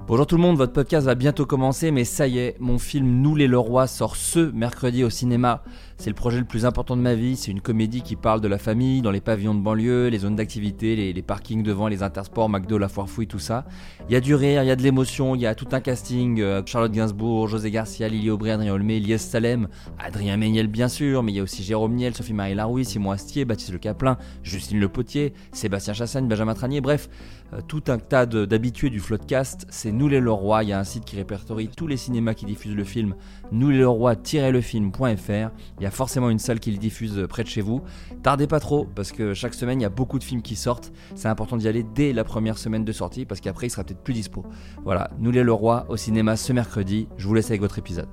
Bonjour tout le monde, votre podcast va bientôt commencer, mais ça y est, mon film Nous les Leroy sort ce mercredi au cinéma. C'est le projet le plus important de ma vie, c'est une comédie qui parle de la famille, dans les pavillons de banlieue, les zones d'activité, les parkings devant, les intersports, McDo, la foire fouille, tout ça. Il y a du rire, il y a de l'émotion, il y a tout un casting, Charlotte Gainsbourg, José Garcia, Lily Aubry, Adrien Olmé, Lies Salem, Adrien Méniel bien sûr, mais il y a aussi Jérôme Niel, Sophie-Marie Larouille, Simon Astier, Baptiste Le Caplin, Justine Le Potier, Sébastien Chassagne, Benjamin Tranier, bref, tout un tas d'habitués du Floodcast. C'est Nous les Leroy, il y a un site qui répertorie tous les cinémas qui diffusent le film, nousleroy-lefilm.fr. Il y a forcément une salle qui le diffuse près de chez vous. Tardez pas trop, parce que chaque semaine il y a beaucoup de films qui sortent. C'est important d'y aller dès la première semaine de sortie, parce qu'après il sera peut-être plus dispo. Voilà, Nous les Leroy au cinéma ce mercredi. Je vous laisse avec votre épisode.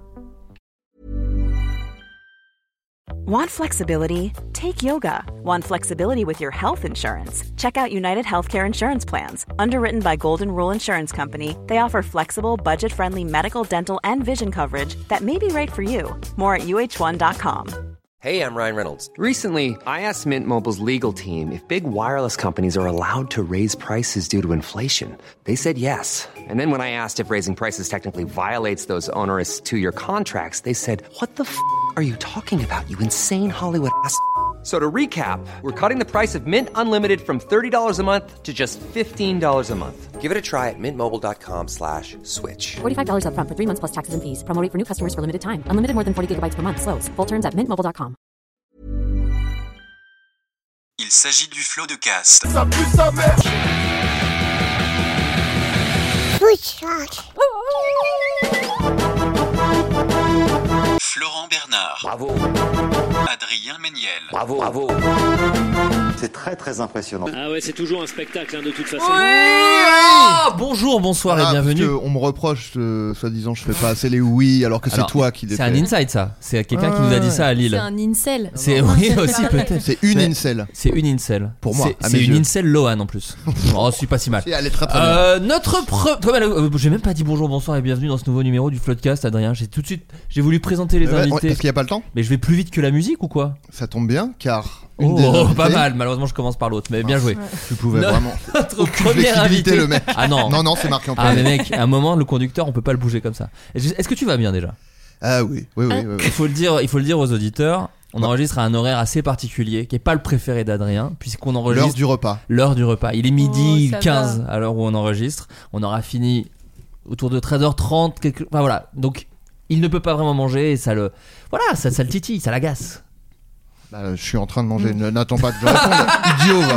Want flexibility? Take yoga. Want flexibility with your health insurance? Check out United Healthcare Insurance Plans. Underwritten by Golden Rule Insurance Company, they offer flexible, budget-friendly medical, dental, and vision coverage that may be right for you. More at uh1.com. Hey, I'm Ryan Reynolds. Recently, I asked Mint Mobile's legal team if big wireless companies are allowed to raise prices due to inflation. They said yes. And then when I asked if raising prices technically violates those onerous two-year contracts, they said, "What the f*** are you talking about, you insane Hollywood ass?" So to recap, we're cutting the price of Mint Unlimited from $30 a month to just $15 a month. Give it a try at mintmobile.com/switch. $45 up front for 3 months plus taxes and fees. Promo rate for new customers for limited time. Unlimited more than 40 gigabytes per month. Slows full terms at mintmobile.com. Il s'agit du Floodcast. Florent Bernard. Bravo. Adrien Méniel. Bravo, bravo. C'est très très impressionnant. Ah ouais, c'est toujours un spectacle de toute façon. Bonjour, bonsoir et bienvenue. On me reproche, soi-disant, je fais pas assez les oui, alors que c'est toi qui les C'est fais. un inside ça. C'est quelqu'un qui nous a dit ça à Lille. C'est un incel. C'est oui aussi peut-être. C'est une incel. C'est une incel. Pour moi, à c'est mes une yeux. incel Lohan en plus. Oh, c'est pas si mal. Elle est très très bien. J'ai même pas dit bonjour, bonsoir et bienvenue dans ce nouveau numéro du Floodcast, Adrien. J'ai voulu présenter les invités. Parce qu'il y a pas le temps. Mais je vais plus vite que la musique ou quoi? Ça tombe bien, car. Pas mal. Malheureusement, je commence par l'autre, mais bien joué. Tu pouvais vraiment. Notre premier invité, le mec. Ah non. Non, c'est marqué en Ah mais mec, à un moment, le conducteur, on peut pas le bouger comme ça. Est-ce que tu vas bien déjà? Ah oui. Il faut le dire aux auditeurs. On enregistre à un horaire assez particulier, qui est pas le préféré d'Adrien, puisqu'on enregistre l'heure du repas. Il est midi 15 à l'heure où on enregistre. On aura fini autour de 13h30. Enfin voilà. Donc il ne peut pas vraiment manger et ça le titille, ça l'agace. Je suis en train de manger. N'attends pas que je réponde. Idiot, va.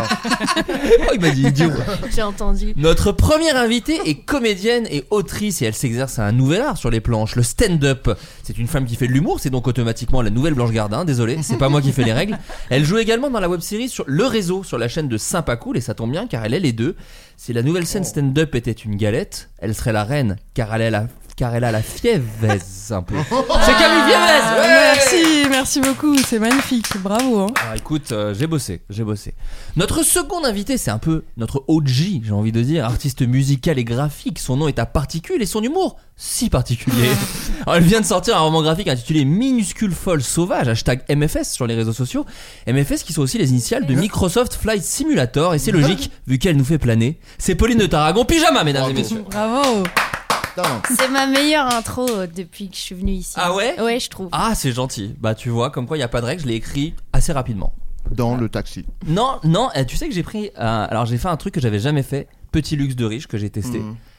Oh, il m'a dit idiot. J'ai entendu. Notre première invitée est comédienne et autrice et elle s'exerce à un nouvel art sur les planches, le stand-up. C'est une femme qui fait de l'humour, c'est donc automatiquement la nouvelle Blanche Gardin. Désolé, c'est pas moi qui fais les règles. Elle joue également dans la web-série sur Le Réseau, sur la chaîne de Saint-Pacoul, et ça tombe bien car elle est les deux. Si la nouvelle scène stand-up était une galette, elle serait la reine car elle a la fiévèse un peu. C'est Camille Fiévèse. Merci beaucoup, c'est magnifique, bravo. Alors écoute, j'ai bossé. Notre seconde invité, c'est un peu notre OG, j'ai envie de dire, artiste musical et graphique. Son nom est à particules et son humour si particulier. Alors, elle vient de sortir un roman graphique intitulé Minuscule Folle Sauvage, #MFS sur les réseaux sociaux. MFS qui sont aussi les initiales de Microsoft Flight Simulator, et c'est logique vu qu'elle nous fait planer. C'est Pauline de Tarragon Pyjama, mesdames et messieurs. Bravo. Non. C'est ma meilleure intro depuis que je suis venue ici. Ah ouais? Ouais, je trouve. Ah, c'est gentil. Bah tu vois, comme quoi il n'y a pas de règle, je l'ai écrit assez rapidement. Dans le taxi. Non, tu sais que j'ai pris alors j'ai fait un truc que j'avais jamais fait, petit luxe de riche que j'ai testé.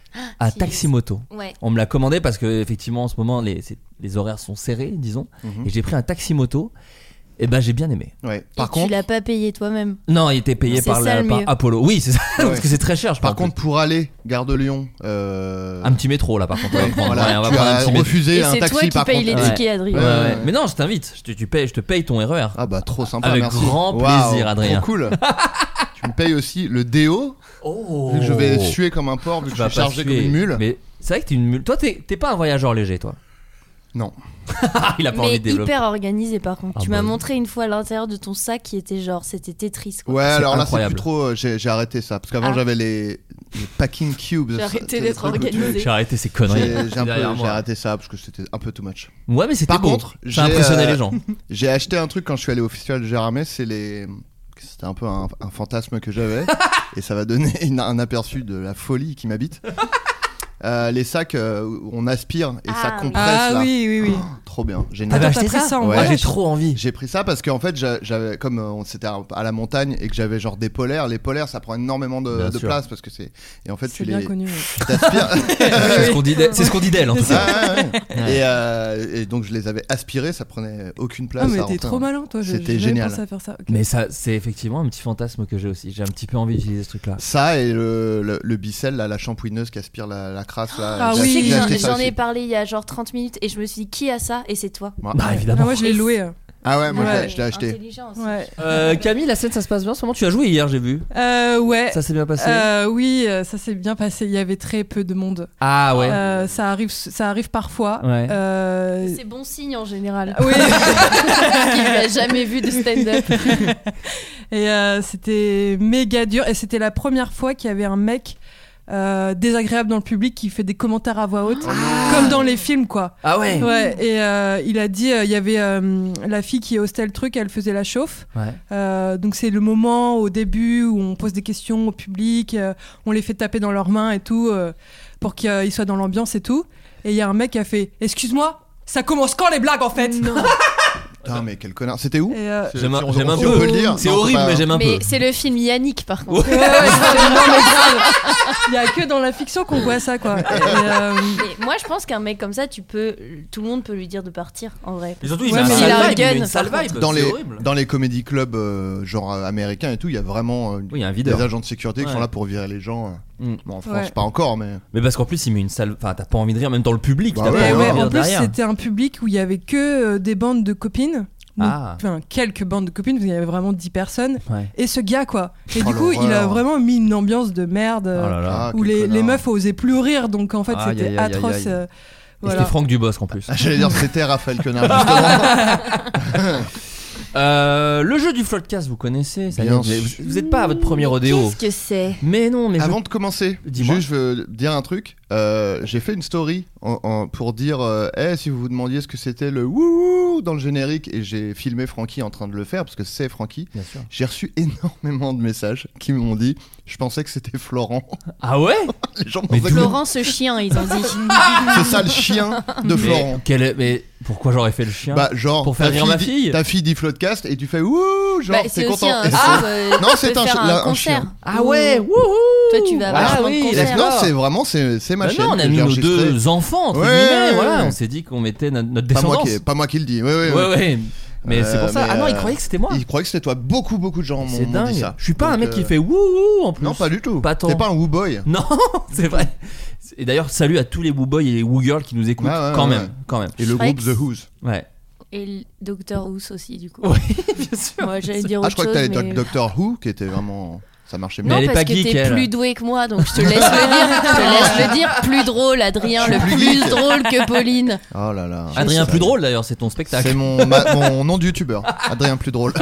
À Taximoto. Ouais. On me l'a commandé parce que effectivement en ce moment les horaires sont serrés, disons, et j'ai pris un Taximoto. Et j'ai bien aimé. Ouais. Par contre, tu l'as pas payé toi-même? Non, il était payé par Apollo. Oui, c'est ça. Parce que c'est très cher, je pense. Par contre, pour aller Gare de Lyon, un petit métro là, par contre. Voilà, tu as refusé un taxi. C'est toi qui paye les tickets, Adrien. Ouais. Mais non, je t'invite. Je te paye ton RER. Ah bah trop sympa. Avec merci. grand plaisir, Adrien. Trop cool. Tu me payes aussi le déo. Vu que je vais suer comme un porc, vu que je suis chargé comme une mule. Mais c'est vrai que t'es une mule. Toi, t'es pas un voyageur léger, toi. Non. Il a pas envie de développer. Hyper organisé par contre. Tu m'as montré une fois l'intérieur de ton sac qui était c'était Tetris quoi. Ouais, alors là incroyable. c'est plus trop. J'ai arrêté ça parce qu'avant j'avais les packing cubes. J'ai arrêté d'être organisé. J'ai arrêté ces conneries. J'ai arrêté ça parce que c'était un peu too much. Ouais, mais c'était par beau. contre, ça impressionnait les gens. J'ai acheté un truc quand je suis allé au festival de Gérardmer, c'était un peu un fantasme que j'avais et ça va donner un aperçu de la folie qui m'habite. les sacs où on aspire et ça compresse. Ah oui. Trop bien, génial. T'avais acheté ça en Ouais. vrai. J'ai trop envie. J'ai pris ça parce qu'en fait j'avais comme c'était à la montagne et que j'avais genre des polaires. Les polaires ça prend énormément de sûr. place parce que c'est et en fait C'est tu bien les connu. t'aspires. C'est ce qu'on dit d'elle en tout cas. Et donc je les avais aspirés, ça prenait aucune place. Ah mais ça t'es rentrait. trop malin toi. C'était j'ai génial. pensé à faire ça. Ok. Mais ça, c'est effectivement un petit fantasme que j'ai aussi. J'ai un petit peu envie d'utiliser ce truc-là. Ça et le bicelle là, la shampouineuse qui aspire la crasse là. Ah Je oui. sais que j'ai acheté ça j'en ai aussi. parlé il y a genre 30 minutes et je me suis dit qui a ça et c'est toi. Moi. Bah évidemment. Ah, moi je l'ai loué. Ah ouais, moi Ouais. je l'ai acheté. Intelligent aussi. Ouais. Camille, la scène ça se passe bien en ce moment. Tu as joué hier, j'ai vu. Ouais. Ça s'est bien passé. Oui, ça s'est bien passé. Il y avait très peu de monde. Ah ouais. Ça arrive parfois. Ouais. C'est bon signe en général. Oui. Parce qu'il lui a jamais vu de stand-up. Et c'était méga dur. Et c'était la première fois qu'il y avait un mec désagréable dans le public qui fait des commentaires à voix haute, comme dans les films, quoi. Ah ouais. Ouais. Et il a dit, il y avait la fille qui hostait le truc, elle faisait la chauffe. Ouais. Donc c'est le moment au début où on pose des questions au public, on les fait taper dans leurs mains et tout, pour qu'ils soient dans l'ambiance et tout. Et il y a un mec qui a fait, excuse-moi, ça commence quand les blagues en fait? Non. Putain, mais quel connard. C'était où? J'aime un on peu. peut le dire. C'est Non, horrible, pas- mais j'aime un Mais peu. c'est le film Yannick par contre. Ouais, non, mais grave. Il y a que dans la fiction qu'on voit ça, quoi. Mais moi je pense qu'un mec comme ça, tout le monde peut lui dire de partir en vrai. Et surtout, il Ouais, a un mais sale il a un vibe, il a gun, une sale par vibe. Dans c'est les horrible. dans les comédie clubs genre américains et tout, il y a vraiment Oui, il y a un videur. des agents de sécurité qui Ouais. sont là pour virer les gens. Bon, en France Ouais. pas encore, mais Mais parce qu'en plus, il met une sale. Enfin, t'as pas envie de rire, même dans le public. Bah T'as ouais, pas envie Ouais, de rire en plus, derrière. c'était un public où il y avait que des bandes de copines. Donc, Ah. enfin, quelques bandes de copines, parce qu'il y avait vraiment 10 personnes. Ouais. Et ce gars, quoi. Et Oh, du coup, il a l'horreur. vraiment mis une ambiance de merde Oh là là. Ah, où quel les connard. meufs osaient plus rire. Donc en fait, Aïe, c'était aïe, aïe, atroce. aïe, aïe. Et Voilà. c'était Franck Dubosc en plus. Ah, j'allais dire c'était Raphaël Quenard justement. Le jeu du Floodcast, vous connaissez ça y est, Bien vous êtes pas à votre premier rodéo. Qu'est-ce que c'est? Mais non, mais Avant de commencer, Dis-moi. juste je veux dire un truc. J'ai fait une story pour dire si vous vous demandiez ce que c'était le wouhou dans le générique, et j'ai filmé Francky en train de le faire parce que c'est Francky. Bien sûr. J'ai reçu énormément de messages qui m'ont dit je pensais que c'était Florent. Ah ouais. Les gens Mais pensaient que Florent ce chien, ils ont dit. c'est ça le chien de Florent. Mais pourquoi j'aurais fait le chien? Bah genre Pour faire ta rire ma dit- fille. Ta fille dit Floodcast et tu fais wouh, genre Bah, t'es c'est aussi content. un Et sens, c'est- non, tu c'est peux un faire là, un concert. chien. Ah ouais, wouhou. Toi, tu vas Ah vachement oui, de concerts. d'accord. Non, c'est vraiment c'est ma Bah chaîne. non, on a que mis j'ai nos enregistrée. deux enfants entre Ouais, guillemets. ouais, Voilà, ouais. on s'est dit qu'on mettait notre Pas moi, descendance. pas moi qui le dis. Ouais. Ouais. Mais c'est pour ça. mais, Ah non, il croyait que c'était moi. Il croyait que c'était toi. Beaucoup de gens m'ont C'est dit dingue. ça. Je suis pas un Donc, mec qui fait wouhou en plus. Non, pas du tout. Pas tant. T'es pas un woo boy. Non, c'est vrai. Et d'ailleurs, salut à tous les woo boys et les woo girls qui nous écoutent. Ouais, quand ouais. même. Et le Shrek. groupe The Who's. Ouais. Et le Dr House aussi, du coup. Oui, bien sûr. Moi, j'allais dire Ah, autre je crois que chose, t'avais mais... Doctor Who qui était vraiment. Ça marchait Mais bien. Non, elle est parce pas que geek, t'es elle. plus doué que moi, donc je te laisse le dire. Plus drôle, Adrien, Je suis le plus plus geek. drôle que Pauline. Oh là là. Adrien plus drôle d'ailleurs, c'est ton spectacle. C'est mon nom de youtubeur. Adrien plus drôle.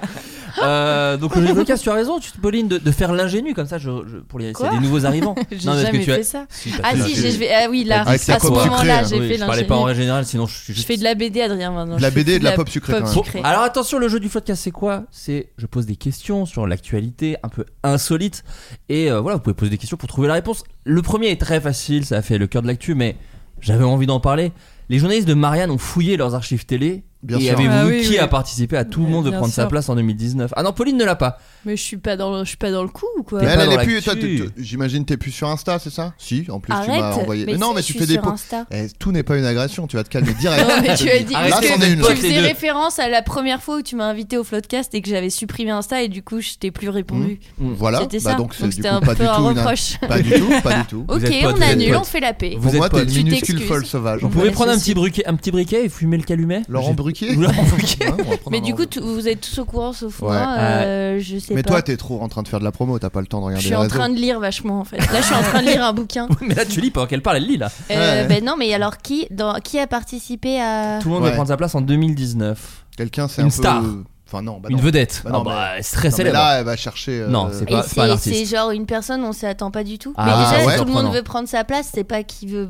Donc le podcast, tu as raison, Pauline, de faire l'ingénu comme ça, pour les, Quoi s'il y a des nouveaux arrivants. J'ai Non, parce que jamais tu as- fait ça. Si, t'as Ah fait si, l'ingénu. oui, là, Avec ta à ce pop moment-là, sucrée, j'ai Oui, fait je parlais pas en l'ingénieur. règle générale, sinon je suis Je juste. fais de la BD, Adrien, maintenant. De la Je fais BD et de la pop sucrée, sucrée, quand même. sucrée. Alors attention, le jeu du podcast, c'est quoi? C'est je pose des questions sur l'actualité un peu insolite et voilà, vous pouvez poser des questions pour trouver la réponse. Le premier est très facile, ça a fait le cœur de l'actu, mais j'avais envie d'en parler. Les journalistes de Marianne ont fouillé leurs archives télé. Bien et sûr. avez-vous Ah oui, qui oui. a participé à Tout le monde veut Bien prendre sa sûr. place en 2019? Ah non, Pauline ne l'a pas. Mais je suis pas dans le coup ou quoi T'es Mais pas dans elle est plus. l'actu. Toi, j'imagine t'es plus sur Insta, c'est ça? Si, en plus tu m'as Arrête. envoyé. Mais non, si, mais je tu suis fais des sur posts. Insta. Tout n'est pas une agression, tu vas te calmer direct. Non, mais tu as dit Là, Arrêtez c'en de est une. potes, tu les faisais deux. référence à la première fois où tu m'as invité au Floodcast et que j'avais supprimé Insta et du coup je t'ai plus répondu. Voilà. C'était Bah ça. donc c'est Donc du c'était coup un pas peu du un tout une. reproche. Pas du tout, pas du tout. Vous Ok, êtes potes, on vous êtes annule, potes. on fait la paix. Vous Pour êtes moi, t'es potes. une Tu minuscule t'excuses. folle sauvage. Vous On pouvez va prendre un laisser petit briquet et fumer le calumet? Laurent Bruquier. Laurent Bruquier. Ouais, on va prendre Mais un du coup, Laurent vous êtes tous au courant sauf Ouais. moi. Je sais Mais pas. toi, t'es trop en train de faire de la promo, t'as pas le temps de Je regarder suis les en réseaux. train de lire vachement en fait. Là, je suis en train de lire un bouquin. Mais là, tu lis pendant qu'elle parle, elle lit là. Ouais. Ben non, mais alors qui a participé à Tout le monde veut Ouais. prendre sa place en 2019. Quelqu'un, c'est Une un star. peu. Enfin non, bah Une non. vedette. Bah non, Ah bah, mais- c'est très Non, mais célèbre. là, elle va chercher. Non, c'est Et pas un c'est artiste. genre une personne, on s'y attend pas du tout. Ah, mais ouais, déjà, tout le surprenant. monde veut prendre sa place, c'est pas qui veut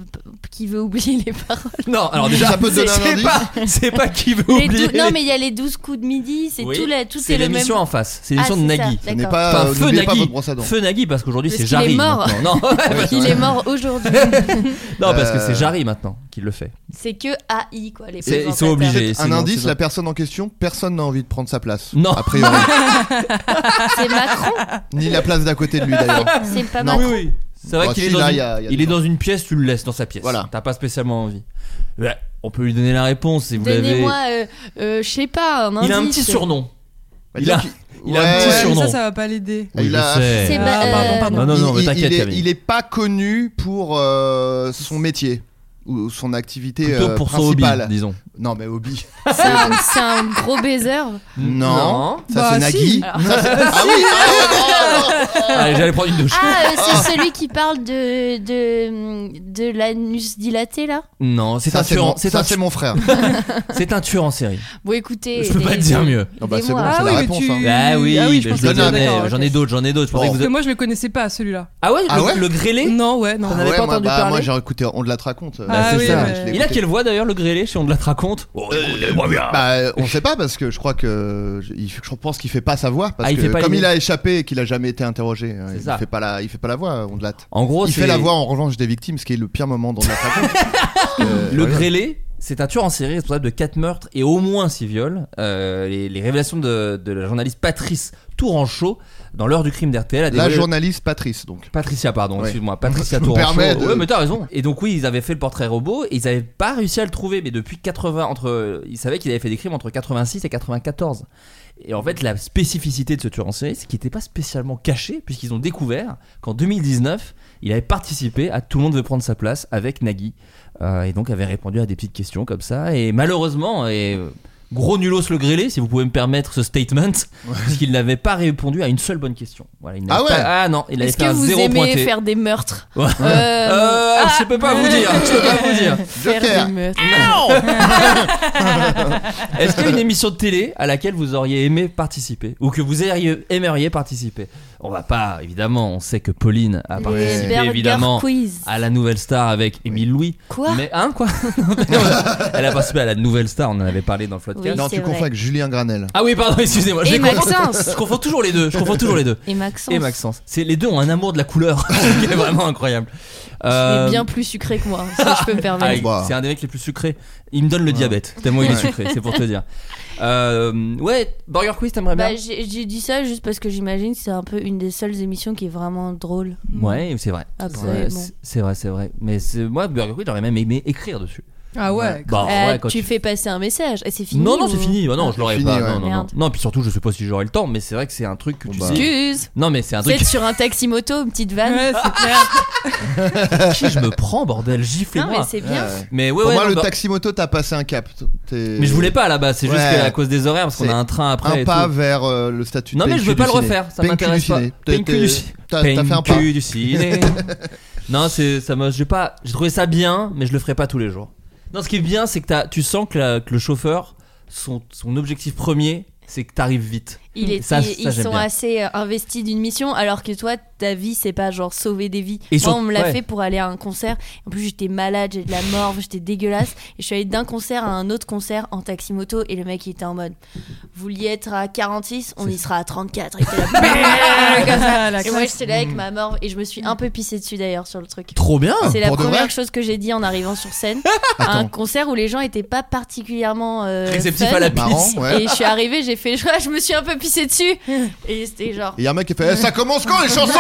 qui veut oublier les paroles. Non, alors déjà, Ça peut te donner un indice. c'est pas qui veut Les oublier. non, mais il y a les 12 coups de midi, c'est Oui, tout c'est est le même. l'émission en face. C'est l'émission Ah, de c'est Nagui. ça, Ce n'est d'accord. pas, Enfin, Feu n'oubliez pas Nagui. votre brosse à dents. Feu Nagui, parce qu'aujourd'hui Parce c'est qu'il est Jarry mort. maintenant. Non, Il est mort aujourd'hui. non, parce que c'est Jarry maintenant qui le fait. C'est que AI, quoi, les Ils sont présentateurs. obligés. Un sinon, indice, sinon- la personne en question, personne n'a envie de prendre sa place. Non. A priori. C'est Macron. Ni la place d'à côté de lui d'ailleurs. C'est pas Non. Oui, Macron. oui. C'est vrai Bah, qu'il si, est, dans, là, une... il y a il des est dans une pièce, tu le laisses dans sa pièce. Voilà. T'as pas spécialement envie. Ouais, on peut lui donner la réponse si vous l'avez. Donnez-moi, je sais pas, un indice. Il a un petit surnom. Bah, Il a- disons qu'il- il a un petit Ouais, surnom. mais ça va pas l'aider. Oui, Il je a- sais. C'est pardon. Non, mais t'inquiète, il est, Camille. il est pas connu pour son métier ou son activité Plutôt pour son hobby, principale. disons. Non mais hobby. C'est un gros baiser. Non. Ça Bah, c'est Nagui. si. Ça, c'est- ah oui. Allez, j'allais prendre une douche. Ah, c'est celui qui parle de l'anus dilaté, là. Non, c'est Ça un c'est tueur. mon, C'est ça, un, c'est mon frère. c'est un tueur en série. Bon, écoutez. Je peux pas te dire mieux. Non, bah, c'est bon, aidez-moi. c'est la oui, réponse. tu- hein. Ah oui, Ah oui, je mais pense je le que donnais. d'accord, J'en ai d'autres. Je pensais Parce que que vous. moi je le connaissais pas celui-là. Ah ouais, Ah ouais le grêlé. Non, ouais, non. T'en avais pas moi, entendu bah, parler. moi j'ai écouté On de la te raconte. Bah, Ah c'est oui, ça. ouais. Je l'ai Il a écouté. quelle voix d'ailleurs, le grêlé, si on te la raconte? Oh, écoutez-moi bien. Bah, on sait pas parce que je crois que je pense qu'il fait pas sa voix parce Ah, il que fait pas comme une- il a échappé et qu'il a jamais été interrogé, il ça. fait pas la voix on de la. En gros, Il c'est fait la voix en revanche des victimes, ce qui est le pire moment dans la raconte. le grêlé. C'est un tueur en série responsable de 4 meurtres et au moins 6 viols. Les révélations de la journaliste Patrice Touranchot dans l'heure du crime d'RTL. a La dévoilé- journaliste Patrice donc. Patricia, pardon, Ouais. excuse-moi. Patricia Je me Touranchot. permets de- Ouais, mais t'as raison. Et donc, oui, ils avaient fait le portrait robot et ils avaient pas réussi à le trouver. Mais depuis 80, ils savaient qu'il avait fait des crimes entre 86 et 94. Et en fait, la spécificité de ce tueur en série, c'est qu'il n'était pas spécialement caché, puisqu'ils ont découvert qu'en 2019, il avait participé à Tout le monde veut prendre sa place avec Nagui. Et donc avait répondu à des petites questions comme ça. Et malheureusement, gros nulos le grêlé, si vous pouvez me permettre ce statement, puisqu'il n'avait pas répondu à une seule bonne question. Voilà, il n'avait Ah ouais. pas- non, il avait Est-ce fait que un vous zéro aimez pointé. faire des meurtres Ouais. Je peux pas vous dire. Je peux pas vous dire. Faire Joker. des meurtres. Est-ce qu'il y a une émission de télé à laquelle vous auriez aimé participer ou que vous aimeriez participer? On va pas, évidemment, on sait que Pauline a Les participé Burger évidemment Quiz. à la Nouvelle Star avec Émile Louis. Quoi? Mais quoi? Elle a participé à la Nouvelle Star, on en avait parlé dans le Floodcast. Oui, Non, c'est tu confonds vrai. avec Julien Granel. Ah oui, pardon, excusez-moi. Et je les confonds. Maxence. Je confonds toujours les deux. Et Maxence. Et Maxence. Les deux ont un amour de la couleur qui est vraiment incroyable. Il est bien plus sucré que moi, si je peux me Ah, permettre. Bah. c'est un des mecs les plus sucrés. Il me donne le diabète, tellement il est sucré, c'est pour te dire. Ouais, Burger Quiz, t'aimerais bien? Bah, j'ai dit ça juste parce que j'imagine que c'est un peu une des seules émissions qui est vraiment drôle. Ouais, c'est vrai. Absolument. Ouais, c'est vrai. Mais moi, Burger Quiz, j'aurais même aimé écrire dessus. Ah ouais. Bah, ouais, quand tu fais passer un message et c'est fini. Non, ou- c'est fini. Bah, non, je l'aurais fini, pas. ouais. Non, non, non. Merde. Non, puis surtout, je sais pas si j'aurai le temps, mais c'est vrai que c'est un truc que tu bah. sais. Excuse. Non, mais c'est un truc. C'est sur un taxi moto, une petite vanne. Ouais, c'est clair. Qui je me prends, bordel, Non, mais giflez-moi. c'est bien. Mais ouais, Pour ouais, moi non, le bah- taxi-moto t'as passé un cap. Mais je voulais pas là-bas, c'est juste Ouais. qu'à cause des horaires, parce qu'on C'est a un train après. un et pas tout. vers le statut de Non, mais je veux pas le PNQ du refaire, ça ciné. m'intéresse pas. PNQ du ciné. T'as fait un pas. PNQ du ciné. Non, j'ai trouvé ça bien, mais je le ferai pas tous les jours. Non, ce qui est bien, c'est que tu sens que le chauffeur, son objectif premier, c'est que t'arrives vite. Ils Ça, sont j'aime bien. assez investis d'une mission, alors que toi, ta vie, c'est pas genre sauver des vies. Et Moi, on me l'a ouais. fait pour aller à un concert. En plus, j'étais malade, j'ai de la morve, j'étais dégueulasse. Et je suis allée d'un concert à un autre concert en taxi-moto. Et le mec, il était en mode, vous vouliez être à 46, on y sera à 34. Il était là, comme ça. La Et moi, classe. j'étais là avec ma morve. Et je me suis un peu pissée dessus d'ailleurs sur le truc. Trop bien. C'est la pour de première vrai chose que j'ai dit en arrivant sur scène à un concert où les gens étaient pas particulièrement Réceptif fun. à la Marrant, pisse. ouais. Et je suis arrivée, j'ai fait, je me suis un peu pissée dessus. Et c'était genre. Et y a un mec qui fait ça commence quand les chansons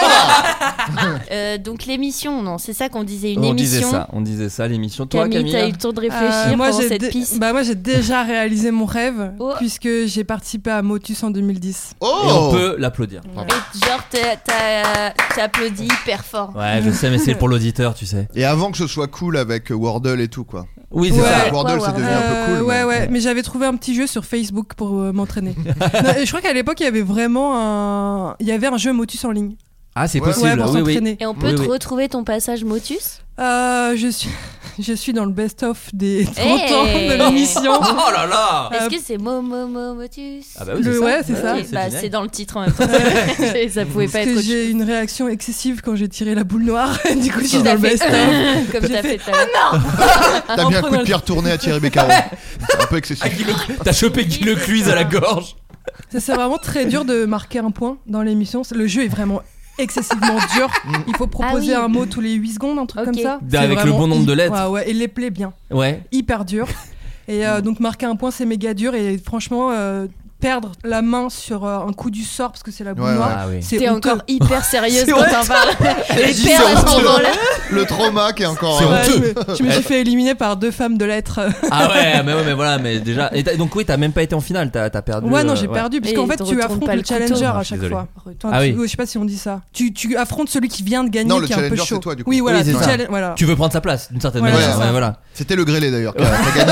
là Donc l'émission, non, c'est ça qu'on disait, une On émission. disait ça, l'émission. Toi, Camille, t'as eu Camille le temps de réfléchir moi, pendant j'ai cette piste. moi j'ai déjà réalisé mon rêve Oh. puisque j'ai participé à Motus en 2010. Et on Oh peut l'applaudir. Et genre, t'applaudis hyper fort. Ouais, je sais, mais c'est pour l'auditeur, tu sais. Et avant que ce soit cool avec Wordle et tout quoi. Oui, c'est Ouais. ça. Wordle Quoi, c'est devenu un peu cool. ouais, mais- ouais, mais j'avais trouvé un petit jeu sur Facebook pour m'entraîner. Non, et je crois qu'à l'époque, il y avait vraiment il y avait un jeu Motus en ligne. Ah, c'est Ouais. possible. Ouais, pour oui, oui. s'entraîner. Et on peut Oui, te oui. retrouver ton passage Motus. Je je suis dans le best-of des 30 ans Hey. de l'émission. Oh là là Est-ce que c'est Motus? Ah bah oui, c'est ça. Ouais, c'est ça. Ok, c'est bah, génial. c'est dans le titre en même temps. Ça pouvait pas Parce être que autre j'ai chose. une réaction excessive quand j'ai tiré la boule noire. Du coup, je suis Tout dans à le fait. best-of. Comme t'as J'ai fait tout à l'heure. T'as mis un coup de pied retourné à Thierry Beccaro. C'est un peu excessif. T'as chopé Guy Lecluise à la gorge. Ça, c'est vraiment très dur de marquer un point dans l'émission. Le jeu est vraiment excessivement dur. Il faut proposer Ah oui. un mot tous les 8 secondes, un truc Ok. comme ça. Avec C'est le vraiment bon nombre de lettres. Ouais, ouais, et les plaies bien. Ouais. Hyper dur. Et donc marquer un point, c'est méga dur. Et franchement, perdre la main sur un coup du sort, parce que c'est la boule Ouais, noire, Ah oui. c'est T'es honteux. encore hyper sérieuse C'est quand t'en parles. Et dit, perdre c'est à ce honteux. moment-là. Le trauma qui est encore. C'est Ouais, honteux. je me suis fait éliminer par 2 femmes de lettres. Ah ouais, mais voilà, mais déjà. Et donc oui, t'as même pas été en finale, t'as perdu. Ouais, non, j'ai perdu. Parce Et qu'en il fait, te tu retourne affrontes pas le le couteau. challenger Ah, à je suis chaque désolé. fois. Enfin, Ah oui. je sais pas si on dit ça. Tu affrontes celui qui vient de gagner, Non, le qui est un peu challenger, chaud. c'est toi, du coup. Oui, voilà. Oui, c'est tu ça. voilà. Tu veux prendre sa place, d'une certaine Ouais, manière. c'est ça. Ouais, voilà. C'était le grêlé d'ailleurs qui a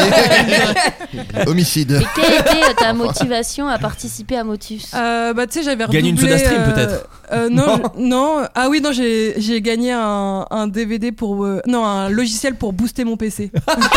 gagné. Homicide. Et quelle était ta motivation à participer à Motus? Bah tu sais, j'avais redoublé. Gagner une Soda Stream, peut-être. Non. Ah oui, non, j'ai gagné un DVD pour non, un logiciel pour booster mon PC.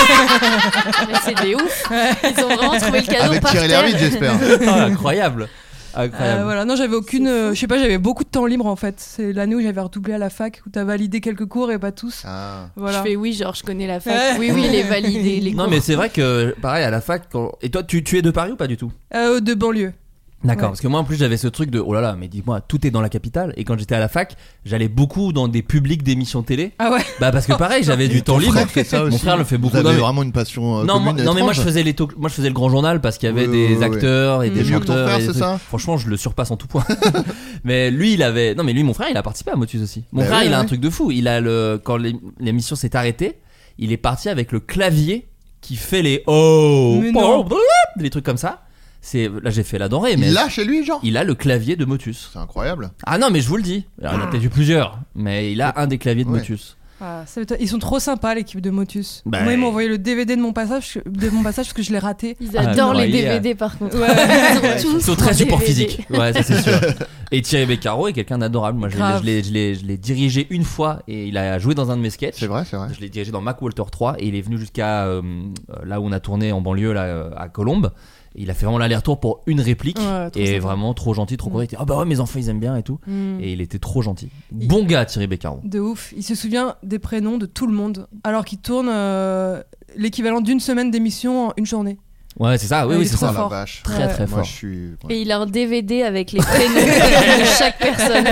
Mais c'est des ouf. Ils ont vraiment trouvé le cadeau Avec par Thierry terre. Lhermitte, j'espère. Ah, incroyable. Incroyable. Voilà, non, j'avais aucune. Je sais pas, j'avais beaucoup de temps libre en fait. C'est l'année où j'avais redoublé à la fac, où t'as validé quelques cours et pas tous. Ah. Voilà. Je fais oui, genre je connais la fac. Oui, les valider, les cours. Non, mais c'est vrai que pareil à la fac. Et toi, tu es de Paris ou pas du tout? De banlieue. D'accord, Ouais. parce que moi en plus j'avais ce truc de oh là là, mais dis-moi, tout est dans la capitale. Et quand j'étais à la fac, j'allais beaucoup dans des publics d'émissions télé. Ah ouais. Bah parce que pareil, j'avais du temps libre. Frère fait ça aussi. Mon frère le fait beaucoup. Vous avez Non, mais- vraiment une passion Non, commune. non mais moi étrange. je faisais moi je faisais le grand journal parce qu'il y avait Oui, des oui, acteurs et oui. des Mieux que ton chanteurs. frère, et des c'est trucs. ça Franchement, je le surpasse en tout point. Mais lui, mon frère, il a participé à Motus aussi. Mon Bah frère, oui, il a un oui. truc de fou. Il a quand l'émission s'est arrêtée, il est parti avec le clavier qui fait les Mais non. des trucs comme ça. Là j'ai fait la denrée, mais Il l'a chez lui, genre. il a le clavier de Motus. C'est incroyable. Ah non, mais je vous le dis. Alors, il en a peut-être eu plusieurs, mais il a un des claviers de Ouais. Motus. Ah, ils sont trop sympas, l'équipe de Motus. Bah, Moi, ils m'ont envoyé le DVD de mon passage parce que je l'ai raté. Ils adorent Ah, les non, il est- DVD par contre. Ouais. Ils sont très en support DVD. physique. Ouais, ça c'est sûr. Et Thierry Beccaro est quelqu'un d'adorable. Moi, Grave. je l'ai dirigé une fois et il a joué dans un de mes sketchs. C'est vrai, c'est vrai. Je l'ai dirigé dans Mac Walter 3 et il est venu jusqu'à là où on a tourné en banlieue, là, à Colombes. Il a fait vraiment l'aller-retour pour une réplique Ouais, trop et sympa. vraiment trop gentil, trop correct. Ah bah ouais, mes enfants ils aiment bien et tout. Mm. Et il était trop gentil. Bon gars, Thierry Beccaro. De ouf. Il se souvient des prénoms de tout le monde, alors qu'il tourne l'équivalent d'une semaine d'émission en une journée. Ouais, c'est ça. Oui, Ouais, oui, il est c'est trop ça. Oh la fort. vache. Très très Moi, fort. je suis. Et il a un DVD avec les prénoms de chaque personne.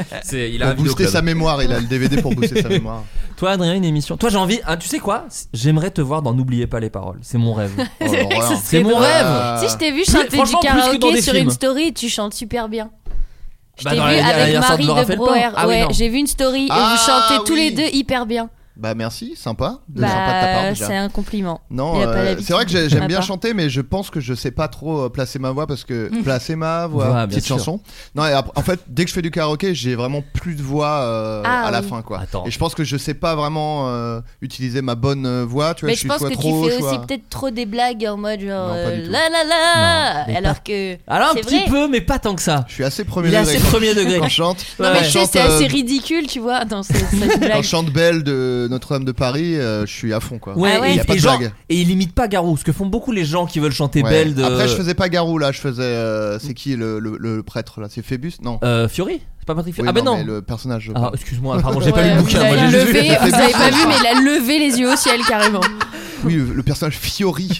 Il a un Pour booster vidéoclub. sa mémoire, il a le DVD pour booster sa mémoire. Toi, Adrien, une émission. Toi, j'ai envie. Tu sais quoi? J'aimerais te voir dans N'oubliez pas les paroles. C'est mon rêve. Oh, l'horreur. C'est mon rêve. Si je t'ai vu chanter du franchement, plus que dans karaoké des sur films. une story, tu chantes super bien. Je Bah, t'ai dans vu la- avec la sorte Marie de de Raphaël Pain. Brouwer. Ah oui, Ouais, non. j'ai vu une story et Ah, vous chantez tous oui. les deux hyper bien. Bah merci, sympa. Sympa de ta part Bah, déjà. c'est un compliment. Non, Il y a pas l'habitude c'est vrai que de j'aime ma bien part. chanter, mais je pense que je sais pas trop placer ma voix parce que placer ma voix, Ouais, bien petite sûr. chanson. Non, et en fait, dès que je fais du karaoké, j'ai vraiment plus de voix Ah, à la oui. fin, quoi. Attends. Et je pense que je sais pas vraiment utiliser ma bonne voix. Tu vois, Mais je je suis pense soit que trop, tu fais soit- aussi peut-être trop des blagues en mode genre Non, pas du tout. la la la, Non, mais alors que Alors, un c'est petit vrai. peu, mais pas tant que ça. Je suis assez premier Il est degré assez premier degré. quand je chante. Non Ouais. mais Quand tu je sais chante, c'est assez ridicule tu vois dans cette Quand blague. je chante Belle de Notre-Dame de Paris, je suis à fond, quoi. Ouais, Ah ouais. et, Y a pas et de genre- blague. et il imite pas Garou, ce que font beaucoup les gens qui veulent chanter Ouais. Belle de. Après, je faisais pas Garou là, je faisais. C'est qui le prêtre là? C'est Phébus? Non. Fiori? C'est pas Patrick Fiori? Oui, Ah, ben non. mais le personnage. je Ah, parle. excuse-moi, pardon, j'ai pas lu Ouais, le bouquin. il a Moi, j'ai juste vu. levé, vous avez pas vu mais il a levé les yeux au ciel carrément. Oui, le personnage Fiori.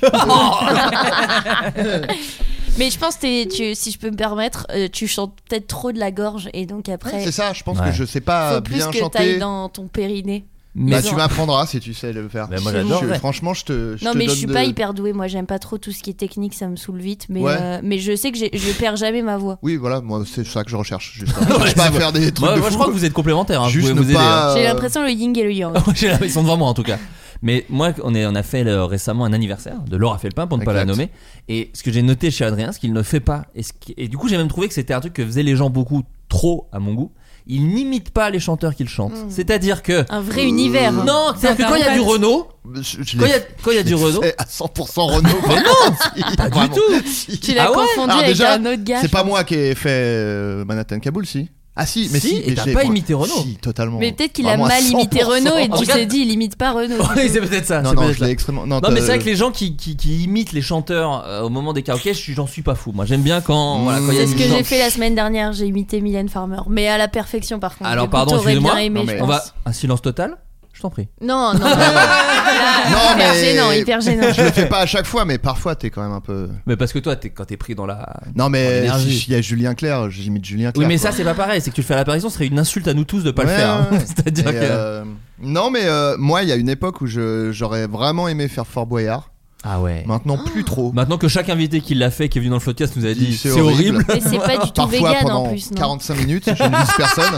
Mais je pense si je peux me permettre, tu chantes peut-être trop de la gorge et donc après C'est ça, je pense Ouais. que je sais pas faut plus bien que chanter. t'ailles dans ton périnée. Mais Bah, tu m'apprendras si tu sais le faire. Bah, moi, j'adorerais. Franchement, je te. Non te mais je donne suis de- pas hyper douée, moi j'aime pas trop tout ce qui est technique, ça me saoule vite, mais Ouais. mais je sais que je perds jamais ma voix. Oui, voilà, moi c'est ça que je recherche. Juste. Je cherche pas à faire des trucs Moi, de moi, je fou. crois que vous êtes complémentaires. Hein, Juste vous pouvez ne vous aider. pas. J'ai l'impression le yin et le yang. Ils sont devant moi en tout cas. Mais moi, on a fait récemment un anniversaire de Laura Felpin pour ne pas la Exact. nommer. Et ce que j'ai noté chez Adrien, ce qu'il ne fait pas. Et du coup, j'ai même trouvé que c'était un truc que faisaient les gens beaucoup trop à mon goût. Ils n'imitent pas les chanteurs qu'ils chantent. C'est-à-dire que. Un vrai univers. Non, c'est-à-dire que quand il y a du Renault. Je Quand il y a du Renault. à 100% Renault. Mais non, pas du tout. Tu l'as Ah ouais confondu Alors avec déjà, un autre gars. c'est je pas pense. moi qui ai fait Manhattan Kaboul, si. Ah si, mais si, et t'as pas imité Renaud. Si, totalement. Mais peut-être qu'il a Vraiment à mal imité 100%. Renaud et tu Regarde. t'es dit il imite pas Renaud. Oui, c'est peut-être ça. Non, c'est non, peut-être je ça. l'ai extrêmement. Non, mais c'est vrai que les gens qui imitent les chanteurs au moment des karaokés, j'en suis pas fou. Moi, j'aime bien quand il y a C'est ce une que chante. j'ai fait la semaine dernière, j'ai imité Mylène Farmer, mais à la perfection par contre. Alors Du coup, pardon, t'aurais excusez-moi. bien aimé, Non, je mais pense. On va un silence total. Je t'en prie. Non, non, non. Non, hyper mais- gênant, hyper gênant. Je le fais pas à chaque fois, mais parfois t'es quand même un peu. Mais parce que toi, quand t'es pris dans la. Non, Dans mais l'énergie. il y a Julien Clerc, j'imite Julien Clerc. Oui, mais quoi. ça, c'est pas pareil. C'est que tu le fais à l'apparition, ce serait une insulte à nous tous de pas le Ouais, faire. hein. ouais. C'est-à-dire Et, que. Non, mais moi, il y a une époque où j'aurais vraiment aimé faire Fort Boyard. Ah ouais. Maintenant, plus trop. Maintenant que chaque invité qui l'a fait, qui est venu dans le podcast, nous a dit C'est c'est horrible. Mais c'est pas du tout Parfois vegan pendant en plus, non 45 minutes, je ne vise personne.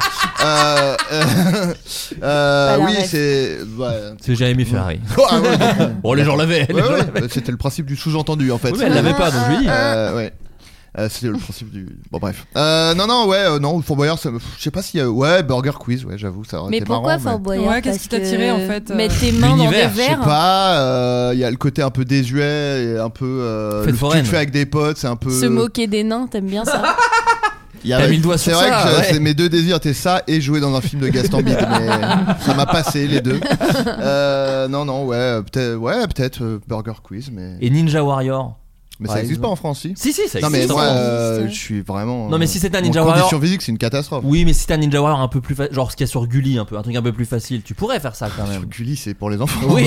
la Oui, ref. c'est. C'est Jérémy Ferrari. Ah ouais, Bon, les gens l'avaient. ouais, ouais, bah, c'était le principe du sous-entendu en fait. Oui, mais elle l'avait pas, donc je lui dis. Ouais. C'était le principe du. Bon, bref. Non, Fort Boyard, je sais pas s'il y a. Ouais, Burger Quiz, ouais, j'avoue, ça aurait Mais été pourquoi marrant. Fort Boyard Ouais, qu'est-ce qui t'a tiré, en fait Mettre tes mains dans des L'univers, Je sais verres. pas, il y a le côté un peu désuet et un peu. Fête Tu foraine. le fais avec des potes, c'est un peu. Se moquer des nains, t'aimes bien ça? Il y a- T'as mis le doigt c'est sur vrai ça, que ouais. c'est mes deux désirs, t'es ça et jouer dans un film de Gaston Bide, mais ça m'a passé les deux. Non, peut-être Burger Quiz, mais Et Ninja Warrior. mais ça par existe exemple. pas en France, si. Si, ça Non mais existe. moi, en France. je suis vraiment. Non, mais si c'était un mon Ninja Warrior- condition physique, c'est une catastrophe. Oui, mais si t'es un Ninja Warrior un peu plus genre ce qu'il y a sur Gulli, un truc un peu plus facile, tu pourrais faire ça quand même. Gulli, c'est pour les enfants. Oui,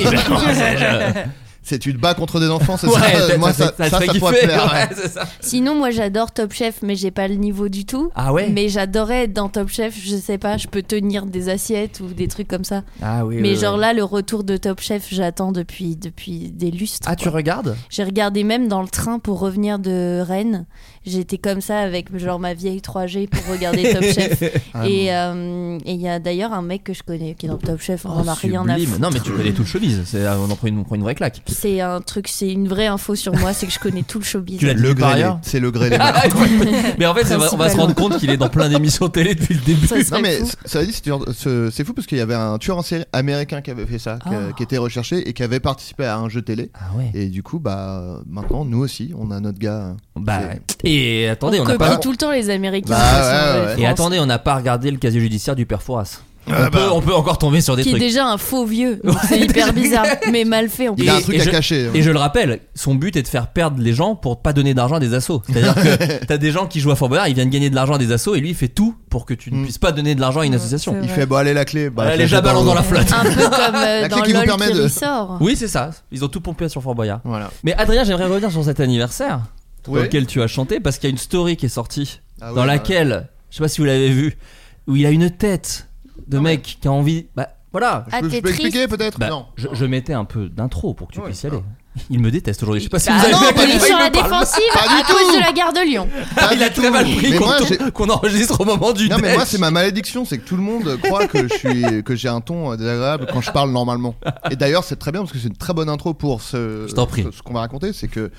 C'est tu te bats contre des enfants, c'est ouais, ça. Moi, ça te fait pourrait kiffer, plaire. ouais, c'est ça. Sinon, moi j'adore Top Chef, mais j'ai pas le niveau du tout. Ah ouais. Mais j'adorais être dans Top Chef, je sais pas, je peux tenir des assiettes ou des trucs comme ça. Ah oui. Mais ouais, genre ouais. là, le retour de Top Chef, j'attends depuis des lustres. Ah, tu quoi. regardes? J'ai regardé même dans le train pour revenir de Rennes. J'étais comme ça avec genre ma vieille 3G pour regarder Top Chef. Et il y a d'ailleurs un mec que je connais qui est dans Top Chef, on en a rien à sublime. foutre. Non, mais tu connais tout le showbiz. On en prend une vraie claque. C'est un truc, c'est une vraie info sur moi, c'est que je connais tout le showbiz. Tu l'as dit Le par grêlé, ailleurs. c'est le grêlé. Mais en fait, on va se rendre compte qu'il est dans plein d'émissions télé depuis le début. Ça serait Non mais fou. ça dit, c'est fou parce qu'il y avait un tueur en série américain qui avait fait ça, qui était recherché et qui avait participé à un jeu télé. Ah ouais. Et du coup, bah maintenant, nous aussi, on a notre gars. Bah, et attendez, on on n'a copie pas. tout le temps les Américains. Bah, de toute façon, ouais, en ouais. Et France. attendez, on n'a pas regardé le casier judiciaire du père Fouras. Ah bah. On peut encore tomber sur des Qui est trucs. déjà un faux vieux, donc c'est hyper bizarre, mais mal fait en plus. Il a un Et- truc et à je- cacher. Et je le rappelle, son but est de faire perdre les gens pour pas donner d'argent à des assos. C'est-à-dire que t'as des gens qui jouent à Fort Boyard, ils viennent gagner de l'argent à des assos et lui il fait tout pour que tu ne puisses pas donner de l'argent à une association. c'est Il vrai. fait bon, allez la clé. Bah, Allez, je la balance dans la flotte. Un peu comme La dans clé qui vous LOL permet qui de- ressort. Oui, c'est ça. Ils ont tout pompé sur Fort Boyard. Voilà. Mais Adrien, j'aimerais revenir sur cet anniversaire Ouais. auquel tu as chanté parce qu'il y a une story qui est sortie Ah ouais, dans bah laquelle, je sais pas si vous l'avez vu, où il a une tête de mec qui a envie. Bah voilà. Ah, Je t'es peux expliquer peut-être Bah, non. je mettais un peu d'intro pour que tu Ouais, puisses y aller. non. Il me déteste aujourd'hui. Je sais pas si Bah vous avez non, vu à quel il est point sur il la me parle. défensive Pas à du cause tout. de la gare de Lyon. Pas Il a du très tout. mal pris Mais moi, qu'on enregistre au moment du Non mais déj. moi c'est ma malédiction, c'est que tout le monde croit que j'ai un ton désagréable quand je parle normalement. Et d'ailleurs c'est très bien parce que c'est une très bonne intro pour Je t'en prie. ce qu'on va raconter, c'est que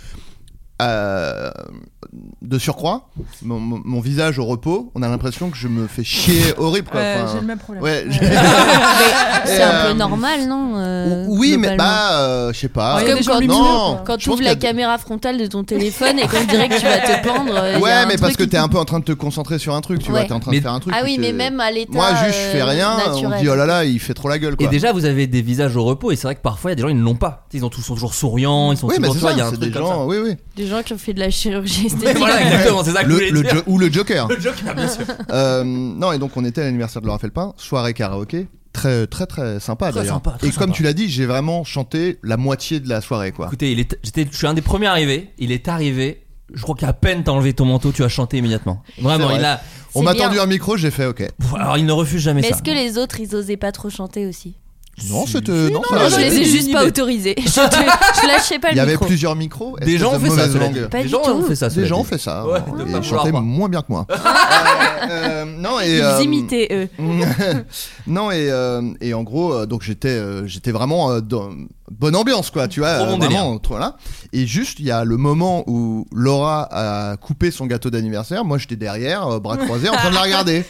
de surcroît, mon visage au repos, on a l'impression que je me fais chier horrible quoi. Enfin, J'ai le même problème. ouais, C'est un peu normal, non oui mais globalement. je sais pas. Ouais, il y a Comme des gens quand, lumineux, non, quoi. quand je tu ouvres pense la qu'il y a- caméra frontale de ton téléphone et qu'on dirait que tu vas te pendre. il y Ouais a un mais parce truc que qui t'es un peu en train de te concentrer sur un truc, tu vois, Ouais. t'es en train Mais- de faire un truc. Ah oui, puis mais c'est- même à l'état. moi juste je fais rien, on me naturel. dit oh là là il fait trop la gueule quoi. Et déjà, vous avez des visages au repos, et c'est vrai que parfois, il y a des gens, ils ne l'ont pas. Ils sont toujours souriants, ils sont Oui mais toujours. c'est Tu vois, il y a ça, un c'est truc des comme ça. gens, oui. Des gens qui ont fait de la chirurgie Mais esthétique. voilà, exactement, c'est ça que je voulais dire. Ou le Joker. Le Joker, bien sûr. Non, et donc on était à l'anniversaire de Laura Felpin, soirée karaoké, très très très sympa Très d'ailleurs. sympa, très et comme sympa. tu l'as dit, j'ai vraiment chanté la moitié de la soirée quoi. Écoutez, je suis un des premiers arrivés. Il est arrivé. Je crois qu'à peine t'as enlevé ton manteau, tu as chanté immédiatement. Vraiment, C'est il vrai. a. On C'est m'a bien. tendu un micro, j'ai fait ok. Alors, il ne refuse jamais Mais ça. est-ce que les autres ils osaient pas trop chanter aussi? Non, c'était non, ça Moi, allait. je les ai une juste pas idée. autorisés. Je lâchais pas Il y le avait micro. plusieurs micros. Des espèce gens de ont fait ça, mauvaise cela langue. dit. Pas Des du gens tout. ont fait ça. Des cela gens dit. ont fait ça. Ouais, hein, de et pas ils vouloir chantaient croire. moins bien que moi. Non et Ils imitaient eux. non et en gros donc j'étais vraiment bonne ambiance quoi, tu vois, Trop bon vraiment, voilà. Et juste il y a le moment où Laura a coupé son gâteau d'anniversaire, moi j'étais derrière, bras croisés en train de la regarder.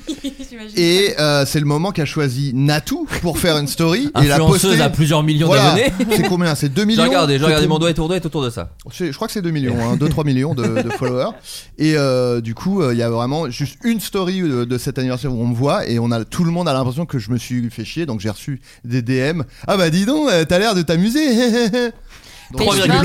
Et c'est le moment qu'a choisi Natou pour faire une story et la Influenceuse poster à plusieurs millions voilà. d'abonnés. C'est combien? C'est 2 millions. J'ai regardé, mon doigt est autour de ça. Je crois que c'est 2 millions, 2-3 millions de followers. Et du coup, il y a vraiment juste une story de cet anniversaire où on me voit et tout le monde a l'impression que je me suis fait chier. Donc j'ai reçu des DM. Ah bah dis donc, t'as l'air de t'amuser. Donc,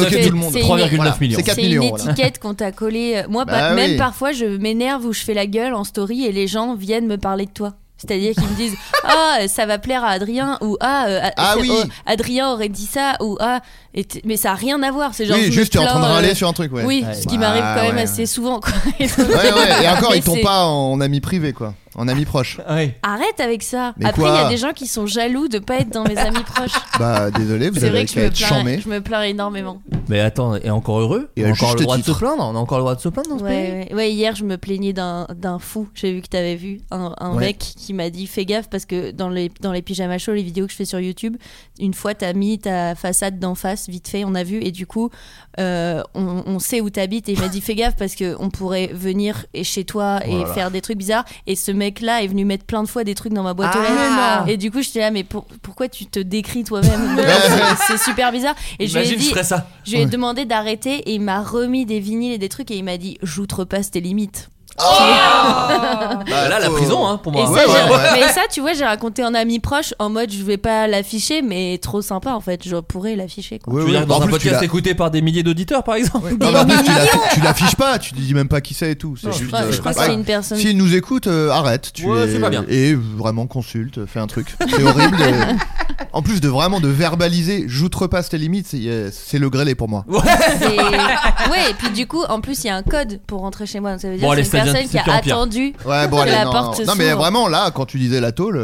3,9 millions. C'est 4 c'est millions. une Voilà. étiquette qu'on t'a collée. Moi, même parfois, je m'énerve ou je fais la gueule en story et les gens viennent me parler de toi. C'est-à-dire qu'ils me disent ça va plaire à Adrien ou oui. Adrien aurait dit ça ou mais ça a rien à voir, c'est genre oui, juste tu es en train de râler sur un truc ce qui m'arrive quand même assez souvent quoi. Et encore ils tombent pas en ami privé quoi, en ami proche. Arrête avec ça. Mais après il y a des gens qui sont jaloux de pas être dans mes amis proches. Bah désolé, vous c'est avez vrai que je me plains énormément. Mais attends, et encore heureux, et on a encore le droit titre. de se plaindre, on a encore le droit de se plaindre dans ce pays. Ouais, hier je me plaignais d'un fou. J'ai vu que t'avais vu un mec qui m'a dit fais gaffe parce que dans les pyjama shows, les vidéos que je fais sur YouTube, une fois t'as mis ta façade d'en face vite fait, on a vu et du coup on sait où t'habites et il m'a dit fais gaffe parce que on pourrait venir chez toi et faire des trucs bizarres et ce mec là est venu mettre plein de fois des trucs dans ma boîte aux lettres et du coup j'étais là mais pourquoi tu te décris toi-même c'est super bizarre et je lui ai demandé d'arrêter et il m'a remis des vinyles et des trucs et il m'a dit j'outrepasse tes limites. Là la prison pour moi. Mais ça tu vois j'ai raconté en ami proche en mode je vais pas l'afficher mais trop sympa en fait je pourrais l'afficher quoi. Tu veux dire dans un podcast écouté par des milliers d'auditeurs par exemple. Tu l'affiches pas, tu dis même pas qui c'est et tout. C'est juste, je crois que c'est une personne. S'il nous écoute, arrête. C'est pas bien. Et vraiment consulte, fais un truc. C'est horrible. En plus de vraiment de verbaliser, j'outrepasse tes limites, c'est le grêlé pour moi. Et puis du coup en plus il y a un code pour rentrer chez moi donc ça veut dire c'est une personne qui a attendu que la porte s'ouvre. Non mais vraiment là quand tu disais la tôle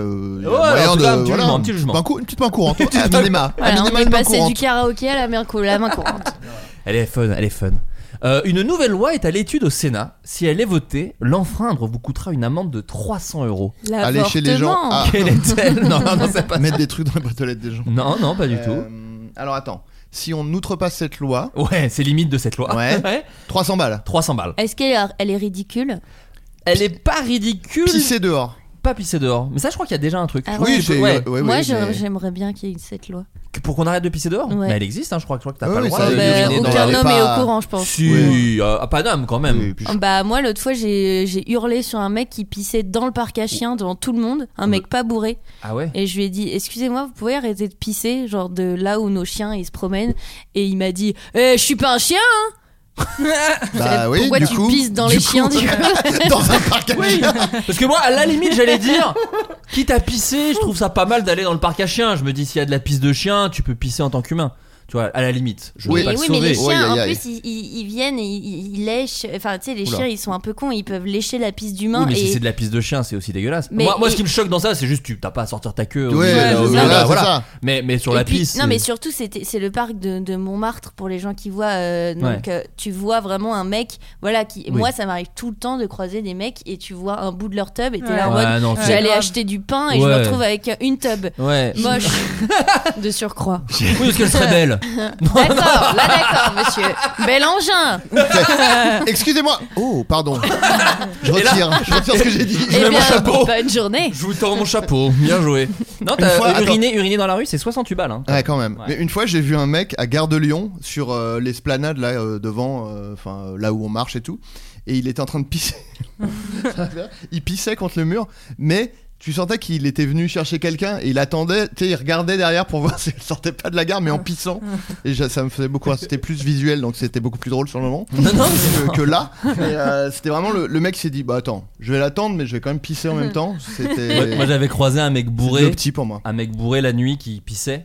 un petit jugement. Une petite main courante. On est passé du karaoké à la main courante. Elle est fun. Une nouvelle loi est à l'étude au Sénat. Si elle est votée, l'enfreindre vous coûtera une amende de 300 €. Aller chez les gens. Quelle est-elle? Non, c'est pas mettre des trucs dans les boîtes aux lettres des gens. Non, pas du tout. Alors attends. Si on outrepasse cette loi. Ouais, c'est limite de cette loi. Ouais. 300 balles. Est-ce qu'elle est ridicule? Elle est pas ridicule. Pisser dehors. Pas pisser dehors. Mais ça, je crois qu'il y a déjà un truc. Oui, moi, j'aimerais bien qu'il y ait cette loi. Pour qu'on arrête de pisser dehors. Mais elle existe, je crois que t'as pas le droit de aucun homme est au courant, je pense. Si, pas d'homme quand même. Moi, l'autre fois, j'ai hurlé sur un mec qui pissait dans le parc à chiens devant tout le monde, un mec pas bourré. Ah ouais. Et je lui ai dit, excusez-moi, vous pouvez arrêter de pisser, genre de là où nos chiens ils se promènent. Et il m'a dit, je suis pas un chien, hein. Pourquoi tu pisses dans les chiens du coup dans un parc à chiens? Parce que moi à la limite j'allais dire quitte à pisser je trouve ça pas mal d'aller dans le parc à chiens. Je me dis s'il y a de la pisse de chien tu peux pisser en tant qu'humain. Tu vois, à la limite, je veux pas le sauver. Mais les chiens, en plus, ils viennent et ils lèchent. Enfin, tu sais, les chiens, ils sont un peu cons. Ils peuvent lécher la pisse d'humain. Oui, mais si c'est de la pisse de chien, c'est aussi dégueulasse. Moi, ce qui me choque dans ça, c'est juste t'as pas à sortir ta queue. Voilà. Mais sur la pisse. Non, mais surtout, c'est le parc de Montmartre pour les gens qui voient. Donc, tu vois vraiment un mec. Voilà, moi, ça m'arrive tout le temps de croiser des mecs et tu vois un bout de leur tub et t'es là en mode. J'allais acheter du pain et je me retrouve avec une tub. Moche. De surcroît. Oui, parce qu'elle serait belle. D'accord, monsieur. Bel engin. Excusez-moi. Oh, pardon. Je retire ce que j'ai dit. Je mets mon chapeau. Bonne journée. Je vous tends mon chapeau. Bien joué. Non, t'as uriné dans la rue, c'est 68 balles. Hein. Ouais, quand même. Ouais. Mais une fois, j'ai vu un mec à Gare de Lyon sur l'esplanade là devant, là où on marche et tout, et il était en train de pisser. Il pissait contre le mur, mais tu sentais qu'il était venu chercher quelqu'un et il attendait, tu sais, il regardait derrière pour voir s'il sortait pas de la gare mais en pissant. Et ça me faisait beaucoup, c'était plus visuel donc c'était beaucoup plus drôle sur le moment que là. Et, c'était vraiment le mec s'est dit bah attends, je vais l'attendre mais je vais quand même pisser en même temps. Moi j'avais croisé un mec bourré, petit pour moi. Un mec bourré la nuit qui pissait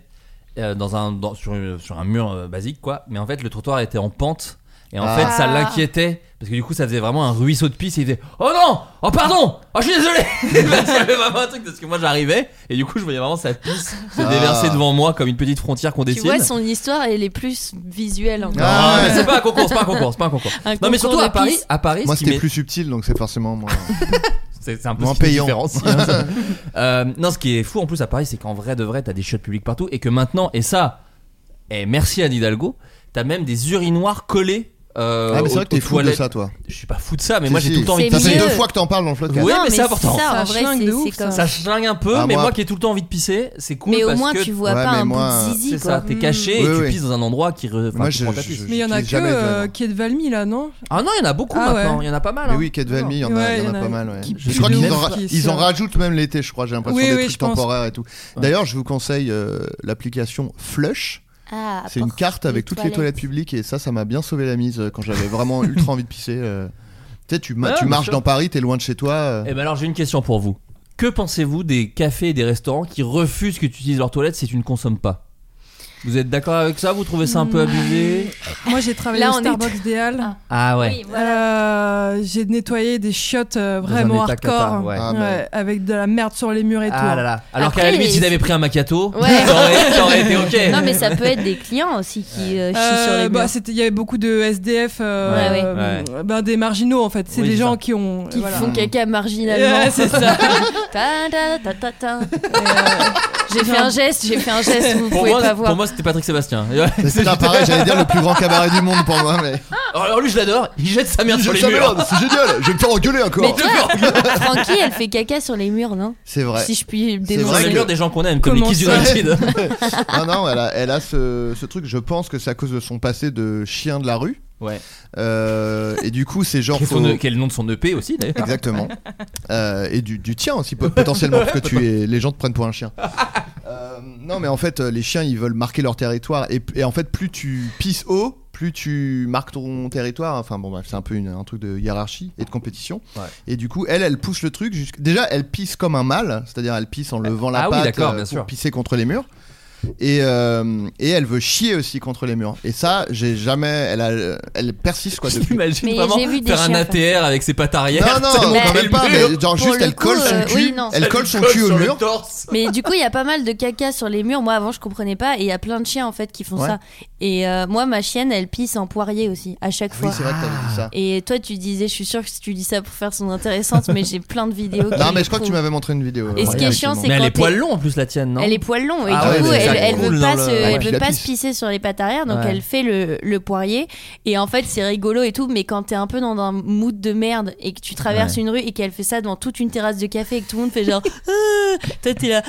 sur un mur basique quoi. Mais en fait le trottoir était en pente. Et en fait ça l'inquiétait parce que du coup ça faisait vraiment un ruisseau de pisse et il disait oh non, oh pardon, oh je suis désolé. Il y avait vraiment un truc parce que moi j'arrivais et du coup je voyais vraiment sa pisse se déverser devant moi comme une petite frontière qu'on dessine. Tu vois son histoire elle est plus visuelle encore. Non mais c'est pas un concours, c'est pas un concours. Non mais surtout à Paris moi c'était plus subtil donc c'est forcément moins c'est un peu moins payant. Non ce qui est fou en plus à Paris c'est qu'en vrai de vrai t'as des chiottes publiques partout et que maintenant et ça Et merci à Hidalgo, t'as même des urinoirs collés. Ah mais c'est vrai que t'es fou de ça toi. Je suis pas fou de ça mais moi j'ai tout le temps envie de Ça fait pisser. 2 fois que t'en parles dans le podcast. Oui Non, mais c'est important. Ça, en Ça vrai, schlingue de ouf, c'est comme Ça schlingue un peu Ah, mais moi- moi qui ai tout le temps envie de pisser c'est cool Mais au parce moins, que tu vois Ouais, pas mais un moi, bout de zizi, c'est quoi. ça, t'es caché et Oui, tu oui. pisses dans un endroit qui Moi qui prend ta pisse. Mais il y en a j'utilise jamais le venin. que Kate Valmy là, non? Ah non, il y en a beaucoup Ah maintenant, ouais. il y en a pas mal. Mais hein. oui, Kate Valmy, il y en a, Ouais, il y en a pas mal. Ouais. qui Je pue crois de qu'ils ouf, ils en rajoutent même l'été, je crois. J'ai l'impression Oui, des oui, trucs je pense. temporaires et tout. D'ailleurs, je vous conseille l'application Flush. Ah, C'est une pour carte avec toutes les toilettes publiques et ça m'a bien sauvé la mise quand j'avais vraiment ultra envie de pisser. Tu sais, tu bien marches sûr. dans Paris, t'es loin de chez toi. Eh ben alors j'ai une question pour vous. Que pensez-vous des cafés et des restaurants qui refusent que tu utilises leurs toilettes si tu ne consommes pas? Vous êtes d'accord avec ça? Vous trouvez ça un peu abusé? Moi j'ai travaillé Là, au on est- Starbucks des Halles. Ah ouais. Oui, voilà. J'ai nettoyé des chiottes Dans vraiment un état cata, hardcore. ouais. Ah, Ouais, avec de la merde sur les murs et tout. Ah là là. Alors Après, qu'à la limite, les- s'ils avaient pris un macchiato, Ouais. ça aurait été ok. Non, mais ça peut être des clients aussi qui chient sur les murs. Il y avait beaucoup de SDF, des marginaux en fait. C'est Oui, des c'est gens ça. qui ont. Qui voilà. font caca marginalement. Ouais, c'est ça. Ta, ta, ta, ta, ta. J'ai fait un geste, vous Pour pouvez moi, pas voir. pour moi, c'était Patrick Sébastien. C'est pareil, j'allais dire le plus grand cabaret du monde pour moi. Mais... Alors lui, je l'adore. Il jette sa merde sur les murs. C'est génial, je vais me faire engueuler Mais encore. toi, Francky, elle fait caca sur les murs, non? C'est vrai. Si je puis C'est Sur vrai les dénoncer. que- murs des gens qu'on aime, comme les Comment Kids ça United. Non, elle a ce truc, je pense que c'est à cause de son passé de chien de la rue. Ouais. Et du coup, c'est genre. Quel est le nom de son EP aussi d'ailleurs. Exactement. Et du tien aussi, potentiellement, parce que les gens te prennent pour un chien. Non, mais en fait, les chiens, ils veulent marquer leur territoire. Et en fait, plus tu pisses haut, plus tu marques ton territoire. Enfin, bon, bref, c'est un peu un truc de hiérarchie et de compétition. Ouais. Et du coup, elle pousse le truc. Déjà, elle pisse comme un mâle, c'est-à-dire elle pisse en levant la Ah oui, patte d'accord, bien pour sûr. pisser contre les murs. Et elle veut chier aussi contre les murs. Et ça, j'ai jamais. Elle persiste quoi depuis. J'imagine Mais vraiment j'ai vu des faire un chiens ATR avec ses pattes arrière. Non, tellement quand qu'elle même pas. mur. Mais genre Pour juste, le elle coup, colle son cul. oui, non. Elle colle son colle cul au sur le mur. torse. Mais du coup, il y a pas mal de caca sur les murs. Moi, avant, je comprenais pas. Et il y a plein de chiens en fait qui font Ouais. ça. Et moi, ma chienne, elle pisse en poirier aussi, à chaque Oui, fois. c'est vrai que t'avais dit ça. Et toi, tu disais, je suis sûre que tu dis ça pour faire son intéressante, mais j'ai plein de vidéos. Non, mais je crois que tu m'avais montré une vidéo. Et ce qui est chiant, c'est Mais elle quand est poil long en plus la tienne, non? Elle est poil long et Ah du ouais, coup mais ça elle coule veut dans pas le- se, Ouais, elle puis veut la pas pisse. se pisser sur les pattes arrière donc Ouais. elle fait le poirier et en fait c'est rigolo et tout mais quand t'es un peu dans un mood de merde et que tu traverses Ouais. une rue et qu'elle fait ça devant toute une terrasse de café et que tout le monde fait genre toi t'es là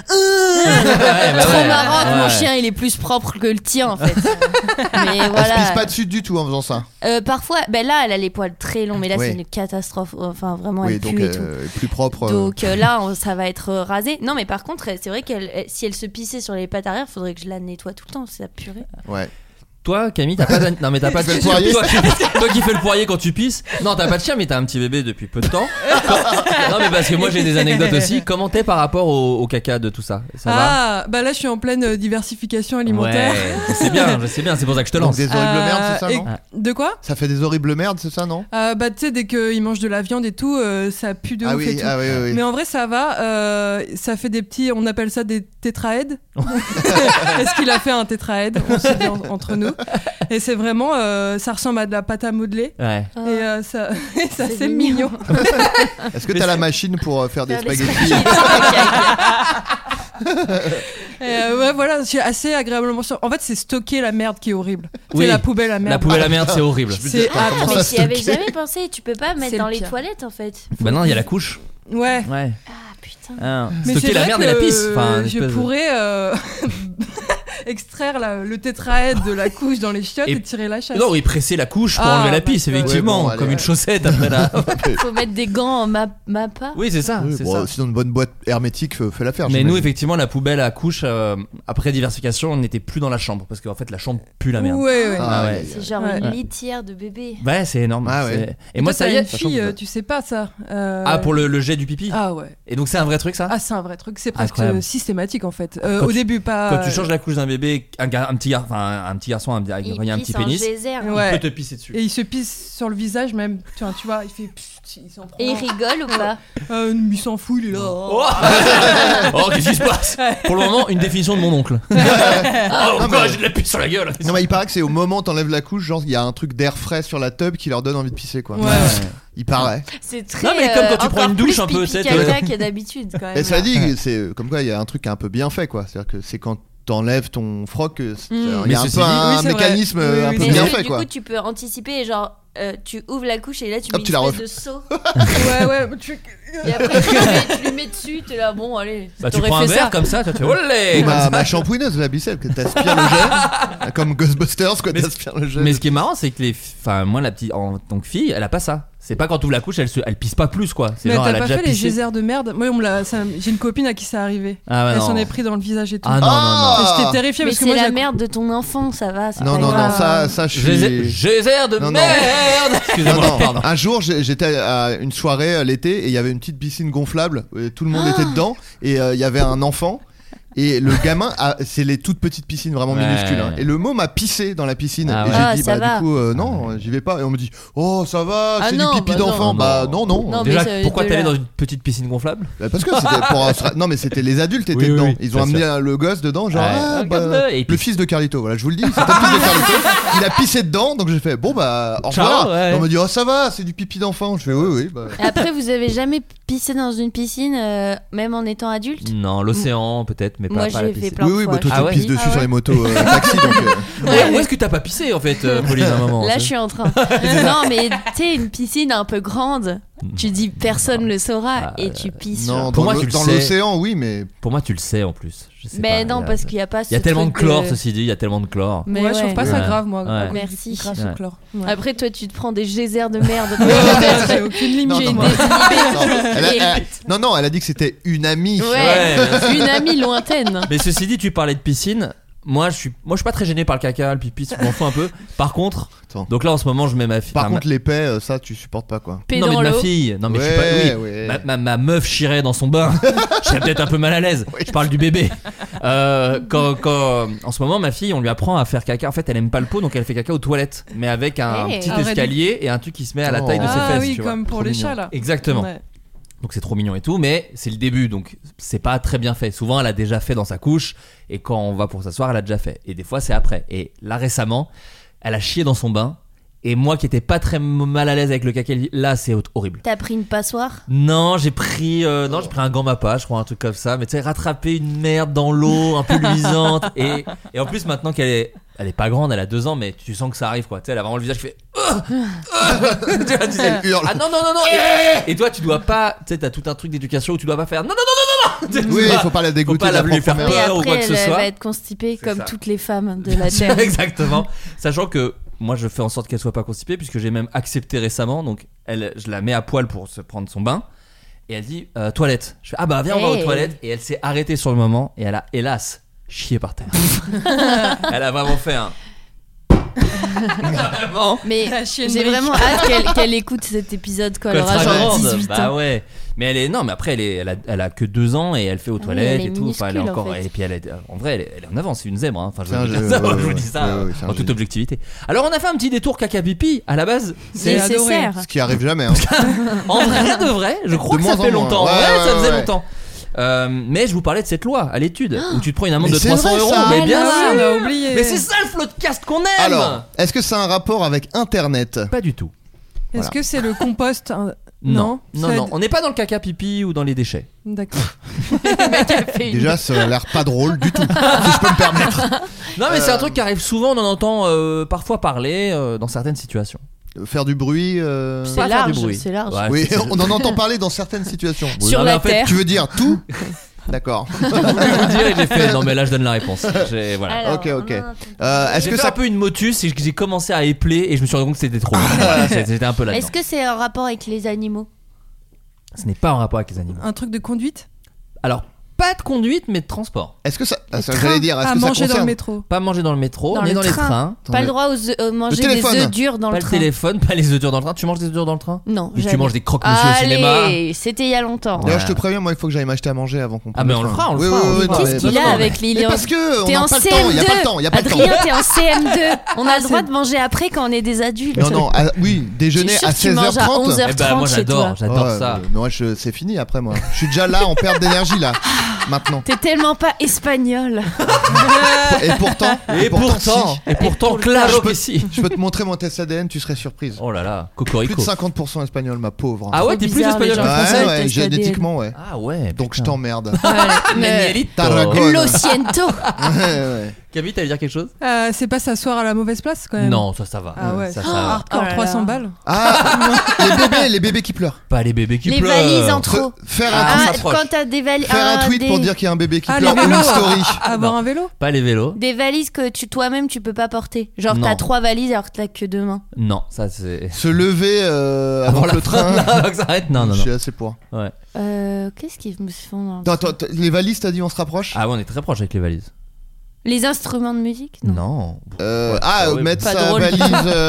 bah trop ouais. marrant que mon Ouais. chien il est plus propre que le tien en fait mais Elle se voilà pisse pas dessus du tout en faisant ça. parfois ben là elle a les poils très longs mais là Oui. c'est une catastrophe enfin vraiment Oui, elle donc pue et tout plus propre. donc là, ça va être rasé. Non, mais par contre, c'est vrai si elle se pissait sur les pattes arrière, faudrait que je la nettoie tout le temps. C'est la purée. Ouais. Toi, Camille, t'as pas non mais t'as pas de Tu fais le poirier. Toi qui fais le poirier quand tu pisses. Non, t'as pas de chien, mais t'as un petit bébé depuis peu de temps. Non, mais parce que moi j'ai des anecdotes aussi. Comment t'es par rapport au caca de tout ça? Ça va? Ah, bah là je suis en pleine diversification alimentaire. Ouais, je sais bien, c'est pour ça que je te Donc lance. des horribles merdes, c'est ça, et- non? De quoi? Ça fait des horribles merdes, c'est ça, non? Bah tu sais, dès qu'ils mangent de la viande et tout, ça pue de Ah ouf et oui, tout. ah oui, oui. Mais en vrai, ça va. Ça fait des petits, on appelle ça des tétraèdes. Est-ce qu'il a fait un tétraède? On se dit entre nous. Et c'est vraiment, ça ressemble à de la pâte à modeler. Ouais. Et ça, c'est C'est mignon. Est-ce que t'as la machine pour faire des Faire des spaghettis? Ouais, voilà, je suis assez agréablement sûr. En fait, c'est stocker la merde qui est horrible. Oui. C'est la poubelle à merde. La poubelle à merde, c'est horrible. C'est Comment atroce. ça, Mais j'y avais stocker jamais pensé. Tu peux pas mettre C'est dans le les pire. toilettes en fait. Bah non, il y a la couche. Ouais. Ouais. Ah putain. Ah, Mais stocker c'est la vrai merde que et la pisse. Enfin, une je espèce de- pourrais extraire le tétraède de la couche dans les chiottes Et- et tirer la chasse. Non, oui, presser la couche pour Ah, enlever la pisse, d'accord. effectivement, Ouais, bon, allez, comme une allez. chaussette après la. Faut mettre des gants en mappa. Oui, c'est ça, Oui, c'est bon, ça. sinon une bonne boîte hermétique fait l'affaire. Mais j'imagine. nous, effectivement, la poubelle à couche, après diversification, on n'était plus dans la chambre parce qu'en fait, la chambre pue la merde. Ouais, ouais. Ah, Ah ouais. ouais. C'est genre Ouais. une litière de bébé. Ouais, c'est énorme. Ah ouais. C'est- Et moi, toi, ça y t'as est. une fille, tu sais pas ça. Ah, pour le jet du pipi. Ah ouais. Et donc, c'est un vrai truc, ça? Ah, c'est un vrai truc. C'est presque Incroyable. systématique en fait. Quand Au tu- début, pas. Quand tu changes la couche d'un bébé, un petit garçon, avec Il un pisse petit en pénis, geyser. Ouais. il peut te pisser dessus. Et il se pisse sur le visage même. Tu vois, il fait. Il s'en prend. Et il rigole ou pas? Il s'en fout, il est là. Oh, oh, qu'est-ce qui se passe? Pour le moment, une définition de mon oncle. Oh, pourquoi j'ai de la pisse sur la gueule? Non, mais il paraît que c'est au moment où t'enlèves la couche, genre il y a un truc d'air frais sur la tub qui leur donne envie de pisser, quoi. Ouais. Il paraît. C'est très. Non, mais comme quand tu prends encore une douche plus un peu, pipi c'est- caca qu'il y a d'habitude quand même. Et ça dit, c'est comme quoi il y a un truc un peu bien fait, quoi. C'est-à-dire que c'est quand t'enlèves ton froc, il Mais y a un ceci peu dit- un Oui, c'est mécanisme vrai. un Oui, peu oui, bien Mais fait, du quoi. coup, tu peux anticiper, genre, tu ouvres la couche et là, tu Hop, mets tu la une refais. espèce de seau. Ouais, Et après, tu lui mets dessus, t'es là, bon, allez. Bah, tu t'aurais prends un fait verre ça. comme ça, tu fais olé Ou comme ça. ma shampouineuse, la bicep, que t'aspires le jet, comme Ghostbusters, quoi, Mais- t'aspires le jet. Mais ce qui est marrant, c'est que moi, la petite, en tant que fille, elle a pas ça. C'est pas quand tu ouvres la couche, elle pisse pas plus, quoi. C'est Mais genre, t'as elle a pas déjà fait les pissé. geysers de merde. Moi, j'ai une copine à qui ça arrivé. Ah ouais, Elle non. s'en est pris dans le visage et tout. Ah non, non, Et j'étais terrifiée Mais parce que c'est moi, la j'ai- merde de ton enfant, ça va. c'est Non, pas non, non, grave. ça, je non. suis. Geyser de Non, non. merde Non, Excusez-moi, non. pardon. Un jour, j'étais à une soirée l'été et il y avait une petite piscine gonflable. Et tout le monde était dedans et il y avait un enfant. Et le gamin, c'est les toutes petites piscines vraiment Ouais. minuscules. Hein. Et le môme a pissé dans la piscine. Ah et ouais. Ah, j'ai dit, ça va. du coup, non, j'y vais pas. Et on me dit, oh, ça va, Ah c'est non, du pipi bah d'enfant. non. Bah non, non. Non, Déjà, mais pourquoi de t'es allé là. dans une petite piscine gonflable Bah, parce que c'était pour. Non, mais c'était les adultes étaient Oui, dedans. oui, Ils bien ont amené sûr. le gosse dedans, genre. Ouais. Ah, bah, Regarde-le. Et le puis- fils de Carlito, voilà, je vous le dis, c'était le fils de Carlito. Il a pissé dedans, donc j'ai fait, bon bah, au Ciao, revoir. ouais. Et on me dit, oh, ça va, c'est du pipi d'enfant. Je fais, oui, oui. Bah. Et après, vous avez jamais pissé dans une piscine, même en étant adulte? Non, l'océan peut-être, mais pas, Moi, pas la j'ai fait piscine. plein Oui, de oui, fois. bah toi Ah tu ouais. pisses dessus Ah sur ouais. les motos taxi donc. Où est-ce que t'as pas pissé en fait, Pauline, à un moment Là, je suis en train. Non, mais tu sais, une piscine un peu grande, tu dis personne le saura et tu pisses. Non, genre. Pour dans moi, tu le dans sais. l'océan, oui, mais. Pour moi, tu le sais en plus. Je sais Mais pas, non, il y a- parce qu'il n'y a pas ce Il y a tellement de truc chlore, ceci dit, il y a tellement de chlore. Mais Ouais, je trouve pas ça Ouais. grave, moi. Ouais. à cause du- Merci. grâce Ouais. au chlore. Ouais. Après, toi, tu te prends des geysers de merde. J'ai aucune limite. Non, J'ai non, des non, non, elle a dit que c'était une amie. Ouais, une amie lointaine. Mais ceci dit, tu parlais de piscine. Moi, je suis pas très gêné par le caca, le pipi, je m'en fous un peu. Par contre, Attends. donc là en ce moment, je mets ma fille. Par enfin, contre, l'épais, ça, tu supportes pas quoi. Pé non mais dans de ma l'eau. fille. Non mais je suis Ouais, pas. Oui. ouais. Ma meuf chierait dans son bain. Je serais peut-être un peu mal à l'aise. Je parle du bébé. Quand en ce moment ma fille, on lui apprend à faire caca. En fait, elle aime pas le pot, donc elle fait caca aux toilettes, mais avec un Hey. petit Ah, escalier et un truc qui se met à la taille de ses Ah fesses. oui, tu vois. comme pour Trop les mignon. chats là. Exactement. Ouais. Donc c'est trop mignon et tout, mais c'est le début, donc c'est pas très bien fait. Souvent elle a déjà fait dans sa couche, et quand on va pour s'asseoir, elle a déjà fait. Et des fois c'est après. Et là récemment, elle a chié dans son bain, et moi qui étais pas très mal à l'aise avec le caca, là c'est horrible. T'as pris une passoire? Non, j'ai pris un gant mappa, je crois, un truc comme ça. Mais tu sais, rattraper une merde dans l'eau, un peu luisante. Et en plus maintenant elle est pas grande, elle a 2 ans, mais tu sens que ça arrive quoi. Tu sais, elle a vraiment le visage qui fait. Tu vois, tu sais, Elle hurle. ah non. Et toi, tu dois pas. Tu sais, t'as tout un truc d'éducation où tu dois pas faire. Non. Tu Oui, dois- faut pas la dégoûter pas de la lui faire propre peur. mère. Et ou après, quoi que ce elle soit. va être constipée comme ça. toutes les femmes de la Terre. Exactement. Sachant que moi, je fais en sorte qu'elle soit pas constipée, puisque j'ai même accepté récemment. Donc, je la mets à poil pour se prendre son bain. Et elle dit toilette. Je fais ah bah viens on va aux Hey. toilettes. Et elle s'est arrêtée sur le moment et elle a hélas chié par terre. Elle a vraiment fait un. Vraiment. Mais La chienne j'ai brique. vraiment hâte qu'elle écoute cet épisode quand elle Quand aura elle sera genre grande, 18 bah ans. ouais. Mais elle après elle a que 2 ans et elle fait aux toilettes elle est et tout. Enfin, elle est minuscule, encore en fait. et puis en vrai elle est en avance, c'est une zèbre. Hein. Enfin, je C'est un vous dis jeu, ça, ouais, je vous ouais, dis ça ouais, ouais, c'est un en toute génie. objectivité. Alors on a fait un petit détour caca pipi à la base. J'ai adoré. Nécessaire. Ce qui arrive jamais. Hein. En vrai de vrai, je crois De que ça moins fait en moins. longtemps. Ouais, Ouais, ça ouais, faisait ouais. longtemps. Mais je vous parlais de cette loi à l'étude où tu te prends une amende Mais de c'est 300 vrai, euros. ça. Mais bien Ah, sûr. on a oublié. Mais c'est ça le floodcast qu'on aime. Alors, est-ce que ça a un rapport avec Internet? Pas du tout. Est-ce Voilà. que c'est le compost Non, Ça- on n'est pas dans le caca pipi ou dans les déchets. D'accord. Déjà, ça a l'air pas drôle du tout, si je peux me permettre. Non mais c'est un truc qui arrive souvent, on en entend parfois parler dans certaines situations. Faire du bruit. C'est Pas faire large, du bruit. c'est large. Ouais, Oui, c'est- on en entend parler dans certaines situations. Oui. Sur Non, mais la en fait, Terre. Tu veux dire tout? D'accord. Je voulais vous dire et j'ai fait. Non mais là je donne la réponse. Voilà. Alors, Ok, ok. non, Est-ce J'ai que fait ça un peu une motus et j'ai commencé à épeler et je me suis rendu compte que c'était trop. Voilà, c'était un peu là-dedans. Est-ce que c'est un rapport avec les animaux? Ce n'est pas en rapport avec les animaux. Un truc de conduite? Alors pas de conduite mais de transport. Est-ce que ça. Les ça, trains. j'allais dire. Est-ce À que ça manger dans le concerne métro. Pas manger dans le métro, Dans mais le dans les train. trains. Pas le droit manger des téléphone. œufs durs dans Pas le le train. téléphone, pas les œufs durs dans le train. Tu manges des œufs durs dans le train? Non, Mais tu jamais. manges des croque-monsieur au cinéma. Allez, c'était il y a longtemps. D'ailleurs, Ouais. je te préviens, moi, il faut que j'aille m'acheter à manger avant qu'on Ah, mais on le fera, on le Oui, fera. oui, oui, non, Qu'est-ce mais qu'il pas a de avec problème. les Mais parce que on T'es n'a en pas le temps, il y a pas le temps, il y a pas le temps. Adrien, t'es en CM2. On a le droit de manger après quand on est des adultes. Non, non, oui, déjeuner Je suis à sûre que tu manges à 16h30. 11h30 Eh ben moi chez j'adore, toi. j'adore Ouais, ça. mais moi, c'est fini après, moi. Je suis déjà là en perte d'énergie, là. maintenant. T'es tellement pas espagnol. Et pourtant, si. claro que si. Je peux te montrer mon test ADN, tu serais surprise. Oh là là, Plus cocorico. de 50% espagnol, ma pauvre. Ah ouais, t'es plus bizarre, les espagnol gens que qui font ça, français. le Ouais, test génétiquement, ouais. Ah ouais. Donc je t'emmerde. Miguelito. Tarragone. Lo siento. Ouais. Camille, t'allais dire quelque chose? C'est pas s'asseoir à la mauvaise place quand même. Non, ça va. Ah ouais. Ça va. Hardcore, Oh là là. 300 balles. Ah, les bébés qui pleurent. Pas les bébés qui Les pleurent. valises en trop. Faire Ah, un ça tweet, s'approche. Quand t'as des valises. faire un tweet pour dire qu'il y a un bébé qui Ah, pleure les ou une vélos. story. Avoir un vélo. Pas les vélos. Des valises que toi-même tu peux pas porter. Genre Non. t'as 3 valises alors que t'as que 2 mains. Non, ça c'est. Se lever avant que le train. Avant que ça arrête. Non. Je suis assez pour. Ouais. Qu'est-ce qu'ils me font dans Attends, les valises, t'as dit on se rapproche? Ah ouais, on est très proche avec les valises. Les instruments de musique? Non. Ouais, mettre Pas sa drôle. valise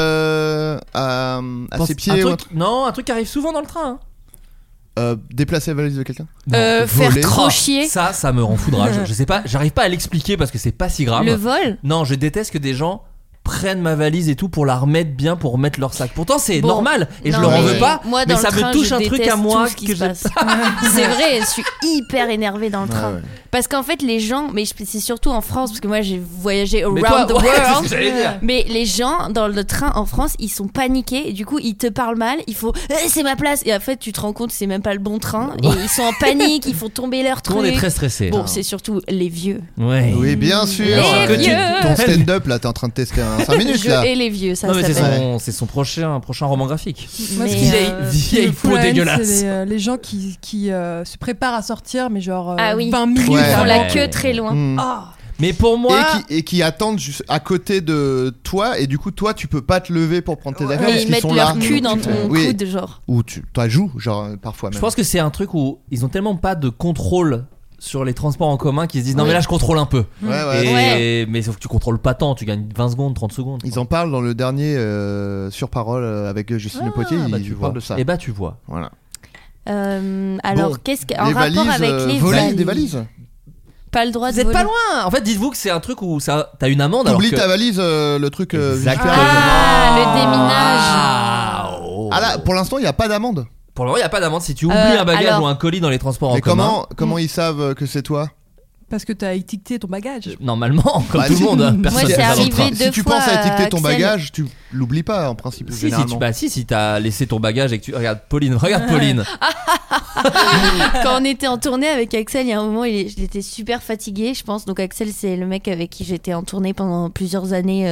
à ses pieds ou un truc. Non, un truc qui arrive souvent dans le train. Déplacer la valise de quelqu'un. Faire voler. trop chier. Ça me rend foudrage. Je sais pas, j'arrive pas à l'expliquer parce que c'est pas si grave. Le vol? Non, je déteste que des gens prennent ma valise et tout pour la remettre bien, pour remettre leur sac. Pourtant c'est Bon. normal et je Non, leur en mais veux pas. moi, mais dans ça le me train, touche je un truc déteste à moi tout ce qui que se je. passe. C'est vrai, je suis hyper énervée dans le train. ouais. Parce qu'en fait, les gens, mais c'est surtout en France, parce que moi j'ai voyagé Mais around toi, the ouais, c'est ce world. que j'allais dire. Mais les gens dans le train en France, ils sont paniqués et du coup ils te parlent mal. Il faut, c'est ma place. Et en fait, tu te rends compte que c'est même pas le bon train. Et ils sont en panique, ils font tomber leur Tout truc. le monde est très stressé. Bon, c'est surtout les vieux. Ouais. Oui, bien sûr. Les Que vieux. ton stand-up là, t'es en train de tester un 5 minutes là. Et les vieux, ça Non mais s'appelle. c'est son prochain roman graphique. Moi, ce Mais, qui- Vieille me peau freine, dégueulasse. c'est les gens qui se préparent à sortir, mais genre Ah oui. 20 minutes. Ouais. Ils font avant. la queue très loin. Hmm. Ah. Mais pour moi, Et qui attendent juste à côté de toi, et du coup toi tu peux pas te lever pour prendre tes affaires parce Et ils qu'ils mettent sont leur là. cul dans ton Oui. coude, genre. Ou tu t'as joué genre parfois même. je pense que c'est un truc où ils ont tellement pas de contrôle sur les transports en commun qu'ils se disent non mais là je contrôle un peu. Ouais, ouais. Et- Ouais. Mais sauf que tu contrôles pas tant, tu gagnes 20 secondes, 30 secondes. Ils en parlent dans le dernier sur parole avec Justine Le Potier, bah, ils tu parlent vois. de ça. Et bah tu vois. Voilà. Alors, Bon, qu'est-ce que, en les rapport valises, avec les voler valises, des valises. pas le droit Vous de êtes voler. pas loin. En fait, dites-vous que c'est un truc où t'as une amende. Alors T'oublies que... ta valise, le truc. Exactement. Ah, le déminage. Ah, oh. Ah là, pour l'instant, il y a pas d'amende. Pour le moment, il y a pas d'amende si tu oublies un bagage alors- ou un colis dans les transports Mais en commun. comment ils savent que c'est toi? Parce que t'as étiqueté ton bagage. Normalement, comme Bah, tout le si. monde, hein, Moi, personne c'est ne va dans le arrivé train. deux Si tu fois, penses à étiqueter ton Axel. bagage, tu l'oublies pas en principe. Si généralement. si t'as laissé ton bagage et que tu regarde Pauline. Quand on était en tournée avec Axel, il y a un moment, il était super fatigué, je pense. Donc Axel, c'est le mec avec qui j'étais en tournée pendant plusieurs années.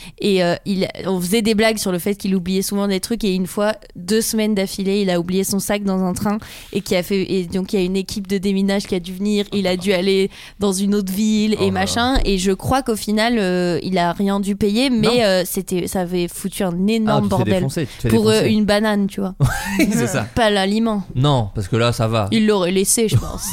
On faisait des blagues sur le fait qu'il oubliait souvent des trucs. Et une fois, 2 semaines d'affilée, il a oublié son sac dans un train. Et donc il y a une équipe de déminage qui a dû venir. Il a dû aller dans une autre ville et machin. Et je crois qu'au final, il a rien dû payer. Mais ça avait foutu un énorme bordel. Pour une banane, tu vois. C'est ça. Pas l'aliment. Non, parce que là, ça va. Il l'aurait laissé, je pense.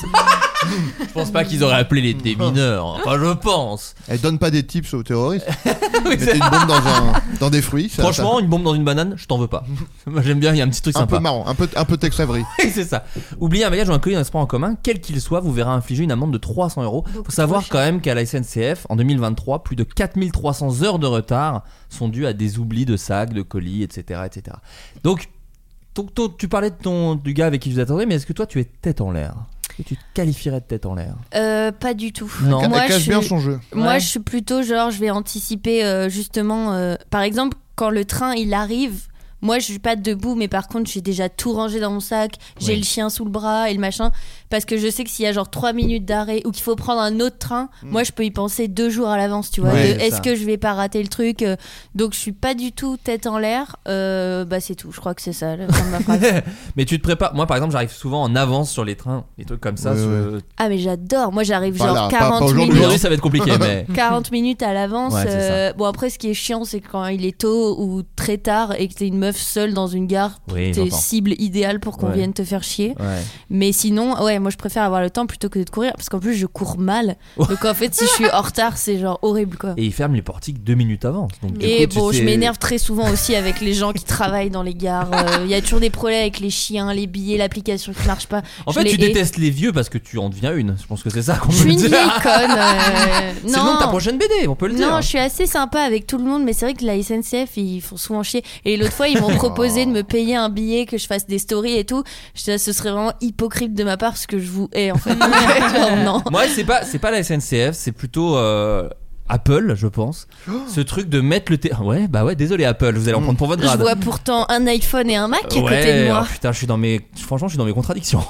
Je pense pas qu'ils auraient appelé les démineurs. Enfin, je pense. Elle donne pas des tips aux terroristes. Oui, Mettez une bombe dans des fruits. ça- Franchement, une bombe dans une banane, je t'en veux pas. Moi, j'aime bien, il y a un petit truc un sympa. peu marrant, un peu texte-rêverie. C'est ça. Oubliez un bagage ou un colis dans un transport en commun, quel qu'il soit, vous verrez infliger une amende de 300 €. Faut savoir quand même qu'à la SNCF, en 2023, plus de 4300 heures de retard sont dues à des oublis de sacs, de colis, etc. etc. Donc, tu parlais du gars avec qui vous attendez, mais est-ce que toi, tu es tête en l'air? Est-ce que tu te qualifierais de tête en l'air? Pas du tout. Non. Elle Moi, cache je bien suis- son jeu. Moi, Ouais. je suis plutôt genre, je vais anticiper justement. Par exemple, quand le train il arrive, moi je suis pas debout, mais par contre, j'ai déjà tout rangé dans mon sac. J'ai Oui. le chien sous le bras et le machin. Parce que je sais que s'il y a genre 3 minutes d'arrêt ou qu'il faut prendre un autre train, moi je peux y penser 2 jours à l'avance, tu vois. Ouais, de, c'est est-ce ça. que je vais pas rater le truc Donc, je suis pas du tout tête en l'air. Bah, c'est tout. Je crois que c'est ça la fin de ma phrase. Mais tu te prépares. Moi, par exemple, j'arrive souvent en avance sur les trains, des trucs comme ça. Ouais, sur- Ah, mais j'adore. Moi, j'arrive Pas genre là, pas 40 aujourd'hui, minutes. Aujourd'hui, ça va être compliqué, mais. 40 minutes à l'avance. Ouais, c'est ça. Bon, après, ce qui est chiant, c'est quand il est tôt ou très tard et que t'es une meuf seule dans une gare, Oui, t'es j'entends. cible idéale pour qu'on Ouais. vienne te faire chier. Ouais. Mais sinon, ouais, moi je préfère avoir le temps plutôt que de courir parce qu'en plus je cours mal. Donc en fait, si je suis en retard, c'est genre horrible quoi. Et ils ferment les portiques 2 minutes avant. Donc, du Et coup, tu bon, je sais- m'énerve très souvent aussi avec les gens qui travaillent dans les gares. Il y a toujours des problèmes avec les chiens, les billets, l'application qui marche pas. En Je fait, tu les hais. détestes les vieux parce que tu en deviens une. Je pense que c'est ça qu'on Je peut suis une dire. vieille conne. C'est le nom de ta prochaine BD, on peut le dire. Non, je suis assez sympa avec tout le monde, mais c'est vrai que la SNCF, ils font souvent chier. Et l'autre fois, ils m'ont proposé de me payer un billet, que je fasse des stories et tout. Je disais, ce serait vraiment hypocrite de ma part, parce que je vous hais en fait. Genre, non. Moi, c'est pas la SNCF, c'est plutôt Apple, je pense. Ce truc de mettre le ouais, désolé Apple, vous allez en prendre pour votre Je grade. vois pourtant un iPhone et un Mac à côté de Ouais, moi. oh, putain, je suis dans mes contradictions.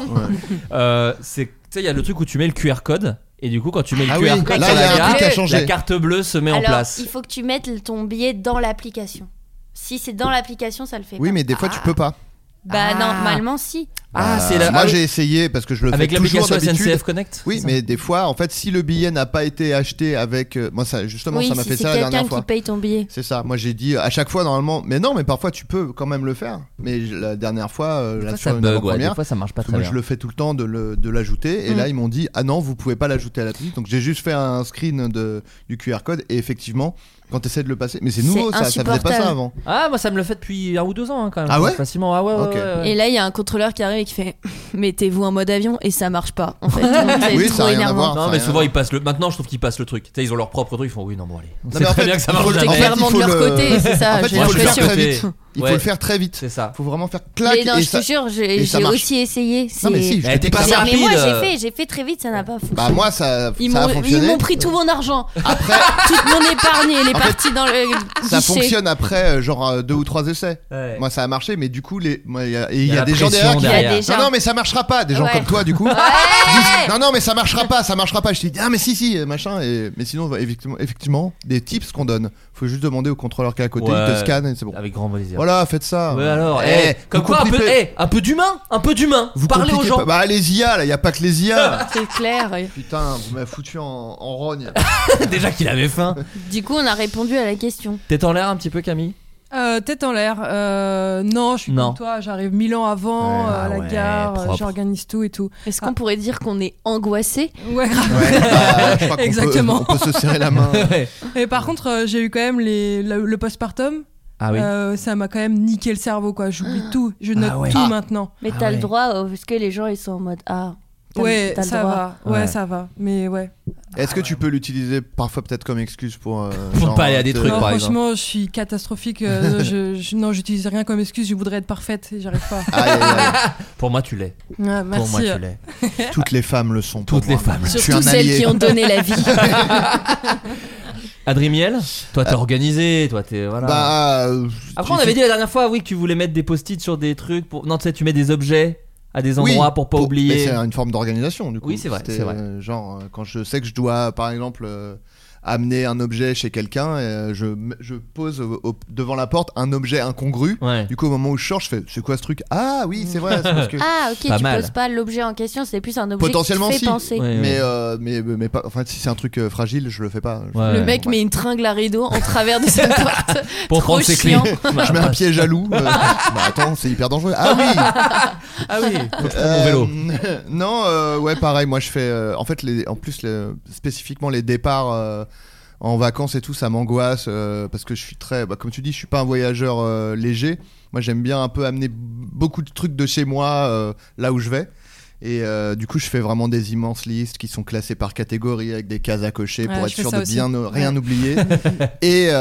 C'est, tu sais, il y a le truc où tu mets le QR code. Et du coup, quand tu mets le QR code là, sur il y a un truc à la changer. carte bleue se met en Alors, place. il faut que tu mettes ton billet dans l'application. Si c'est dans l'application, ça le fait Oui, pas. mais des fois tu peux pas. Bah normalement si. Moi j'ai essayé parce que je le avec fais toujours l'application d'habitude. SNCF Connect. Oui, mais des fois, en fait, si le billet n'a pas été acheté avec, moi ça justement Oui, ça m'a si fait c'est ça la dernière quelqu'un fois. qui paye ton billet. C'est ça. Moi j'ai dit à chaque fois normalement, mais non, mais parfois tu peux quand même le faire. Mais la dernière fois, là Des sur fois, une ça bug, avant-première, des fois ça marche pas très moi bien. je le fais tout le temps de l'ajouter. Et là ils m'ont dit ah non, vous pouvez pas l'ajouter à la petite. Donc j'ai juste fait un screen du QR code et effectivement. Quand t'essaies de le passer, mais c'est nouveau, ça faisait pas ça avant. Ah, moi ça me le fait depuis 1 ou 2 ans quand même. Ah ouais facilement. Ah ouais. Ok. Et là il y a un contrôleur qui arrive et qui fait mettez-vous en mode avion et ça marche pas en fait. Donc, c'est Oui, trop ça a rien à énervant. voir. Non, ça mais a souvent rien ils passent le. Maintenant je trouve qu'ils passent le truc. Tu sais, ils ont leur propre truc. Ils font oui, non, bon allez. On sait mais en très fait, bien que ça il faut marche le- jamais. en fait, Clairement il faut de leur le- côté, c'est ça. En fait, j'ai il faut le faire l'impression. très vite. Il faut Ouais. le faire très vite. C'est ça. Il faut vraiment faire clac Mais non, et je ça. te jure, et ça j'ai marche. aussi essayé. Non mais si, je Eh, t'ai t'es pas pas ça. Mais moi rapide. j'ai fait très vite, ça n'a pas fonctionné. Bah moi ça Ils a m'ont fonctionné. pris tout mon argent. Après Toute mon épargne, elle est En fait, partie dans le ça guichet. fonctionne après genre 2 ou 3 essais. Ouais. Moi ça a marché mais du coup il Il y a la des gens pression derrière qui derrière. Il y a des gens. non mais ça marchera pas, des gens Ouais. comme toi du coup. Ouais. disent, non mais ça marchera pas. Je te dis ah mais si machin mais sinon effectivement des tips qu'on donne. Faut juste demander au contrôleur qui est à côté, Ouais. il te scanne et c'est bon. Avec grand plaisir. Voilà, faites ça. Ouais, alors, Eh, comme vous quoi, compliquez- un peu d'humain. vous Parlez aux compliquez gens. pas. Bah les IA là, y a pas que les IA. C'est clair. Putain, vous m'avez foutu en rogne. Déjà qu'il avait faim. Du coup, on a répondu à la question. Tête en l'air un petit peu, Camille. Tête en l'air. Non, je suis Non. comme toi. J'arrive 1000 ans avant Ouais, à la ouais, gare. propre. J'organise tout et tout. Est-ce qu'on pourrait dire qu'on est angoissé? Ouais, grave. Ouais, bah, je crois qu'on Exactement. on peut se serrer la main. Et par contre, j'ai eu quand même le postpartum. Ah oui. Ça m'a quand même niqué le cerveau, quoi. J'oublie tout. Je note ouais. tout Ah. maintenant. Mais Ah t'as ouais. le droit, parce que les gens ils sont en mode Ouais, t'as le ça droit. va. Ouais, Ouais. ça va. Mais ouais. Est-ce que tu peux l'utiliser parfois peut-être comme excuse pour Pour pas aller à des trucs, Non, par exemple. franchement, je suis catastrophique. Non, j'utilise rien comme excuse. Je voudrais être parfaite et j'arrive pas. Aïe, aïe, aïe. Pour moi, tu l'es. Ouais, Pour moi, merci. tu l'es. Toutes les femmes le sont. pour Toutes les moi. femmes. Je suis Surtout un celles allié. qui ont donné la vie. Adrimiel, toi t'es organisé, toi t'es voilà. Bah. Après, on avait dit la dernière fois, oui, que tu voulais mettre des post-it sur des trucs pour. Non, tu sais, tu mets des objets à des endroits pour pas Mais oublier. c'est une forme d'organisation du coup. Oui, c'est vrai, C'était, c'est vrai. Genre quand je sais que je dois par exemple amener un objet chez quelqu'un, je pose devant la porte un objet incongru. Ouais. Du coup au moment où je sors, je fais c'est quoi ce truc? Ah oui, c'est vrai, c'est parce que. Ah ok, Pas tu mal. poses pas l'objet en question, c'est plus un objet Potentiellement, qui te fait si. penser. Ouais, ouais. Mais pas. Enfin, si c'est un truc fragile, je le fais pas. Ouais. Le mec met une tringle à rideau en travers de sa porte. Pour Trop prendre ses clés. chiant. Je mets un pied jaloux. Bah attends, c'est hyper dangereux. Ah oui. Ah oui, faut que je prenne mon vélo. Non, ouais, pareil. Moi, je fais. En fait, spécifiquement les départs en vacances et tout, ça m'angoisse parce que je suis très. Bah, comme tu dis, je suis pas un voyageur léger. Moi, j'aime bien un peu amener beaucoup de trucs de chez moi là où je vais. Et du coup, je fais vraiment des immenses listes qui sont classées par catégorie avec des cases à cocher pour Ouais, être je fais sûr ça de aussi. bien rien Ouais. oublier. Et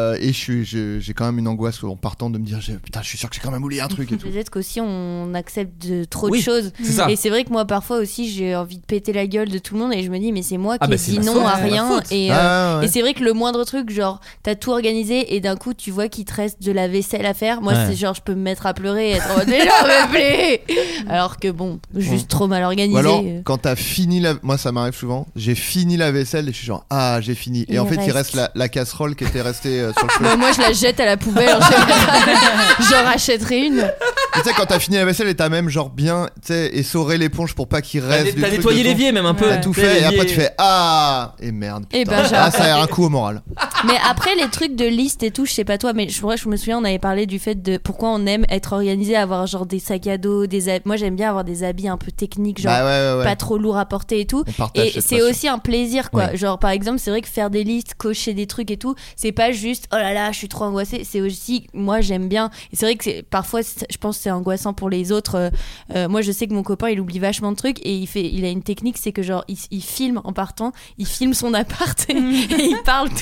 j'ai quand même une angoisse en partant de me dire putain, je suis sûr que j'ai quand même oublié un truc et tout. Peut-être qu'aussi on accepte trop Oui, de choses. c'est ça. Et c'est vrai que moi parfois aussi j'ai envie de péter la gueule de tout le monde et je me dis mais c'est moi qui Ah bah, ai c'est dit ma non faute, à c'est ma rien. faute. Et, Ah, ouais. et c'est vrai que le moindre truc, genre t'as tout organisé et d'un coup tu vois qu'il te reste de la vaisselle à faire. Moi Ouais. c'est genre je peux me mettre à pleurer et être en mode mais j'en veux plus. Alors que bon, juste trop mal organisé. Ou alors, quand t'as fini moi ça m'arrive souvent, j'ai fini la vaisselle et je suis genre ah j'ai fini. Et Il en fait il reste. reste la casserole qui était restée sur le feu. Bah, moi je la jette à la poubelle en général. J'en rachèterai une. Tu sais quand t'as fini la vaisselle et t'as même genre bien essoré l'éponge pour pas qu'il reste du T'as truc nettoyé dedans. l'évier même un peu. T'as tout fait et après tu fais ah et merde Et putain. ben, j'ai Ah ça a un coup au moral. Mais après les trucs de liste et tout, je sais pas toi, mais je me souviens on avait parlé du fait de pourquoi on aime être organisé, avoir genre des sacs à dos, moi j'aime bien avoir des habits un peu techniques, genre Bah ouais. pas trop lourds à porter et tout. On partage Et cette c'est passion. aussi un plaisir quoi. Ouais. Genre par exemple c'est vrai que faire des listes, cocher des trucs et tout, c'est pas juste oh là là je suis trop angoissée. C'est aussi moi j'aime bien. Et c'est vrai que parfois je pense que c'est angoissant pour les autres. Moi je sais que mon copain il oublie vachement de trucs et il a une technique, c'est que genre il filme en partant, il filme son appart et il parle tout seul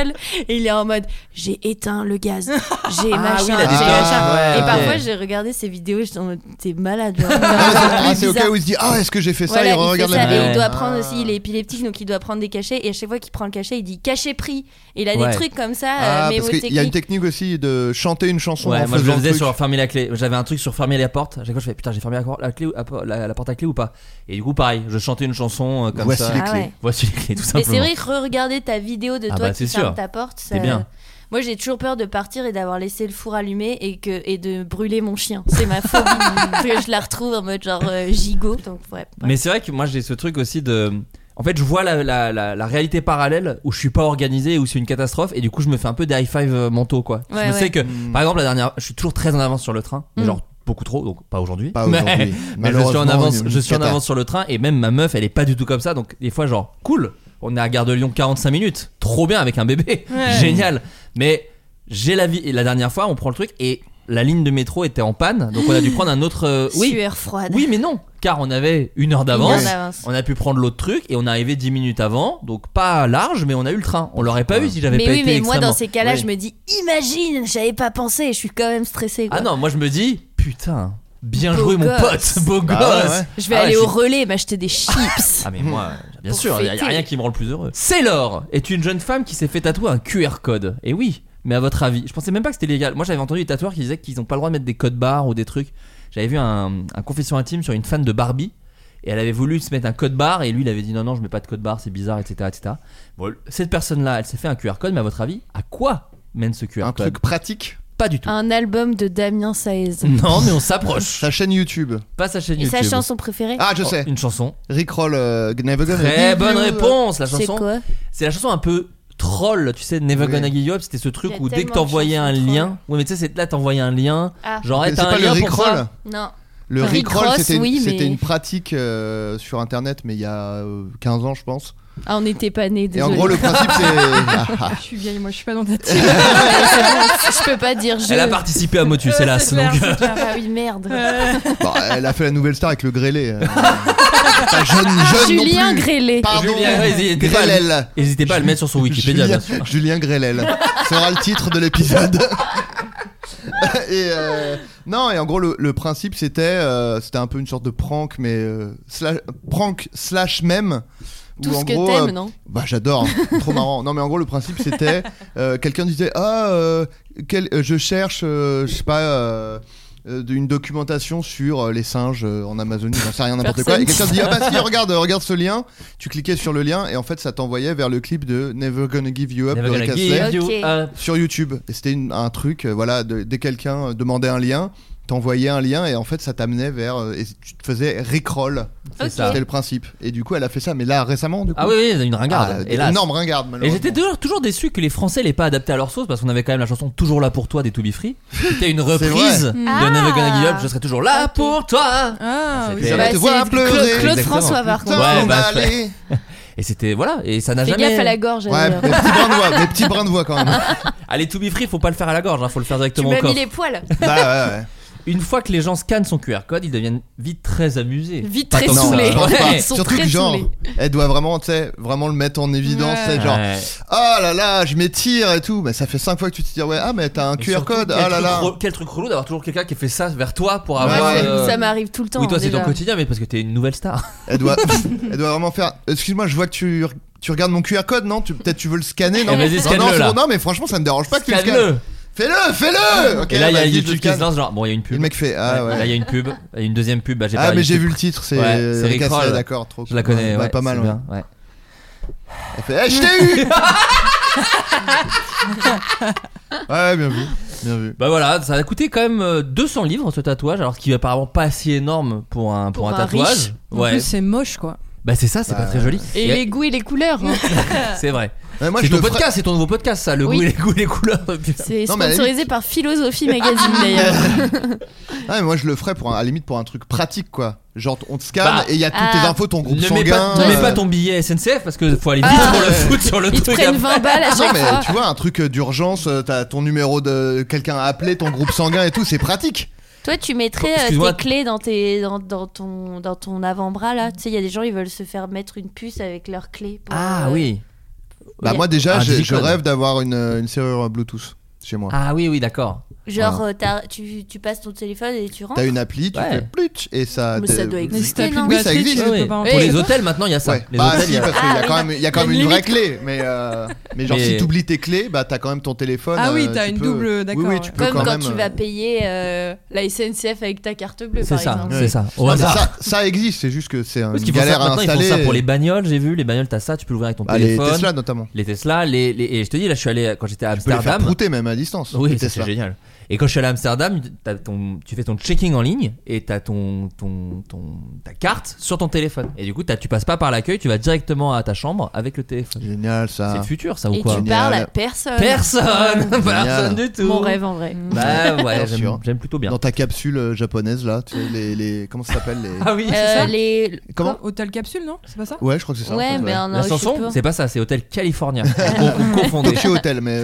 parle et il est en mode j'ai éteint le gaz, j'ai machin, oui, il a des j'ai torches, machin. ouais, Et ok. parfois j'ai regardé ces vidéos, j'étais en mode t'es malade. Genre. C'est au cas où il se dit est-ce que j'ai fait ça, Voilà, il il fait regarde ça, la vidéo. et il doit prendre aussi, il est épileptique donc il doit prendre des cachets et à chaque fois qu'il prend le cachet il dit cachet pris et il a Ouais. des trucs comme ça Parce qu'il y a une technique aussi de chanter une chanson. Ouais, en moi je le faisant faisais truc. sur fermer la clé. J'avais un truc sur fermer la porte. À chaque fois je fais putain, j'ai fermé la clé, la porte à clé ou pas. Et du coup pareil, je chantais une chanson comme Voici ça. les clés. ouais. Voici les clés tout Mais simplement. c'est vrai que re-regarder ta vidéo de Ah toi bah, qui c'est ferme sûr. ta porte, C'est bien. Moi j'ai toujours peur de partir et d'avoir laissé le four allumé et de brûler mon chien. C'est ma phobie. Parce que je la retrouve en mode genre gigot. Donc ouais. Mais c'est vrai que moi j'ai ce truc aussi de. En fait, je vois la réalité parallèle où je suis pas organisé, où c'est une catastrophe, et du coup, je me fais un peu des high five mentaux, quoi. Ouais, je ouais. sais que, par exemple, la dernière, je suis toujours très en avance sur le train, mais genre beaucoup trop, donc pas aujourd'hui. Pas aujourd'hui. Mais je suis en avance, Malheureusement, je suis en cata. avance sur le train, et même ma meuf, elle est pas du tout comme ça, donc des fois, genre, cool, on est à Gare de Lyon 45 minutes, trop bien avec un bébé, génial. Mais j'ai la vie, et la dernière fois, on prend le truc, et la ligne de métro était en panne, donc on a dû prendre un autre. Sueur froide. Oui, mais non, car on avait 1 heure Une d'avance. heure d'avance. On a pu prendre l'autre truc et on est arrivé 10 minutes avant, donc pas large, mais on a eu le train. On l'aurait pas eu si j'avais Mais pas oui, été mais moi extrêmement. dans ces cas-là, Oui. je me dis imagine, j'avais pas pensé, je suis quand même stressée. Quoi. Ah non, moi je me dis putain, bien Beau joué mon gosse. pote, beau Bah gosse. ouais. Je vais Ah ouais, aller je au suis- relais m'acheter des chips. Ah mais moi, bien Pour sûr, y a fêter. rien qui me rend le plus heureux. Sailor est une jeune femme qui s'est fait tatouer un QR code. Et oui, mais à votre avis, je pensais même pas que c'était légal. Moi j'avais entendu des tatoueurs qui disaient qu'ils ont pas le droit de mettre des codes barres ou des trucs. J'avais vu un confession intime sur une fan de Barbie. Et elle avait voulu se mettre un code barre et lui il avait dit non je mets pas de code barre, c'est bizarre, etc. Bon, cette personne là elle s'est fait un QR code, mais à votre avis à quoi mène ce QR Un code? truc pratique. Pas du tout. Un album de Damien Saez. Non mais on s'approche. Sa chaîne YouTube. Pas sa chaîne Et YouTube. sa chanson préférée Ah, je sais. Une chanson. Rickroll, Never Gonna Très Give bonne You. réponse. La C'est chanson quoi c'est la chanson un peu troll, tu sais, Never Oui. Gonna Give You Up. C'était ce truc Il y a où dès que tellement t'envoyais de un chansons lien, troll. ouais mais tu sais là t'envoyais un lien, Ah. genre hey, C'est t'as un pas le lien pour Rickroll. ça. Non. Le Rick Rickroll, Ross, c'était oui, c'était mais- une pratique sur internet, mais il y a 15 ans, je pense. Ah, on n'était pas nés. Et en désolé. gros, le principe, c'est. Je suis vieille, moi je suis pas dans ta team. Je peux pas dire je. Elle a participé à Motus, hélas. c'est clair, Donc, c'est clair. Ah oui, merde. Bon, elle a fait la nouvelle star avec le grêlé. Pas jeune non Julien plus. Grélé. Pardon. Julien, ouais, n'hésitez pas à le mettre sur son Wikipédia, Julien, bien sûr. Julien Grélel sera le titre de l'épisode. Et non, et en gros le principe c'était un peu une sorte de prank, mais prank slash mème. Tout où, ce en que gros, t'aimes, non Bah j'adore, trop marrant. Non mais en gros le principe c'était quelqu'un disait je cherche je sais pas une documentation sur les singes en Amazonie, j'en sais rien, n'importe quoi. Et quelqu'un se dit ah bah si, regarde ce lien. Tu cliquais sur le lien et en fait ça t'envoyait vers le clip de Never Gonna Give You Up Never de gonna Rick give Astley you Ok. up. sur YouTube. Et c'était un truc voilà dès quelqu'un demandait un lien, t'envoyais un lien et en fait ça t'amenait vers et tu te faisais Rickroll. C'est Ok. ça. C'était le principe. Et du coup elle a fait ça, mais là récemment du coup. Ah oui, une ringarde. Ah, hélas. énorme ringarde Et malheureusement. j'étais toujours déçu que les Français l'aient pas adapté à leur sauce parce qu'on avait quand même la chanson Toujours là pour toi des To Be Free. C'était une reprise vrai. de Ah. Never Gonna Give You Up. Je serai toujours là Ok. pour toi. Ah oui. C'était- Jamais te Bah, voir c'est pleurer. Claude Exactement. François par contre. Ouais, T'en bah, aller. Et c'était voilà, et ça n'a Fais jamais. gaffe à la gorge. Ouais, elle, mes petits brins de voix quand même. Allez, To Be Free, faut pas le faire à la gorge, hein, faut le faire Tu directement au m'as mis corps. les poils. Bah ouais. Une fois que les gens scannent son QR code, ils deviennent vite très amusés. Vite Pas très tant que ça. saoulés. je pense pas. Ouais. Ils sont Surtout très que genre, saoulés. elle doit vraiment, tu sais, vraiment le mettre en évidence, Ouais. c'est genre, Ouais. oh là là, je m'étire et tout. Mais ça fait 5 fois que tu te dis, ouais, ah mais t'as un Et QR surtout, code, quel ah là truc là. quel truc relou d'avoir toujours quelqu'un qui fait ça vers toi pour Ouais, avoir. ouais. Ça m'arrive tout le temps. Oui, toi c'est ton déjà. quotidien, mais parce que t'es une nouvelle star. Elle doit vraiment faire. Excuse-moi, je vois que tu regardes mon QR code, non? Peut-être tu veux le scanner, non? Eh, vas-y, Non, scanne-le, non, c'est là. bon, non, mais franchement, ça me dérange pas que tu le scannes. Scanne-le. Fais-le. Ok, Et là, il y a vas-y, je YouTube qui se scanne. lance, genre, bon, il y a une Et pub. le mec fait, ah Là, il y ouais. a une pub, il y a une deuxième pub. Bah, j'ai Ah, pas- mais j'ai YouTube. vu le titre, c'est Ouais, c'est Rick Astley, Rickroll. d'accord, trop Je la connais, ouais, pas mal. c'est Ouais. bien, ouais. Elle fait, je t'ai eu. Ouais, bien vu, bien vu. Bah voilà, ça a coûté quand même 200 livres ce tatouage, alors ce qui est apparemment pas si énorme pour un Pour un tatouage. riche. En Ouais. plus, c'est moche quoi. Bah c'est ça, c'est pas très joli. Et les goûts et les couleurs. hein. C'est vrai. Ouais, moi, C'est je ton le ferais- podcast, c'est ton nouveau podcast ça, le Oui. goût et les goûts et les couleurs. Putain. C'est Non, mais à la sponsorisé par Philosophie Magazine d'ailleurs. Ah, mais moi je le ferais à la limite pour un truc pratique quoi. Genre on te scanne Bah, et il y a toutes ah. tes infos, ton groupe Ne mets sanguin. pas, ne mets pas ton billet SNCF parce que faut aller vite Ah. pour le foutre sur le Ils te truc. prennent après. 20 balles à Non chaque mais fois. tu vois un truc d'urgence, t'as ton numéro de quelqu'un à appeler, ton groupe sanguin et tout, c'est pratique. Toi, tu mettrais Excuse-moi. tes clés dans ton avant-bras là. Tu sais, il y a des gens ils veulent se faire mettre une puce avec leurs clés. Pour, Ah oui. Bah moi déjà, Un je digicode. rêve d'avoir une serrure Bluetooth chez moi. Ah oui, d'accord. Genre, tu passes ton téléphone et tu rentres. T'as une appli, tu Ouais. fais plutch et ça. Mais ça doit Mais si exister, t'as plus non de Oui, ça batterie, existe. tu Ouais, peux ouais. pas en Pour faire. les hôtels, maintenant, il y a ça. Ouais. Les Bah hôtels, il y si, a- parce qu'il y a quand même Il y a une une vraie limite. clé, mais genre Mais- si t'oublies tes clés, bah t'as quand même ton téléphone. Ah oui, t'as tu une peux- double, d'accord, Oui, tu ouais. peux Comme quand même, tu vas payer la SNCF avec ta carte bleue, C'est par ça, exemple. c'est ça. Au Non, mais hasard. ça existe, c'est juste que c'est Parce une qu'ils font ça galère à maintenant, ils font installer. ça pour les bagnoles, j'ai vu. Les bagnoles, t'as ça, tu peux l'ouvrir avec ton Ah, les téléphone. Tesla notamment. Les Tesla, et je te dis, là, je suis allé quand j'étais à Tu peux les faire Amsterdam. prouter même à distance. Oui, les ça, c'est Tesla. génial. Et quand je suis allé à Amsterdam, tu fais ton checking en ligne et t'as ta carte sur ton téléphone. Et du coup, tu passes pas par l'accueil, tu vas directement à ta chambre avec le téléphone. Génial ça. C'est le futur, ça ou Et quoi tu parles à personne. Personne, Génial. personne du tout. Mon rêve en vrai. Bah ouais, Bien sûr. j'aime plutôt bien. Dans ta capsule japonaise là, tu sais, les comment ça s'appelle les. Ah oui, c'est ça. Les... Comment Hôtel capsule, non? C'est pas ça? Ouais, je crois que c'est ça. Ouais, en fait, mais ouais. un La chanson, c'est pas ça, c'est Hôtel California. On confondait. Tokyo Hotel, mais.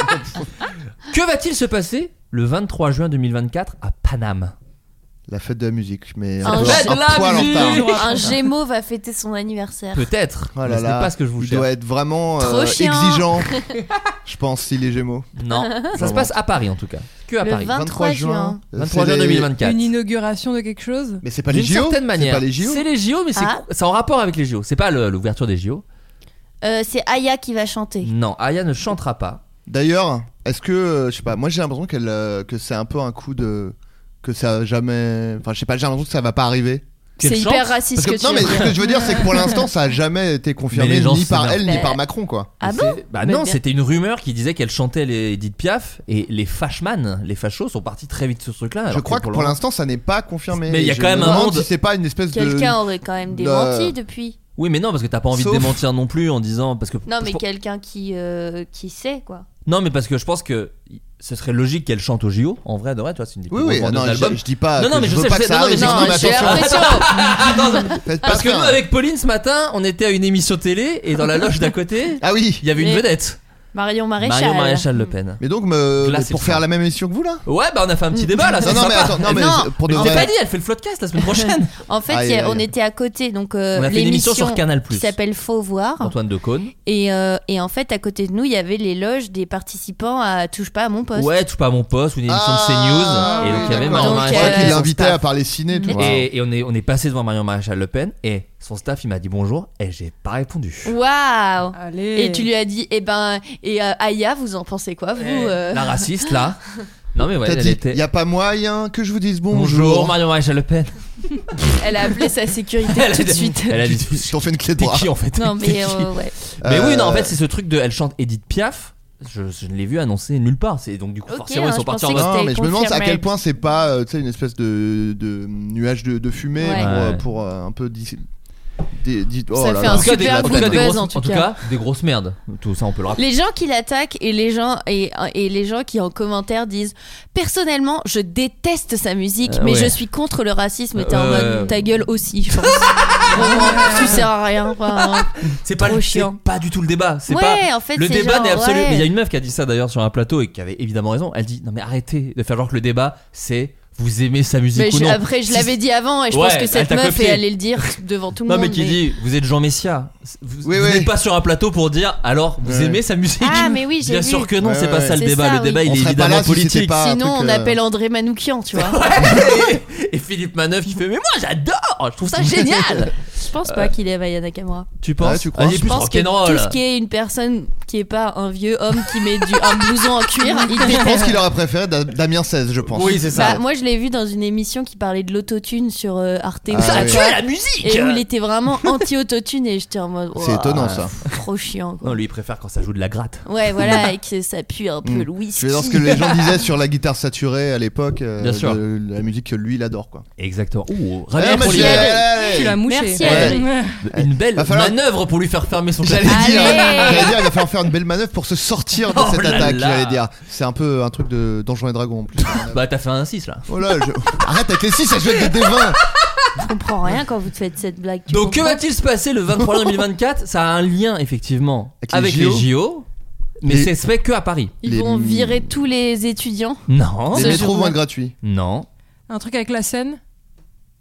Que va-t-il se passer le 23 juin 2024 à Paname? La fête de la musique, mais Un peu- fête de la poil en musique. retard. Un Gémeaux va fêter son anniversaire. Peut-être. Oh là mais ce n'est là, pas ce que je vous il cherche. doit être vraiment Trop chiant. exigeant. Je pense s'il est Gémeaux. Non, ça se passe à Paris en tout cas. Que à Le Paris. 23 juin. 23 C'est juin les- 2024. Une inauguration de quelque chose? Mais c'est pas les D'une JO. certaine manière. C'est pas les JO. C'est les JO, mais Ah. c'est en rapport avec les JO. C'est pas l'ouverture des JO. C'est Aya qui va chanter. Non, Aya ne chantera pas. D'ailleurs, est-ce que je sais pas, moi j'ai l'impression que c'est un peu un coup de que ça a jamais, enfin je sais pas, j'ai l'impression que ça va pas arriver. Qu'elle C'est chante hyper raciste Parce que que non tu mais veux ce dire. que je veux dire c'est que pour l'instant ça a jamais été Mais confirmé les gens ni par s'énervent. elle ni Mais- par Macron quoi. Ah Et bon c'est- Bah Mais non, bien. c'était une rumeur qui disait qu'elle chantait les Edith Piaf et les fashman, les fachos sont partis très vite sur ce truc-là. Je alors crois que pour l'instant ça n'est pas confirmé. Mais il y a Je quand même me un demande monde- si c'est pas une espèce de Quelqu'un aurait quand même démenti Le- depuis. Oui, mais non, parce que t'as pas envie Sauf- de démentir non plus en disant parce que Non, mais je- quelqu'un qui sait quoi. non, mais parce que je pense que ce serait logique qu'elle chante au JO. En vrai, de vrai, toi, c'est une des plus Oui grosses oui, vendeuses non, d'albums. je dis pas Non, non, que mais je je veux sais, pas je que sais, ça non, mais arrive, non, mais mais j'ai attention. Attends, Faites pas parce que ça. nous, avec Pauline ce matin, on était à une émission télé et dans la loge d'à côté, Ah oui. il y avait une Mais- vedette. Marion Maréchal. Marion Maréchal Le Pen. Mais donc Glace pour et faire froid. la même émission que vous là. Ouais, bah on a fait un petit débat là. c'est Non mais sympa. attends, non mais Non, pour de Mais je vrai. t'ai pas dit, elle fait le floodcast la semaine prochaine. En fait, Aïe, aïe, on aïe. était à côté, donc On a fait une émission sur Canal+. qui s'appelle Faut voir. Antoine Decaune. Et en fait, à côté de nous, il y avait les loges des participants à Touche pas à mon poste. Ouais, touche pas à mon poste ou une émission de CNews. Et donc il y avait d'accord. Marion Donc, Maréchal. Je crois qu'il son l'invitait staff. à parler ciné tout. Et on est passé devant Marion Maréchal Le Pen et son staff il m'a dit bonjour et j'ai pas répondu. Waouh. Allez. Et tu lui as dit, Aya, vous en pensez quoi, vous La raciste là. Non mais ouais, T'as elle dit, était. y a pas moyen que je vous dise Bonjour bonjour. Marion Maréchal Le Pen. Elle a appelé sa sécurité Elle a tout de dit- suite. Elle a dit Je t'en fais une clé de t'es bras. qui en fait? Non, T'es mais qui ouais. Mais oui, non, en fait, c'est ce truc de. Elle chante Edith Piaf. Je ne l'ai vu annoncer nulle part. C'est donc du coup Ok, forcément ils hein, sont je partis en pensais que mode. Non, c'était mais je me demande à confirmé. quel point c'est pas tu sais, une espèce de nuage de fumée Ouais. pour un peu Ça fait un En tout cas, super en tout coup de cas, des buzz, grosses- en tout en tout cas. cas, des grosses merdes. Tout ça, on peut le rappeler. Les gens qui l'attaquent et les gens qui en commentaire disent personnellement je déteste sa musique mais ouais. je suis contre le racisme et t'es en Ouais. mode ta gueule aussi je pense. Vraiment, tu sers à rien enfin, C'est pas, trop c'est chiant. pas du tout le débat. C'est Ouais, pas. en fait, Le c'est débat genre, n'est absolu. ouais. Mais il y a une meuf qui a dit ça d'ailleurs sur un plateau et qui avait évidemment raison. Elle dit non mais arrêtez de faire genre que le débat c'est vous aimez sa musique mais ou non. après je Si- l'avais dit avant et je Ouais, pense que elle cette t'a meuf copié. allait le dire devant tout le Non monde mais qui dit vous êtes Jean Messia. Vous Oui, n'êtes oui. pas sur un plateau pour dire alors vous Ouais. aimez sa musique. Ah, mais oui, j'ai Bien vu. sûr que non, Ouais, c'est pas ouais. ça le C'est débat. ça, Le débat oui. il On est serait pas évidemment là si c'était politique. pas un sinon truc, on appelle André Manoukian tu vois. Et Philippe Manœuvre qui fait mais moi j'adore, je trouve ça génial. Je pense pas qu'il est Aya Nakamura. Tu penses? Ouais, tu crois? Ah, il est Je plus Je pense que rock'n'roll. tout ce qui est une personne qui est pas un vieux homme qui met un blouson en cuir, il Je pense déteste. qu'il aurait préféré Damien 16 je pense. Oui, c'est ça. Bah, moi je l'ai vu dans une émission qui parlait de l'autotune sur Arte ou Ah, je sais oui. pas Tu quoi. es la musique. Et où il était vraiment anti-autotune et j'étais en mode C'est ouah, étonnant ça. trop chiant quoi. Non, lui il préfère quand ça joue de la gratte. Ouais voilà et que ça pue un peu le whisky. Je vais dans ce que les gens disaient sur la guitare saturée à l'époque Bien sûr. de la musique que lui il adore quoi. Exactement. Ouh, Allez, Rabia moi, pour j'y lui- vais, allez, Tu allez. l'as mouché. Merci, Ouais. une belle Va falloir- manœuvre pour lui faire fermer son J'allais clavier. dire, Allez. il va falloir faire une belle manœuvre pour se sortir de Oh cette là attaque. là. J'allais dire, c'est un peu un truc de Donjons et Dragons en plus. Bah t'as fait un 6 là. Oh là, arrête avec les 6, ça je vais être des 20. Je comprends rien quand vous faites cette blague. tu Donc que comprends va-t-il se passer le 23 juin 2024? Ça a un lien effectivement Avec avec les les JO, mais Les- c'est se fait que à Paris. Ils Les- vont virer tous les étudiants. Non. Les Ce métros jour-là. vont être gratuits. Non. Un truc avec la scène.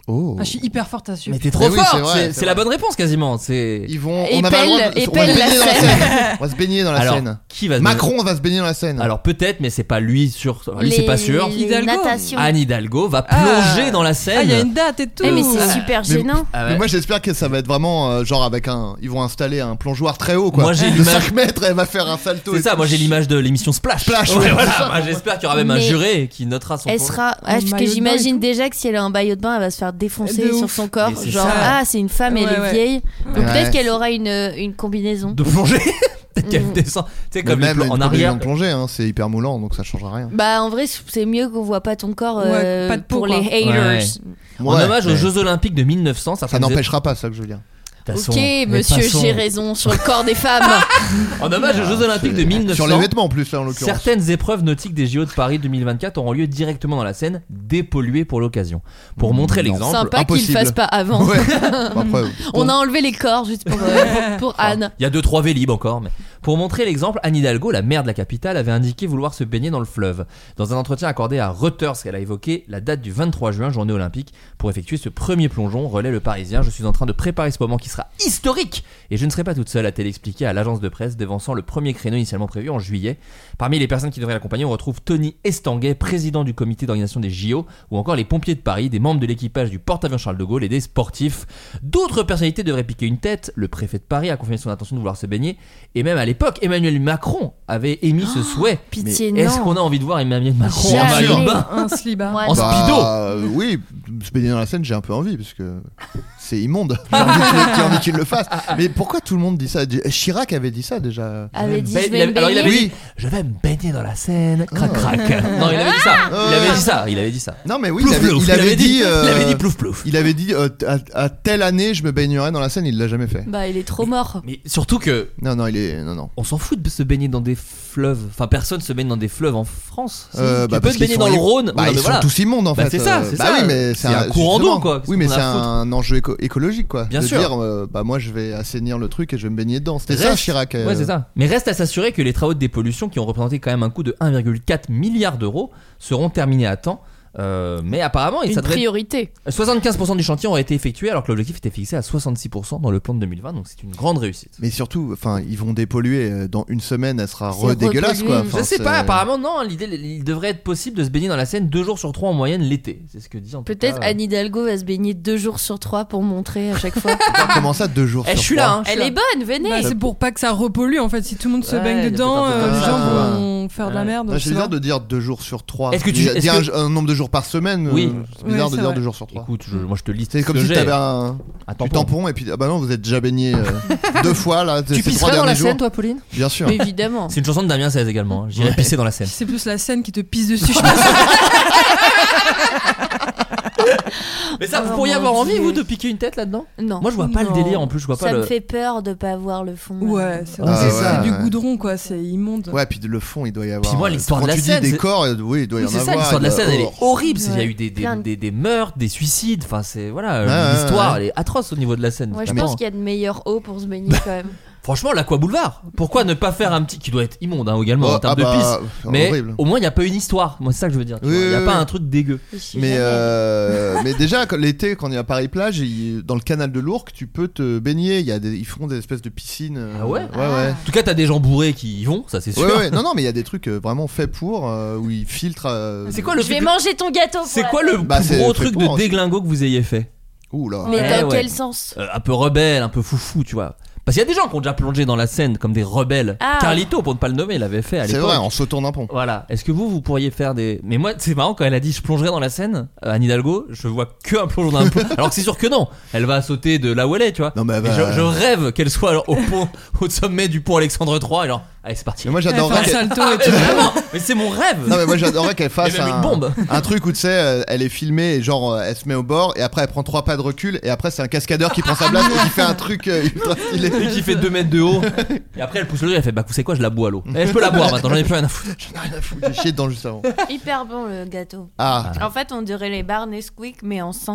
Oh. Ah, je suis hyper forte à suivre. Mais t'es trop Mais oui, fort. c'est vrai, C'est c'est la vrai. bonne réponse quasiment. C'est. Ils vont. Et On avait le droit de- pèle on va se la baigner dans la Seine. Seine. On va se baigner dans la Alors, Seine. qui va se Macron va se baigner dans la Seine. Alors peut-être, mais c'est pas lui lui c'est pas sûr. Les Hidalgo. natations. Anne Hidalgo va Ah. plonger dans la Seine. Ah, il y a une date et tout. Mais c'est super gênant. Ah Mais ouais. moi j'espère que ça va être vraiment genre avec un. Ils vont installer un plongeoir très haut quoi. Moi, j'ai de l'image- 5 mètres et elle va faire un salto. C'est et ça, tout. moi j'ai l'image de l'émission Splash. Splash, Ouais, ouais, voilà. c'est ça. Moi, j'espère qu'il y aura même un Mais juré qui notera son Elle plongeon. sera. En que maillot de j'imagine bain et déjà que si elle a un maillot de bain, elle va se faire défoncer De sur ouf. son corps. Mais c'est Genre, ça. c'est une femme, elle Ouais, est ouais. vieille. Donc Ouais. peut-être qu'elle aura une combinaison. De plonger. Peut-être qu'elle descend. Tu sais, Mais comme les même plans une en combinaison arrière. de plongée, hein, c'est hyper moulant donc ça changera rien. Bah, en vrai, c'est mieux qu'on voit pas ton corps Ouais, pas de peau, pour quoi. les haters. En Ouais, hommage aux mais Jeux Olympiques de 1900, ça n'empêchera pas, ça que je veux dire. De toute façon, Ok, mais monsieur, passons. j'ai raison sur le corps des femmes. En hommage aux Jeux Olympiques de 1900. Sur les vêtements en plus là en l'occurrence. Certaines épreuves nautiques des JO de Paris 2024 auront lieu directement dans la Seine, dépolluées pour l'occasion. Pour montrer non. l'exemple, Sympa qu'il le impossible. fasse pas avant. Ouais. Bon, après, On a enlevé les corps juste pour Anne. il y a 2-3 Vélib encore, mais pour montrer l'exemple, Anne Hidalgo, la maire de la capitale, avait indiqué vouloir se baigner dans le fleuve. Dans un entretien accordé à Reuters, elle a évoqué la date du 23 juin, journée olympique, pour effectuer ce premier plongeon, relaie Le Parisien. Je suis en train de préparer ce moment qui sera historique, et je ne serai pas toute seule, a-t-elle expliqué à l'agence de presse, dévançant le premier créneau initialement prévu en juillet. Parmi les personnes qui devraient l'accompagner, on retrouve Tony Estanguet, président du comité d'organisation des JO, ou encore les pompiers de Paris, des membres de l'équipage du porte-avions Charles de Gaulle et des sportifs. D'autres personnalités devraient piquer une tête. Le préfet de Paris a confirmé son intention de vouloir se baigner, et même à l'époque, Emmanuel Macron avait émis ce souhait. Pitié, Mais non. est-ce qu'on a envie de voir Emmanuel Macron en Jamais. maillot de bain Un slibard. Ouais. En speedo. Oui, se baigner dans la Seine, j'ai un peu envie parce que c'est immonde. J'ai envie qu'il le fasse. Mais pourquoi tout le monde dit ça? Chirac avait dit ça déjà. Avait dit, Ben, je vais me alors il avait baigner. dit je vais me baigner dans la Seine, crac crac. Non, il avait dit ça. Il avait dit ça. Non mais oui, Plouf, il plouf. avait dit. il avait dit plouf plouf. Il avait dit à telle année je me baignerai dans la Seine, il l'a jamais fait. Bah, il est trop mort. Mais surtout que Non, il est. Non. on s'en fout de se baigner dans des fleuves. Enfin, personne se baigne dans des fleuves en France. Si. Tu Bah, peux parce te qu'ils baigner sont dans le im- Rhône. Bah, Non, ils mais sont voilà. tous immondes en Bah, fait. c'est ça. Bah oui, mais c'est un courant d'eau, justement. quoi. Oui, mais Qu'est-ce c'est qu'on a à foutre un enjeu écologique quoi. Bien de sûr. dire, bah moi je vais assainir le truc et je vais me baigner dedans. C'était ça Reste- Chirac. Ouais, c'est ça. Mais reste à s'assurer que les travaux de dépollution, qui ont représenté quand même un coût de 1,4 milliard d'euros, seront terminés à temps. Mais apparemment, Une ça devrait... priorité. 75% du chantier aurait été effectué alors que l'objectif était fixé à 66% dans le plan de 2020, donc c'est une grande réussite. Mais surtout, enfin, ils vont dépolluer dans une semaine, elle sera C'est redégueulasse quoi. repollué. Enfin, Je sais c'est- pas, apparemment non, l'idée, il devrait être possible de se baigner dans la Seine 2 jours sur 3 en moyenne l'été. C'est ce que dit en tout Peut-être cas, Anne Hidalgo va se baigner 2 jours sur 3 pour montrer à chaque fois. Comment ça 2 jours Eh, sur je suis 3? là, hein, je suis Elle là. est bonne, venez. Bah, c'est pour pas que ça repollue en fait. Si tout le monde se Ouais, baigne il y a dedans, peut-être un peu les comme gens ça, vont faire de la merde. Ouais, je c'est sais bizarre pas. de dire 2 dire sur 3. Est-ce que tu- Dire est-ce un nombre de jours par semaine. Oui. C'est bizarre Ouais, de c'est dire vrai. 2 jours sur 3. Écoute, moi je te lis. C'est ce comme que si j'ai. t'avais un Attends, du tampon et puis bah non vous êtes déjà baigné 2 fois là. Tu ces 3 pisserais dans la derniers jours. Seine, toi, Pauline? Bien sûr. Évidemment. C'est une chanson de Damien 16 également. hein. J'irais Ouais. pisser dans la Seine. C'est plus la scène qui te pisse dessus, je pense. Mais ça, vous Oh, pourriez mon avoir envie, Dieu. vous, de piquer une tête là-dedans? Non. Moi, je vois pas le Non. délire en plus. Je vois pas Ça le. me fait peur de pas voir le fond. Ouais, c'est Ah, c'est ouais, du ouais. goudron quoi, c'est immonde. Ouais, puis le fond il doit y avoir. Puis moi, l'histoire de la Quand tu Seine, dis c'est- des corps, oui il doit y Oui, en c'est ça, avoir. l'histoire de la il doit- Seine, elle est horrible. Il y a Ouais. eu des Plein de- meurtres, des suicides. Enfin, c'est. Voilà, Ouais, l'histoire, ouais. elle est atroce au niveau de la Seine. Moi, je vraiment. pense qu'il y a de meilleures eaux pour se baigner quand même. Franchement, l'Aqua Boulevard. Pourquoi ne pas faire un petit. Qui doit être immonde hein, également Oh, en termes ah bah, de pisse. Mais horrible. au moins, il n'y a pas une histoire. Moi, c'est ça que je veux dire. tu Oui, vois. Il n'y a oui, pas oui. un truc dégueu. Je suis Mais, jamais mais déjà l'été quand il y a Paris-Plage, dans le canal de l'Ourcq, tu peux te baigner. Ils font des espèces de piscines. Ah ouais Ouais. En tout cas, t'as des gens bourrés qui y vont, ça c'est sûr. Ouais. Non, mais il y a des trucs vraiment faits pour où ils filtrent. C'est quoi le Je vais truc- manger ton gâteau. pour C'est la quoi fête. le Bah, plus c'est gros fait truc pour de aussi. déglingo que vous ayez fait? Ouh là. Mais Ouais, dans ouais. quel sens? Un peu rebelle, un peu foufou, tu vois. Parce qu'il y a des gens qui ont déjà plongé dans la Seine comme des rebelles. Ah. Carlito, pour ne pas le nommer, l'avait fait à C'est l'époque. vrai, en sautant d'un pont. Voilà. Est-ce que vous pourriez faire des. Mais moi, c'est marrant quand elle a dit je plongerai dans la Seine, Anne Hidalgo, je vois que un plongeon d'un pont. Alors que c'est sûr que non. Elle va sauter de là où elle est, tu vois. Non, mais elle Et va- je rêve qu'elle soit alors, au pont, au sommet du pont Alexandre III. Et alors, allez, c'est parti. Mais moi Elle fait j'adorerais un qu'elle... salto Ah, et mais tout. vraiment, mais c'est mon rêve. Non mais moi j'adorerais qu'elle fasse Et même une bombe. un truc où tu sais elle est filmée et genre elle se met au bord et après elle prend 3 pas de recul et après c'est un cascadeur qui prend sa place et qui fait un truc ultra stylé. Et qui fait 2 mètres de haut. Et après, elle pousse le riz, elle fait bah, vous savez quoi, je la bois à l'eau. Et je peux la boire maintenant, j'en ai plus rien à foutre. J'en ai rien à foutre, j'ai chié dedans juste avant. Hyper bon le gâteau. Ah, En fait, on dirait les barres Nesquik mais en sang.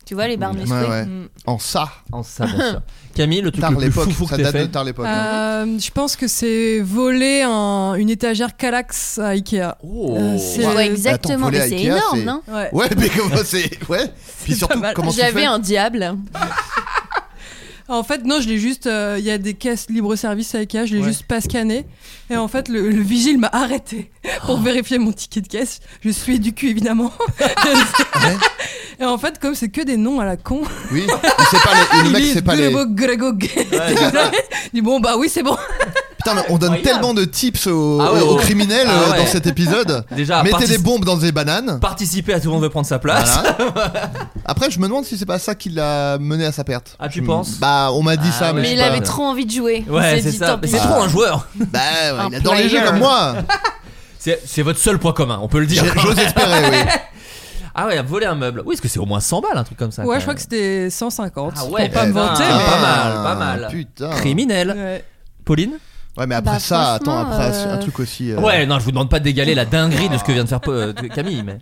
Tu vois les barres musclées. Ouais. En ça. En ça, bien sûr. Camille, le truc Tard le plus l'époque, foufou que ça t'aies date de fait. tard l'époque. Je pense que c'est voler une étagère Kallax à Ikea. C'est exactement, voler mais à c'est Ikea, énorme, c'est- non? Ouais, mais comment c'est. Ouais. Puis surtout, comment tu J'avais fais un diable. En fait, non, je l'ai juste. Il y a des caisses libre-service à Ikea, je l'ai juste pas scanné. Et en fait, le vigile m'a arrêté pour vérifier mon ticket de caisse. Je suis du cul, évidemment. Et en fait, comme c'est que des noms à la con. Oui, il sait pas le mec, c'est pas les. Il dit bon, bah oui, c'est bon. Putain, mais on donne tellement de tips aux criminels dans cet épisode. Déjà, mettez des bombes dans des bananes. Participer à tout le monde veut prendre sa place. Voilà. Après, je me demande si c'est pas ça qui l'a mené à sa perte. Ah, tu penses? Bah, on m'a dit ça, mais Mais il avait trop envie de jouer. Ouais, Il s'est c'est dit, ça. tant Mais pis. c'est trop un joueur. Bah, ouais, Un il adore les jeux player. comme moi. C'est votre seul point commun, on peut le dire. J'ose espérer, oui. Ah ouais, voler un meuble. Oui, parce que c'est au moins 100 balles, un truc comme ça. Ouais, je crois que c'était 150. Ah ouais, pour pas me vanter, mais. pas mal. Putain. Criminel. Ouais. Pauline? Ouais, mais après Bah, ça, attends, franchement, après un truc aussi. Ouais, non, je vous demande pas d'égaler la dinguerie de ce que vient de faire Camille, mais.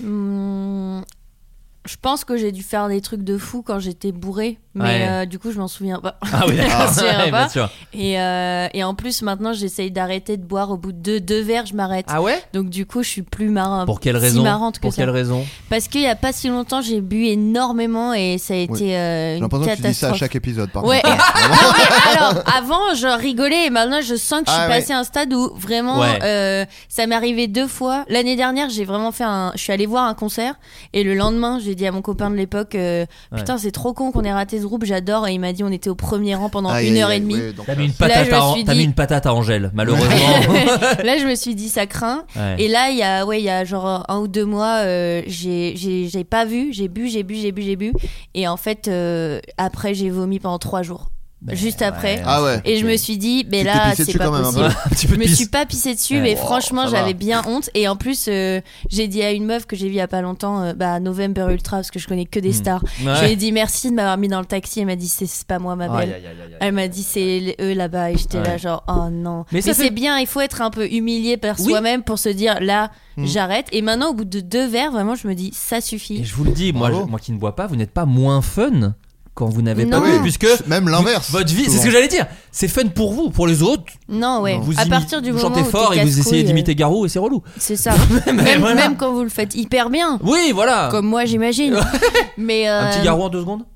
Je pense que j'ai dû faire des trucs de fou quand j'étais bourrée, mais du coup je m'en souviens pas. Ah oui, d'accord. Je m'en souviens Ouais, pas. bien sûr. Et en plus maintenant j'essaye d'arrêter de boire au bout de deux verres, je m'arrête. Ah ouais? Donc du coup je suis plus marrante. Pour quelle si raison? marrante que Pour ça. quelle raison? Parce qu'il y a pas si longtemps j'ai bu énormément et ça a été J'ai une l'impression que tu dis ça à catastrophe. chaque épisode, par Ouais. contre. Non, mais alors, avant, je rigolais et maintenant, je sens que je suis passée à un stade où vraiment, ça m'est arrivé 2 fois. L'année dernière, j'ai vraiment fait je suis allée voir un concert et le lendemain, j'ai dit à mon copain de l'époque, putain, c'est trop con qu'on ait raté ce groupe, j'adore. Et il m'a dit, on était au premier rang pendant 1h30. Ouais, donc, T'as mis une Là, patate, je me suis t'as dit- mis une patate à Angèle, malheureusement. Là, je me suis dit, ça craint. Ouais. Et là, il y a genre 1 ou 2 mois, j'ai pas vu, j'ai bu. Et en fait, après, j'ai vomi pendant 3 jours. Juste après. Ah ouais. Et je me suis dit, mais Tu t'es là, pissé c'est dessus pas quand même un possible. peu. Un petit peu Je de me pisse. suis pas pissé dessus, Ouais. mais Wow, franchement, ça va. j'avais bien honte. Et en plus, j'ai dit à une meuf que j'ai vue il y a pas longtemps, November Ultra, parce que je connais que des stars. Ouais. Je lui ai dit merci de m'avoir mis dans le taxi. Elle m'a dit, c'est pas moi, ma belle. Aïe, aïe, aïe, aïe. Elle m'a dit, c'est eux là-bas. Et j'étais là, genre, oh non. Mais Mais ça fait- c'est bien, il faut être un peu humilié par Oui. soi-même pour se dire, là, j'arrête. Et maintenant, au bout de 2 verres, vraiment, je me dis, ça suffit. Et je vous le dis, moi Bravo. moi qui ne bois pas, vous n'êtes pas moins fun quand vous n'avez pas Non. bu, Oui. puisque Même l'inverse. votre vie, c'est souvent. ce que j'allais dire, c'est fun pour vous, pour les autres. Non, ouais. Vous À partir du vous moment chantez où fort t'es et vous essayez casse-couille, d'imiter Garou et c'est relou. C'est ça. Mais même, voilà. même quand vous le faites hyper bien. Oui, voilà. Comme moi, j'imagine. Mais Un petit Garou en 2 secondes.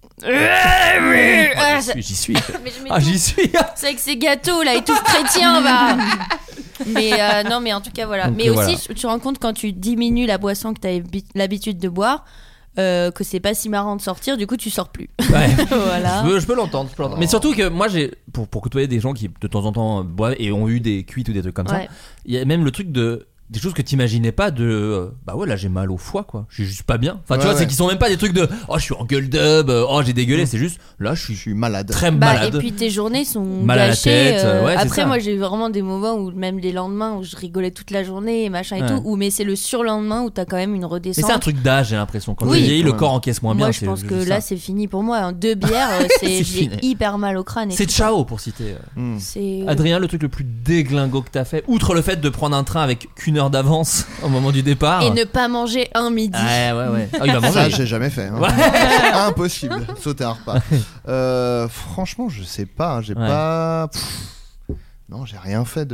Ah, ça- J'y suis. Mais je Ah, j'y suis. C'est avec ces gâteaux là, et tout chrétien va. Mais non, mais en tout cas voilà. Donc, mais aussi, voilà. tu te rends compte quand tu diminues la boisson que tu as l'habitude de boire, que c'est pas si marrant de sortir. Du coup, tu sors plus. Ouais. Voilà. Je peux l'entendre. Mais surtout que moi, j'ai pour côtoyer des gens qui de temps en temps boivent et ont eu des cuites ou des trucs comme ça. Ouais. Il y a même le truc de des choses que t'imaginais pas de bah ouais là j'ai mal au foie quoi, je suis juste pas bien, enfin tu Ouais, vois c'est ouais. qu'ils sont même pas des trucs de oh je suis en gueule dub, oh j'ai dégueulé, c'est juste là je suis malade, très Bah, malade, et puis tes journées sont mal à la gâchées. tête, ouais, c'est Après, ça. moi, j'ai eu vraiment des moments où même les lendemains où je rigolais toute la journée et machin et Ouais. tout. Mais c'est le surlendemain où t'as quand même une mais redescente. c'est un truc d'âge j'ai l'impression, quand Oui. tu vieillis le Ouais. corps encaisse moins bien. Moi, je c'est pense que juste là, ça. c'est fini pour moi. 2 bières, C'est j'ai fini. hyper mal au crâne. et C'est tout. ciao pour citer. C'est Adrien, le truc le plus déglingo que t'as fait, outre le fait de prendre un train avec qu'une heure d'avance au moment du départ. Et ne pas manger un midi. Ouais. Ah, il va manger. Ça, j'ai jamais fait. Hein. Ouais. Impossible, sauter un repas. Franchement, je sais pas. Hein, j'ai Ouais. pas. Non, j'ai rien fait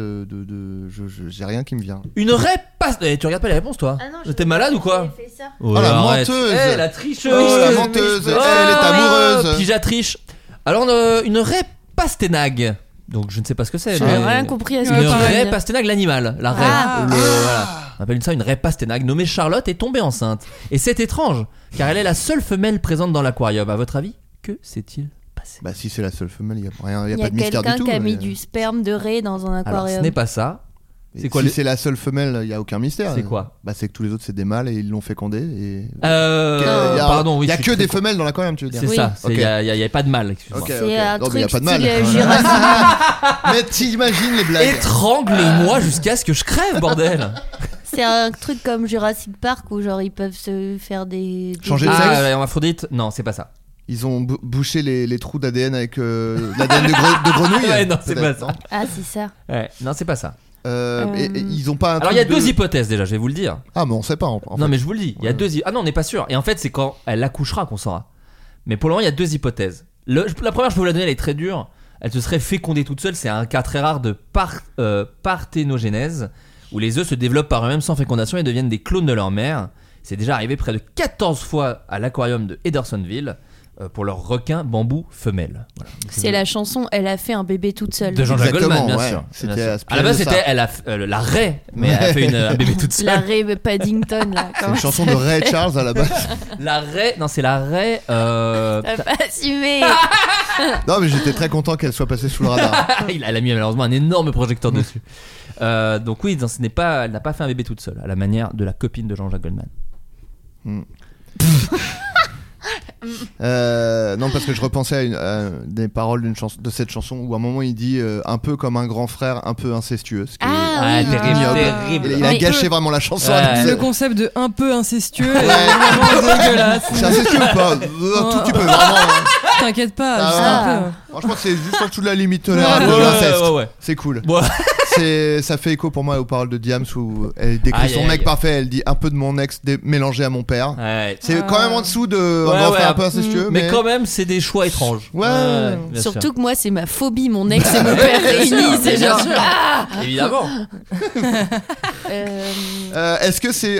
j'ai rien qui me vient. Une répasse. Tu regardes pas les réponses toi? Ah non, T'es malade ou quoi? J'ai fait ça. Oh, la arrête. menteuse. Eh, la tricheuse. Oh, la menteuse. Elle est amoureuse. Pija triche. Alors, une répastenag. Donc, je ne sais pas ce que c'est. J'ai mais- rien compris à ce que Une tu viens de dire. répastenag, l'animal. La raie. Ah. Voilà. On appelle ça une répastenag. Nommée Charlotte est tombée enceinte. Et c'est étrange, car elle est la seule femelle présente dans l'aquarium. À votre avis, que s'est-il passé? Bah, si c'est la seule femelle, il y a rien, Il y pas a de mystère du quelqu'un tout. qui a mis mais- du sperme de raie dans un Alors, aquarium. ce n'est pas ça. Et C'est quoi si le- c'est la seule femelle, il y a aucun mystère. C'est quoi? Bah, c'est que tous les autres c'est des mâles et ils l'ont fécondé. Et... Pardon, oui. Il y a je suis que très des femelles dans l'aquarium, tu veux dire? C'est Oui. ça, il Ok. n'y a pas de mal, excuse-moi. Ok, C'est ok. un Non, mais y a truc pas de mal. style Jurassic. Mais t'imagines les blagues? Étrangle-moi jusqu'à ce que je crève, bordel. C'est un truc comme Jurassic Park où genre ils peuvent se faire des Changer de des- sexe. Ah, hermaphrodite? Non, c'est pas ça. Ils ont bouché les trous d'ADN avec l'ADN de grenouille. Ouais, non, c'est pas Peut-être, ça. non Ah, c'est ça. Ouais, non, c'est pas ça. Et ils ont pas un Alors il y a truc deux hypothèses déjà, je vais vous le dire. Ah, mais on sait pas. En Non fait. mais je vous le dis, il y a Ah non, on n'est pas sûr. Et en fait, c'est quand elle accouchera qu'on saura. Mais pour le moment, il y a deux hypothèses. La première, je peux vous la donner, elle est très dure. Elle se serait fécondée toute seule. C'est un cas très rare de parthénogénèse, où les œufs se développent par eux-mêmes sans fécondation et deviennent des clones de leur mère. C'est déjà arrivé près de 14 fois à l'aquarium de Hendersonville pour leur requin bambou femelle. Voilà. C'est la chanson Elle a fait un bébé toute seule. De Jean-Jacques Goldman, bien ouais. sûr. C'était Bien sûr. inspiré À la base, de ça. c'était la Rae, mais elle a fait un bébé toute seule. La Ray Paddington là. C'est une chanson de Ray Charles à la base. La Rae, non, c'est la Rae. T'as pas assumé. Non, mais j'étais très content qu'elle soit passée sous le radar. Elle a mis malheureusement un énorme projecteur dessus. Donc oui, elle n'a pas fait un bébé toute seule, à la manière de la copine de Jean-Jacques Goldman. Non, parce que je repensais à des paroles de cette chanson où à un moment il dit un peu comme un grand frère, un peu incestueux. Ce qui est Terrible, ignoble. terrible. Il a gâché vraiment la chanson. Ouais. avec Le ça. concept de un peu incestueux est Ouais. vraiment dégueulasse. C'est incestueux ou pas Un tout petit peu, vraiment. Hein. T'inquiète pas, Ah, juste ouais. un peu. Franchement, c'est juste en dessous de la limite tolérable de Ouais, l'inceste. ouais. C'est cool. Ouais. Ça fait écho pour moi aux paroles de Diams où elle décrit Aïe, son aïe, mec aïe. parfait. Elle dit un peu de mon ex mélangé à mon père. Ouais. C'est quand même en dessous de Ouais, un grand ouais, frère un peu incestueux. mais quand même, c'est des choix étranges. Ouais. bien sûr. Surtout que moi c'est ma phobie, mon ex et mon père réunis. C'est Bien genre. sûr. Évidemment. Est-ce que c'est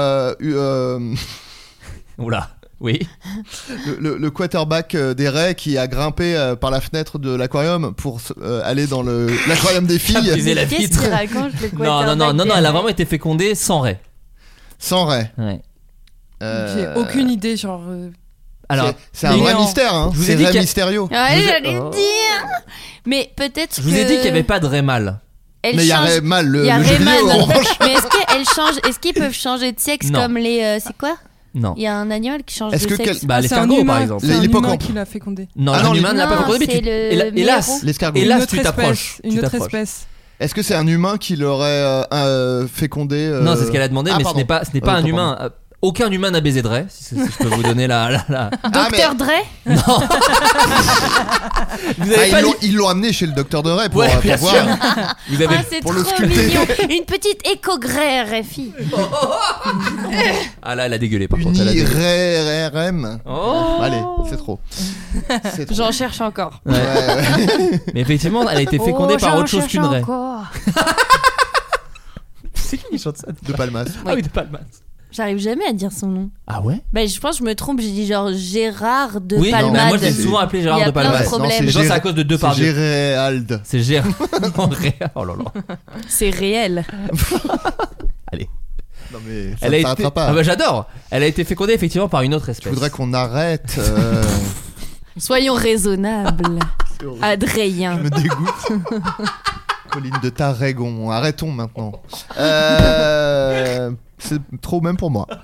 Oula. Oui. le quarterback des Rays qui a grimpé par la fenêtre de l'aquarium pour aller dans l'aquarium des filles Briser la Qu'est-ce vitre. qu'il raconte le Non, quarterback elle a vraiment été fécondée sans Rae. sans Ray. Ouais. J'ai aucune idée, genre. Alors, c'est un vrai non. mystère, hein. Je vous ai C'est dit Ray qu'il y a- Mysterio. Ouais, Je vous ai- j'allais le dire. Mais peut-être je vous ai dit qu'il n'y avait pas de Rae mâle. Elle Mais il y a change. Ray mal le Il y a jeu vidéo Rayman. en revanche. Mais est-ce qu'elle change? Est-ce qu'ils peuvent changer de sexe Non. comme les c'est quoi? Non. Il y a un animal qui change Est-ce de que sexe. Bah, C'est un l'escargot, humain, par exemple. c'est un humain L'hippocampe. qui l'a fécondé. Non, Ah non, l'humain n'a pas non, fécondé, mais c'est tu. le Hélas, héros. L'escargot. Hélas, Une tu autre t'approches. espèce, une autre espèce. Est-ce que c'est un humain qui l'aurait fécondé Non, c'est ce qu'elle a demandé, mais pardon. ce n'est pas un Autant, humain. Aucun humain n'a baisé de Rae, si je peux vous donner la. Docteur Dre. Non. Vous avez pas dit. Ils l'ont amené chez le docteur de Ray pour, Ouais, pour bien voir. sûr. Vous avez. Ah, c'est pour trop le sculpter. mignon. Une petite échographie. Ah là, elle a dégueulé par contre. Elle a Uni dégueulé. RRM. Oh. Allez, c'est trop. C'est trop. J'en cherche encore. Ouais. Ouais. Mais effectivement, elle a été fécondée par autre chose qu'une Rae. C'est qui chante ça De Palmas. Ah oui, de Palmas. J'arrive jamais à dire son nom. Ah ouais. Bah, je pense que je me trompe. J'ai dit genre Gérard de Oui, non, mais Palmade. moi je l'ai souvent appelé Il Gérard y a de plein de Palmas. problèmes. Mais genre, c'est à cause de deux par deux. Gérald. C'est Gérard. Oh là là. C'est réel. Allez. Non mais ça Elle ne a été. s'arrêtera pas. Ah bah j'adore. Elle a été fécondée effectivement par une autre espèce. Je voudrais qu'on arrête. Soyons raisonnables. Je Adrien. me dégoûte. Colline de Tarragon. Arrêtons maintenant. C'est trop même pour moi.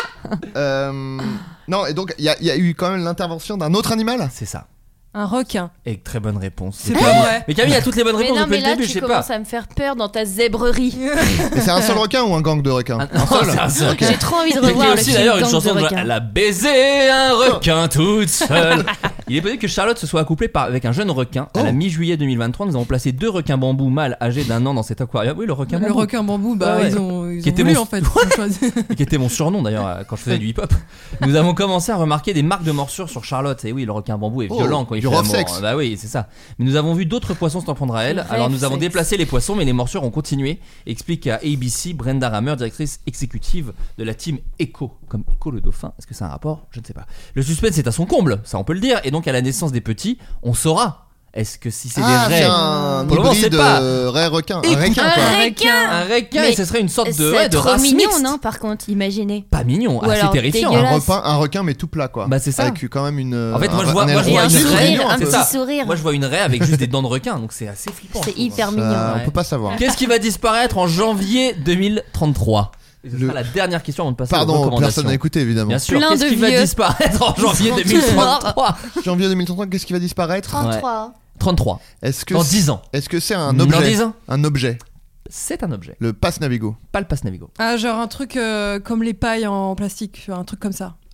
Non, et donc il y a eu quand même l'intervention d'un autre animal. C'est ça. Un requin. Et très bonne réponse. C'est pas vrai. Mais Camille a toutes les bonnes Mais réponses non, depuis mais le là, début, je tu sais pas. commences à me faire peur dans ta zèbrerie. Mais c'est un seul requin ou un gang de requins? Ah, non, c'est un seul. J'ai trop envie de Il y a revoir le aussi film d'ailleurs une Gang chanson de de requins. Elle a baisé un requin toute seule. Il est possible que Charlotte se soit accouplée avec un jeune requin. À la mi-juillet 2023, nous avons placé 2 requins bambou mâles âgés d'1 an dans cet aquarium. Oui, le requin Le bambou. requin bambou, bah Ouais. ils ont Qui était voulu mon- en fait. Ils ont choisi. Et qui était mon surnom d'ailleurs quand je faisais du hip-hop. Nous avons commencé à remarquer des marques de morsures sur Charlotte. Et oui, le requin bambou est violent quand il du fait rough l'amour. sex. Bah oui, c'est ça. Mais nous avons vu d'autres poissons s'en prendre à elle. Le Alors rêve nous avons sexe. déplacé les poissons, mais les morsures ont continué. Explique à ABC Brenda Rammer, directrice exécutive de la team Echo. Comme Echo le dauphin. Est-ce que c'est un rapport? Je ne sais pas. Le suspense est à son comble, ça on peut le dire. Et donc à la naissance des petits, on saura. Est-ce que si c'est Ah, des c'est raies un Pour le moment, hybride c'est pas. ray requin. Écoute, Un requin quoi. Un requin. Un requin, Mais et ce serait une sorte de, C'est ouais, de trop race mignon, mixte. non? Par contre, imaginez. Pas mignon, Ou assez alors terrifiant. dégueulasse. Un requin mais tout plat quoi. Bah c'est ça. Avec quand même une. En fait, moi je vois un une Et un aile sourire, raie, un c'est petit ça. sourire. Moi je vois une raie avec juste des dents de requin, donc c'est assez flippant. C'est je trouve. hyper mignon. On Ouais. peut pas savoir. Qu'est-ce qui va disparaître en janvier 2033? Et ce Le- sera la dernière question avant de passer aux Pardon, recommandations. personne n'a écouté évidemment. Bien sûr. Plein Qu'est-ce de qui va vieux. disparaître en janvier sont tous 2033? Janvier 2033, qu'est-ce qui va disparaître? 33. 33. Est-ce que Dans 10 ans. Est-ce que c'est un Dans objet? 10 ans. Un objet. C'est un objet. Le passe Navigo. Pas le passe Navigo. Ah, genre un truc comme les pailles en plastique, un truc comme ça.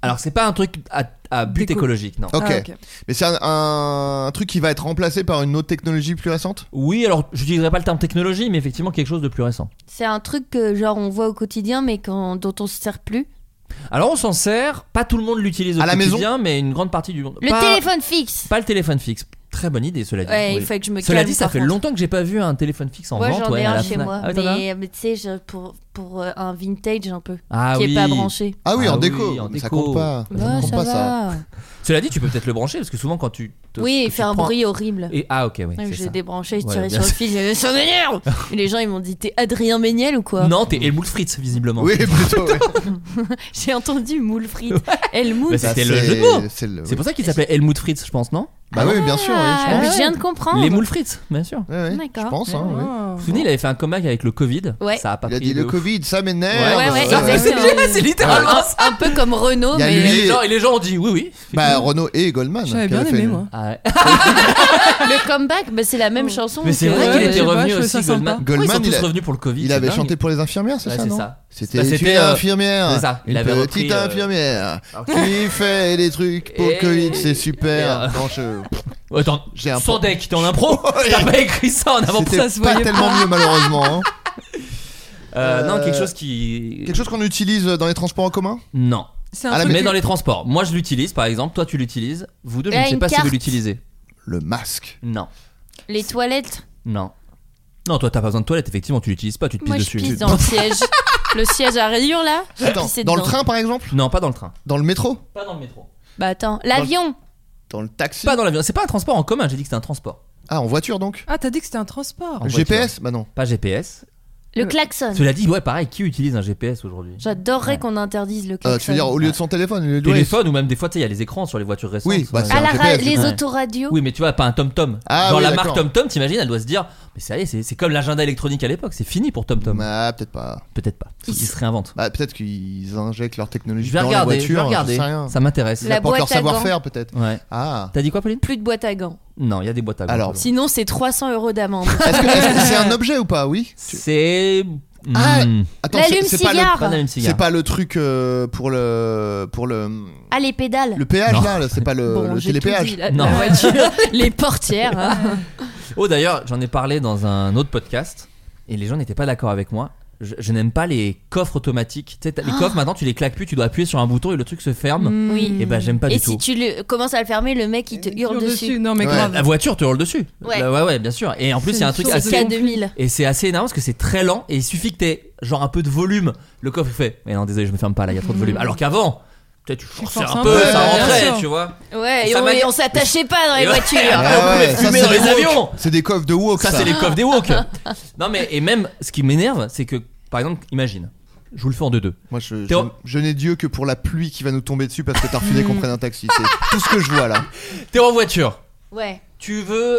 Alors c'est pas un truc à but écologique, non. Ok. Ah, ok. Mais c'est un truc qui va être remplacé par une autre technologie plus récente. Oui, alors j'utiliserai pas le terme technologie, mais effectivement quelque chose de plus récent. C'est un truc que genre on voit au quotidien, mais dont on se sert plus. Alors on s'en sert, pas tout le monde l'utilise au À la quotidien, mais une grande partie du monde. Le téléphone fixe. Pas le téléphone fixe. Très bonne idée, cela dit. Ouais, il faut que je me Cela calme, dit, ça par fait contre. longtemps que j'ai pas vu un téléphone fixe en Moi vente. j'en ai à un la chez Fnac. moi, Ah ouais, t'en as un mais tu sais, pour un vintage un peu, Ah qui oui. est pas branché. Ah oui, Ah en déco. oui, en Mais ça déco. compte pas. Ouais, compte ça pas, va. Cela dit, tu peux peut-être le brancher parce que souvent quand tu Oui, que il fait tu un prends- bruit horrible. Et ah ok, oui. c'est J'ai ça. débranché, je Ouais, tirais bien sur le sûr. fil, j'avais ça m'énerve. Et les gens ils m'ont dit t'es Adrien Méniel ou quoi? Non, t'es Helmut Fritz visiblement. Oui, plutôt. Ouais. J'ai entendu moule frite. Helmut. Bah, c'était Bah, le jeu de mots. C'est C'est pour ça qu'il s'appelait Helmut Fritz, je pense, non? Bah oui, bien sûr. Oui, je Ah, pense. je viens de comprendre. Les moules frites, bien sûr. Ouais, ouais, D'accord. je pense. Hein, ouais. Oh. Vous vous souvenez, il avait fait un comeback avec le Covid. Ouais. Ça a pas Il a pris dit de le ouf. Covid, ça m'énerve. Ouais, ouais, Ça, exactement. c'est littéralement ça. Un peu comme Renault, Il y a mais lui- Et les gens ont dit oui, oui. Bah Renault et Goldman. J'avais qui bien avaient fait aimé, une- moi. Ah ouais. le comeback, bah, c'est la même chanson. Mais c'est que- vrai Ouais, qu'il je était sais pas, revenu je trouve aussi, ça sympa. Goldman. Goldman, Ils sont il tous a- revenus pour le Covid. Il c'est avait dingue. chanté pour les infirmières, c'est Ouais, ça, c'est non ça. C'était Bah, une infirmière. c'est ça. Il Une avait petite repris, infirmière qui fait des trucs pour le et- Covid, c'est super. et, Non, je- Ouais, attends, J'ai un sans pro- deck, t'es en impro. T'as pas écrit ça en avant. C'était ça se pas voyait tellement pas. mieux malheureusement. Hein. Non, quelque chose qui. Quelque chose qu'on utilise dans les transports en commun. Non. C'est À un la truc. Mais dans les transports. Moi, je l'utilise, par exemple. Toi, tu l'utilises. Vous deux, je Là, ne sais une pas si carte. vous l'utilisez. Le masque. Non. Les toilettes. Non. Non, toi, t'as pas besoin de toilette. Effectivement, tu l'utilises pas. Tu te pisses Moi, je dessus. pisse dans le siège. Le siège à rayures là. je Attends, pissais dans le dedans. train par exemple. Non, pas dans le train. Dans le métro. Pas dans le métro. Bah attends, l'avion. Dans le taxi. Pas dans l'avion. C'est pas un transport en commun. J'ai dit que c'était un transport. Ah, en voiture donc. Ah, t'as dit que c'était un transport. En GPS. Bah non. Pas GPS. Le klaxon. Cela dit, ouais, pareil. Qui utilise un GPS aujourd'hui? J'adorerais Ouais. qu'on interdise le klaxon. Tu veux dire au lieu de son téléphone, le Téléphone ou même des fois, tu sais, il y a les écrans sur les voitures récentes. Oui, bah, c'est À un la GPS, les ouais. autoradios. Oui, mais tu vois, pas un TomTom. Ah Genre oui, la d'accord. marque TomTom, t'imagines, elle doit se dire, mais ça y est, c'est comme l'agenda électronique à l'époque, c'est fini pour TomTom. Ah, peut-être pas. Peut-être pas. Ils se réinventent. Bah, peut-être qu'ils injectent leur technologie Je vais dans regarder, les je vais voitures. regarder. j'en sais rien. Ça m'intéresse. Ils La apportent leur boîte à gants. savoir-faire peut-être. Ouais. Ah. T'as dit quoi, Pauline? Plus de boîte à gants. Non, il y a des boîtes à gants. Alors, toujours. Sinon, c'est 300 € d'amende. Est-ce que c'est un objet ou pas? Oui. C'est. Ah, Hmm. Attends, L'allume-cigare. c'est pas le. Pas d'allume-cigare. C'est pas le truc pour le Ah, les pédales. péage Non. là, c'est pas le Bon, j'ai tout télépéage. dit, la Non. voiture, les portières. hein. Oh, d'ailleurs, j'en ai parlé dans un autre podcast et les gens n'étaient pas d'accord avec moi. Je n'aime pas les coffres automatiques. Tu sais, les coffres maintenant, tu les claques plus, tu dois appuyer sur un bouton et le truc se ferme. Oui. Et bah, j'aime pas Et du si tout. tu commences à le fermer, le mec il te hurle dessus. Non, mais Ouais. grave. La voiture te hurle dessus. Ouais. Ouais, bien sûr. Et en plus, il y a un truc C'est assez. K2000. Et c'est assez énervant parce que c'est très lent et il suffit que t'aies genre un peu de volume. Le coffre il fait. Mais non, désolé, je me ferme pas là, il y a trop de volume. Alors qu'avant, peut-être tu forçais forces un un peu, peu, ça bien rentrait, sûr. tu vois. Ouais, Ça m'a- et on s'attachait pas dans les Et ouais. voitures. Ah On pouvait ouais, fumer ça, dans c'est les des woke. avions. C'est des coffres de woke. Ça, c'est les coffres des woke. Non, mais et même ce qui m'énerve, c'est que par exemple, imagine, je vous le fais en 2-2. Moi, Théo- je n'ai Dieu que pour la pluie qui va nous tomber dessus parce que t'as refusé qu'on prenne un taxi. C'est tout ce que je vois là. T'es en voiture, Ouais. tu veux.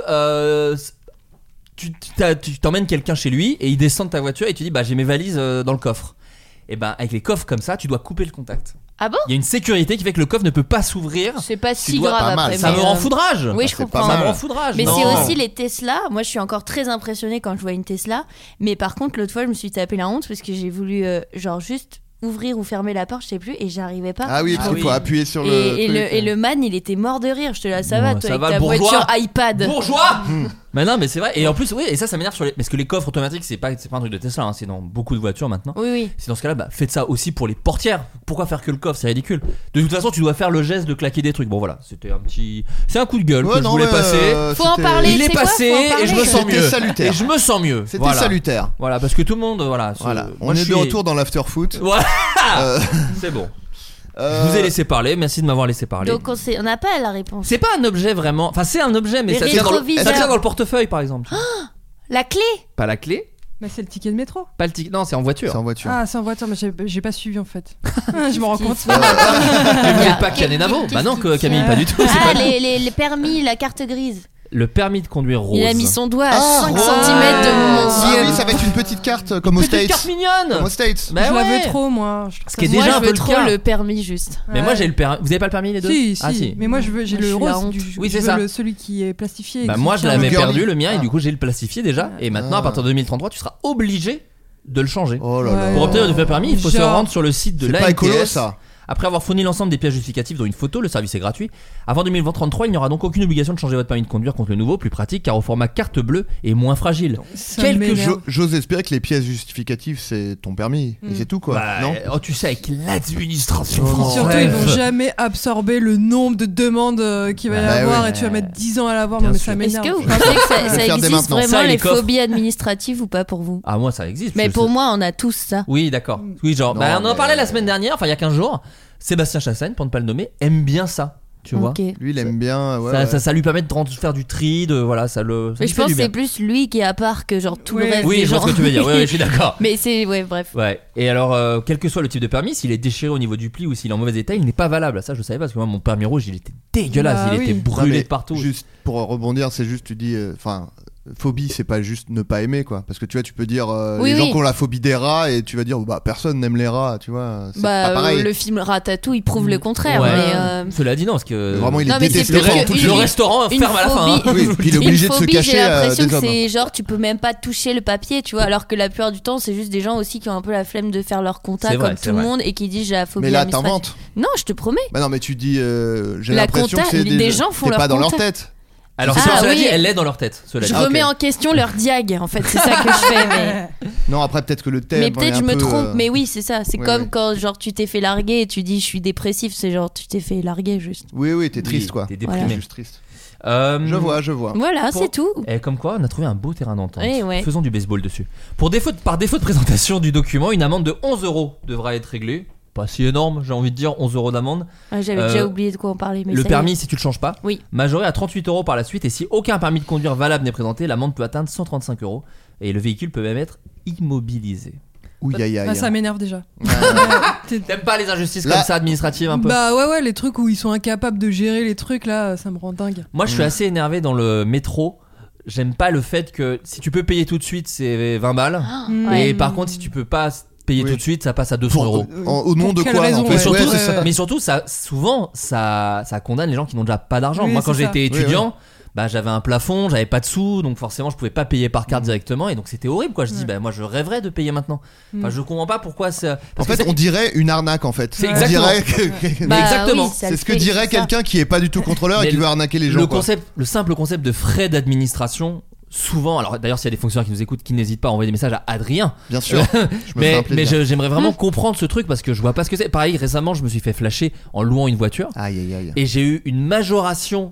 Tu t'emmènes quelqu'un chez lui et il descend de ta voiture et tu dis bah j'ai mes valises dans le coffre. Et ben avec les coffres comme ça, tu dois couper le contact. Ah bon? Il y a une sécurité qui fait que le coffre ne peut pas s'ouvrir. C'est pas si dois- grave pas mal. après. Ça mais, me rend foudrage. Oui, je c'est comprends. pas Ça me mal. rend foudrage. Mais non. c'est aussi les Tesla. Moi, je suis encore très impressionnée quand je vois une Tesla. Mais par contre, l'autre fois, je me suis tapé la honte parce que j'ai voulu, genre, juste ouvrir ou fermer la porte, je sais plus, et j'arrivais pas. Ah oui, parce qu'il faut oui. appuyer sur le. Et truc. le man, il était mort de rire. Je te là, ça va, Ouais, toi, ça avec va, ta le bourgeois. voiture iPad. Bourgeois. Mais non, mais c'est vrai. Et en plus, oui, et ça m'énerve sur les. Parce que les coffres automatiques, c'est pas un truc de Tesla, hein, c'est dans beaucoup de voitures maintenant. Oui, oui. C'est dans ce cas-là, bah faites ça aussi pour les portières. Pourquoi faire que le coffre? C'est ridicule. De toute façon, tu dois faire le geste de claquer des trucs. Bon voilà, c'était un petit. C'est un coup de gueule Ouais, que je non, voulais mais, passer. Faut en c'était- parler. Il est c'est quoi, passé faut en parler. et je me sens C'était mieux. salutaire. Et je me sens mieux. C'était Voilà. salutaire. Voilà, parce que tout le monde, voilà. Voilà, moi, on je est suis- de retour dans l'after foot. Voilà. Euh, C'est bon. Je vous ai laissé parler. Merci de m'avoir laissé parler. Donc, on n'a pas la réponse. C'est pas un objet vraiment. Enfin, c'est un objet, mais Les ça tient, rétroviseurs. ça tient dans le portefeuille, par exemple. La clé. Pas la clé. Mais c'est le ticket de métro. Pas le ticket. Non, c'est en voiture. C'est en voiture. Ah, c'est en voiture, mais j'ai pas suivi en fait. Je me rends compte. Mais vous Il y a- n'êtes pas Canet Navo. Bah non, que Camille, pas du tout. C'est Ah, pas- les permis, la carte grise. Le permis de conduire rose. Il a mis son doigt à Ah, 5 oh. cm de mon Ah yeux. oui, ça va être une petite carte comme aux Petite States. carte mignonne. Comme aux States. Bah Je la ouais. veux trop, moi. Je trouve Ce qui est ça- déjà Moi, un je peu veux le trop cas. le permis juste. Mais moi j'ai le permis. Vous avez pas le permis les deux? Si, Ah si. si. Mais moi, j'ai Moi, le je suis la rose. honte. Oui, je c'est veux ça. celui qui est plastifié. Bah qui moi je tient l'avais girly. perdu le mien et Ah. du coup j'ai le plastifié déjà et maintenant à partir de 2033 tu seras obligé de le changer. Oh là là. Ouais. Pour obtenir le permis il faut se Genre. rendre sur le site de C'est l'ANTS. pas écolo ça. Après avoir fourni l'ensemble des pièces justificatives dont une photo, le service est gratuit. Avant 2033, il n'y aura donc aucune obligation de changer votre permis de conduire contre le nouveau, plus pratique car au format carte bleue et moins fragile. J'ose espérer que les pièces justificatives c'est ton permis et c'est tout quoi. Non tu sais avec l'administration française. Surtout ils vont jamais absorber le nombre de demandes qu'il va y avoir et tu vas mettre 10 ans à l'avoir. Non mais ça m'énerve. Est-ce que vous pensez que ça existe vraiment les phobies administratives ou pas pour vous? Ah moi ça existe. Mais pour moi on a tous ça. Oui d'accord. Oui genre on en parlait la semaine dernière, enfin il y a 15 jours. Sébastien Chassagne, pour ne pas le nommer, aime bien ça. Tu vois, lui il aime bien. Ça lui permet de faire du tri, voilà, ça mais je pense que c'est plus lui qui est à part que genre tout le reste. Oui, je vois ce que tu veux dire. Oui, je suis d'accord. Mais c'est bref. Ouais. Et alors, quel que soit le type de permis, s'il est déchiré au niveau du pli ou s'il est en mauvais état, il n'est pas valable. Ça, je savais pas parce que moi, mon permis rouge, il était dégueulasse, il était brûlé partout. Juste pour rebondir, c'est juste tu dis, phobie c'est pas juste ne pas aimer quoi, parce que tu vois tu peux dire les gens qui ont la phobie des rats et tu vas dire personne n'aime les rats, tu vois, c'est pas pareil. Le film Ratatouille prouve le contraire. Mais cela dit non parce que vraiment il est détesté le restaurant ferme à la fin. Oui, puis il est obligé de se cacher. J'ai l'impression que c'est genre tu peux même pas toucher le papier, tu vois, alors que la plupart du temps c'est juste des gens aussi qui ont un peu la flemme de faire leur compta comme tout le monde et qui disent j'ai la phobie. Mais là t'inventes. Non je te promets. Bah non mais tu dis j'ai l'impression que c'est des gens font leur pas dans leur tête. Alors cela dit, elle est dans leur tête. Je remets en question leur diag, en fait, c'est ça que je fais. Mais... Non, après peut-être que le thème. Mais peut-être je me trompe. Mais oui, c'est ça. C'est comme quand genre tu t'es fait larguer et tu dis je suis dépressif. C'est genre tu t'es fait larguer juste. Oui, t'es triste quoi. T'es déprimé. Voilà. Juste triste. Je vois. Voilà, c'est tout. Et comme quoi, on a trouvé un beau terrain d'entente. Faisons du baseball dessus. Par défaut de présentation du document, une amende de 11 € devra être réglée. Pas si énorme, j'ai envie de dire, 11 € d'amende. J'avais déjà oublié de quoi on parlait. Mais le permis, si tu le changes pas, majoré à 38 € par la suite. Et si aucun permis de conduire valable n'est présenté, l'amende peut atteindre 135 €. Et le véhicule peut même être immobilisé. Ça m'énerve déjà. T'aimes pas les injustices comme ça administratives un peu? Bah ouais, les trucs où ils sont incapables de gérer les trucs là, ça me rend dingue. Moi je suis assez énervé dans le métro. J'aime pas le fait que si tu peux payer tout de suite, c'est 20 balles. Et par contre, si tu peux pas payer tout de suite, ça passe à 200 €. Au nom de quoi raison, mais surtout, souvent, ça condamne les gens qui n'ont déjà pas d'argent. Moi, quand j'étais étudiant, j'avais un plafond, j'avais pas de sous, donc forcément, je pouvais pas payer par carte directement, et donc c'était horrible, quoi. Je dis, moi, je rêverais de payer maintenant. Enfin, je comprends pas pourquoi ça. En fait, on dirait une arnaque, en fait. C'est exactement. Exactement. C'est ce que dirait quelqu'un qui est pas du tout contrôleur et qui veut arnaquer les gens. Le simple concept de frais d'administration. Souvent, alors d'ailleurs s'il y a des fonctionnaires qui nous écoutent, qui n'hésitent pas à envoyer des messages à Adrien. Bien sûr. mais j'aimerais vraiment comprendre ce truc parce que je vois pas ce que c'est. Pareil, récemment, je me suis fait flasher en louant une voiture. Aïe. Et j'ai eu une majoration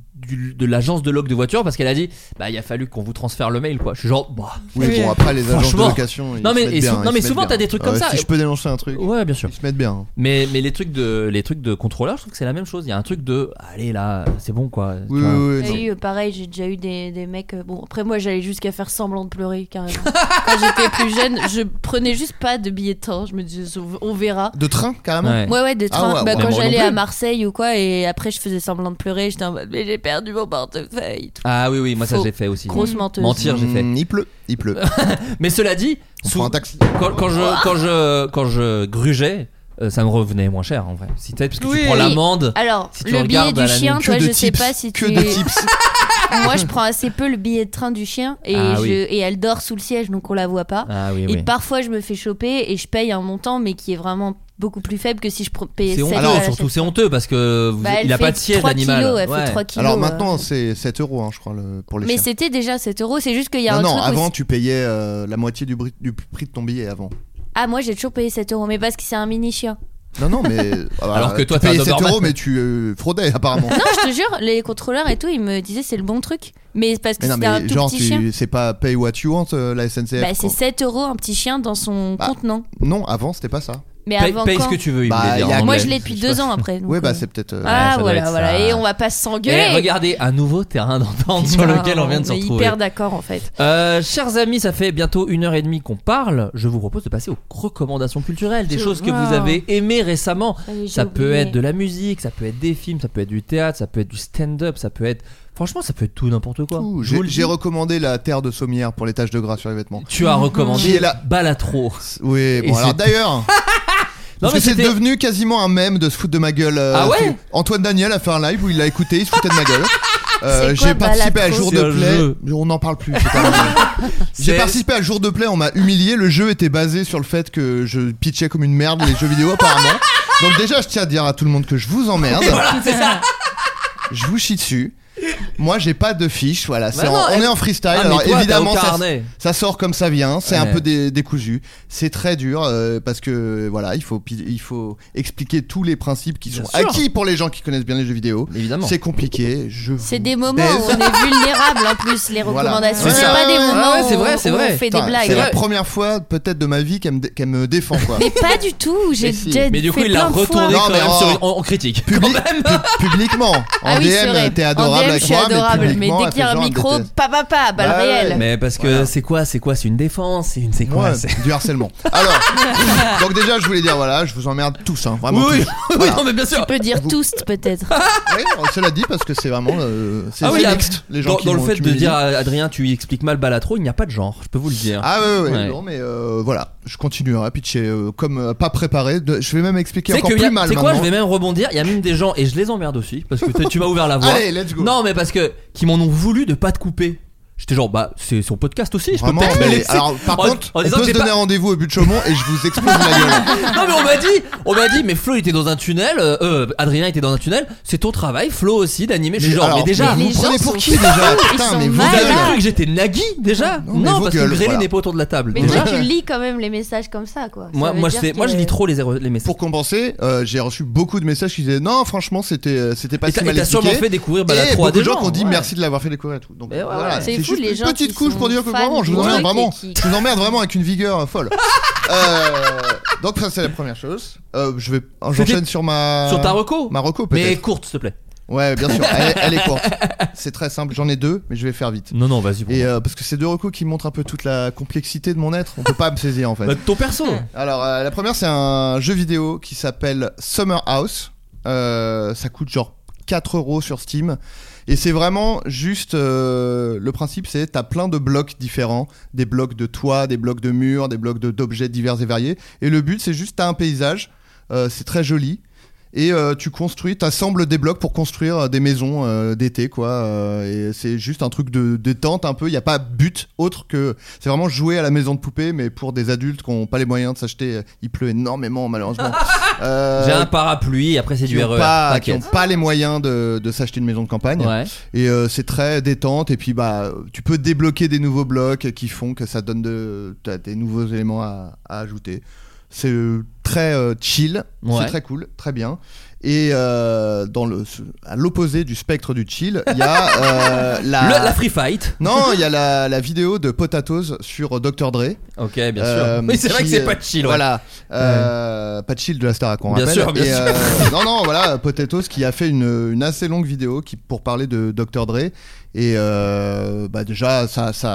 de l'agence de loc de voiture parce qu'elle a dit il a fallu qu'on vous transfère le mail quoi. Je suis genre après les agences de location mais souvent t'as des trucs comme ça. Si je peux dénoncer un truc. Ouais, bien sûr. Ils se mettent bien. Mais les trucs de contrôleur, je trouve que c'est la même chose. Il y a un truc de allez là, c'est bon quoi. Oui, pareil, j'ai déjà eu des mecs après moi j'allais jusqu'à faire semblant de pleurer carrément. Quand j'étais plus jeune, je prenais juste pas de billet de train, je me disais on verra. De train carrément. Ouais, de train. Quand j'allais à Marseille ou quoi et après je faisais semblant de pleurer, j'étais en mode mais j'ai perdu mon portefeuille. Ah oui, moi ça j'ai fait aussi. Grosse menteuse. Mentir, j'ai fait. Il pleut. Mais cela dit, prend un taxi. Quand je grugeais, ça me revenait moins cher en vrai. Si parce que tu prends l'amende. Alors, si tu le billet du chien, toi je sais pas si tu. Que de tips. Moi je prends assez peu le billet de train du chien et elle dort sous le siège donc on la voit pas. Et parfois je me fais choper et je paye un montant mais qui est vraiment beaucoup plus faible que si je payais 7 €. Alors surtout c'est honteux parce que il a pas de siège l'animal. Elle fait 3 kilos. Alors maintenant c'est 7 € je crois pour les chiens. Mais c'était déjà 7 €, c'est juste qu'il y a un truc. Non, avant tu payais la moitié du prix de ton billet avant. Ah moi j'ai toujours payé 7 € mais parce que c'est un mini chien. Non mais alors que toi tu payais 7 € mais tu fraudais apparemment. Non je te jure, les contrôleurs et tout ils me disaient c'est le bon truc. Mais parce que c'était un tout genre, petit chien. C'est pas pay what you want la SNCF. C'est 7 € un petit chien dans son contenant. Non, avant c'était pas ça. Mais avant paye ce que tu veux, il voulait dire. Moi je l'ai depuis 2 ans après. Oui, c'est peut-être. Voilà. Et on va pas s'engueuler. Regardez, un nouveau terrain d'entente sur lequel on vient de se retrouver. Hyper d'accord en fait. Chers amis, ça fait bientôt 1h30 qu'on parle. Je vous propose de passer aux recommandations culturelles, des choses que vous avez aimées récemment. Ça peut être de la musique, ça peut être des films, ça peut être du théâtre, ça peut être du stand-up, ça peut être. Franchement, ça peut être tout n'importe quoi. J'ai recommandé la terre de Sommières pour les taches de gras sur les vêtements. Tu as recommandé Balatro. Oui, bon alors d'ailleurs. Parce que c'est devenu quasiment un mème de se foutre de ma gueule. Ah ouais. Antoine Daniel a fait un live où il l'a écouté, il se foutait de ma gueule. J'ai participé à Jour de Play. On n'en parle plus. J'ai participé à Jour de Play, on m'a humilié. Le jeu était basé sur le fait que je pitchais comme une merde les jeux vidéo apparemment. Donc déjà, je tiens à dire à tout le monde que je vous emmerde. Voilà, c'est ça. Je vous chie dessus. Moi, j'ai pas de fiche. Voilà, on est en freestyle. Ah, alors toi, évidemment, t'as aucun harnais. ça sort comme ça vient. C'est un Ouais. peu décousu. C'est très dur parce que voilà, il faut expliquer tous les principes qui sont Bien sûr. acquis pour les gens qui connaissent bien les jeux vidéo. Évidemment. C'est compliqué. C'est des moments où on est vulnérable en plus, les recommandations. Voilà. C'est pas des moments ouais, c'est vrai, où c'est vrai. on fait des Putain, blagues. c'est la première fois peut-être de ma vie qu'elle me défend quoi. Mais pas du tout. J'ai si. déjà Mais du coup, fait il l'a plein de fois. retourné Non, quand mais même en- en critique. Publiquement. En Ah oui, c'est DM, vrai. t'es En adorable DM, avec je suis moi, adorable, mais publiquement, dès elle qu'il y a fait un genre, micro, déteste. balle Bah réelle. ouais. Mais parce que Voilà. c'est quoi c'est une défense, c'est quoi Ouais, c'est- du harcèlement. Alors, donc déjà, je voulais dire, voilà, je vous emmerde tous, hein, vraiment. Oui, tous. oui, Voilà. non mais bien sûr. Tu peux dire toast peut-être. Oui, cela dit, parce que c'est vraiment. C'est Ah oui, mixte, les gens dans, qui dans le m'ont- fait qui de me dire disent. à Adrien, tu expliques mal Balatro, il n'y a pas de genre, je peux vous le dire. Ah ouais, Ouais. non, mais voilà, je continuerai à pitcher comme pas préparé. Je vais même expliquer Tu sais encore que plus mal c'est quoi, je maintenant. vais même rebondir, il y a même des gens, et je les emmerde aussi, parce que tu m'as ouvert la voie. Allez, let's go. Non mais parce que, qui m'en ont voulu de pas te couper. J'étais genre, bah c'est son podcast aussi, je peux Vraiment, peut-être me mais laisser. alors par En- contre, en on disant peut que se j'ai donner pas- rendez-vous au but de Chaumont et je vous explose la gueule. Non mais on m'a dit mais Flo était dans un tunnel, Adrien était dans un tunnel, c'est ton travail, Flo aussi d'animer. Je suis genre alors, mais déjà vous les prenez gens pour sont qui déjà ils Putain, sont mais vous vous avez malades. cru que j'étais Nagui déjà? Non, mais vos parce que gueules, Grélé voilà. n'est pas autour de la table. Mais Déjà. toi, tu lis quand même les messages comme ça, quoi. Ça Moi veut dire je que- lis trop les messages. Pour compenser, j'ai reçu beaucoup de messages qui disaient non, franchement, c'était pas Et si t'as mal et t'as expliqué. sûrement fait découvrir Et Balatro à beaucoup des de gens qui ont dit ouais. merci de l'avoir fait découvrir et tout. Donc Et ouais, voilà, ouais. C'est fou, juste les une gens petite qui couche sont pour dire que fans vraiment, je vous du emmerde truc vraiment. et qui- Je vous emmerde vraiment avec une vigueur folle. Donc ça c'est la première chose. J'enchaîne sur Sur ta reco. Ma reco Mais peut-être. courte s'il te plaît. Ouais, bien sûr. Elle est courte. C'est très simple. J'en ai deux, mais je vais faire vite. Non vas-y. Et parce que c'est deux recos qui montrent un peu toute la complexité de mon être. On peut pas me saisir en fait. Bah, ton perso. Alors la première c'est un jeu vidéo qui s'appelle Summer House. Ça coûte genre 4€ sur Steam. Et c'est vraiment juste le principe c'est t'as plein de blocs différents, des blocs de toit, des blocs de murs, des blocs d'objets divers et variés. Et le but c'est juste t'as un paysage, c'est très joli. Et tu t'assembles des blocs pour construire des maisons d'été quoi. Et c'est juste un truc de détente un peu. Il y a pas but autre que c'est vraiment jouer à la maison de poupée, mais pour des adultes qui n'ont pas les moyens de s'acheter. Il pleut énormément malheureusement. J'ai un parapluie, après c'est qui du n'ont RER. pas, T'inquiète. pas les moyens de s'acheter une maison de campagne. Ouais. Et c'est très détente. Et puis bah tu peux débloquer des nouveaux blocs qui font que ça donne t'as des nouveaux éléments à ajouter. C'est très chill, Ouais. c'est très cool, très bien. Et à l'opposé du spectre du chill, il y a La free fight. Non, il y a la vidéo de Potatoes sur Dr Dre. Ok, bien sûr. Oui, c'est vrai que c'est pas chill. Ouais. Voilà, pas chill de la Starac, on Bien rappelle. sûr, bien sûr. Non, voilà, Potatoes qui a fait une assez longue vidéo pour parler de Dr Dre. Et bah déjà,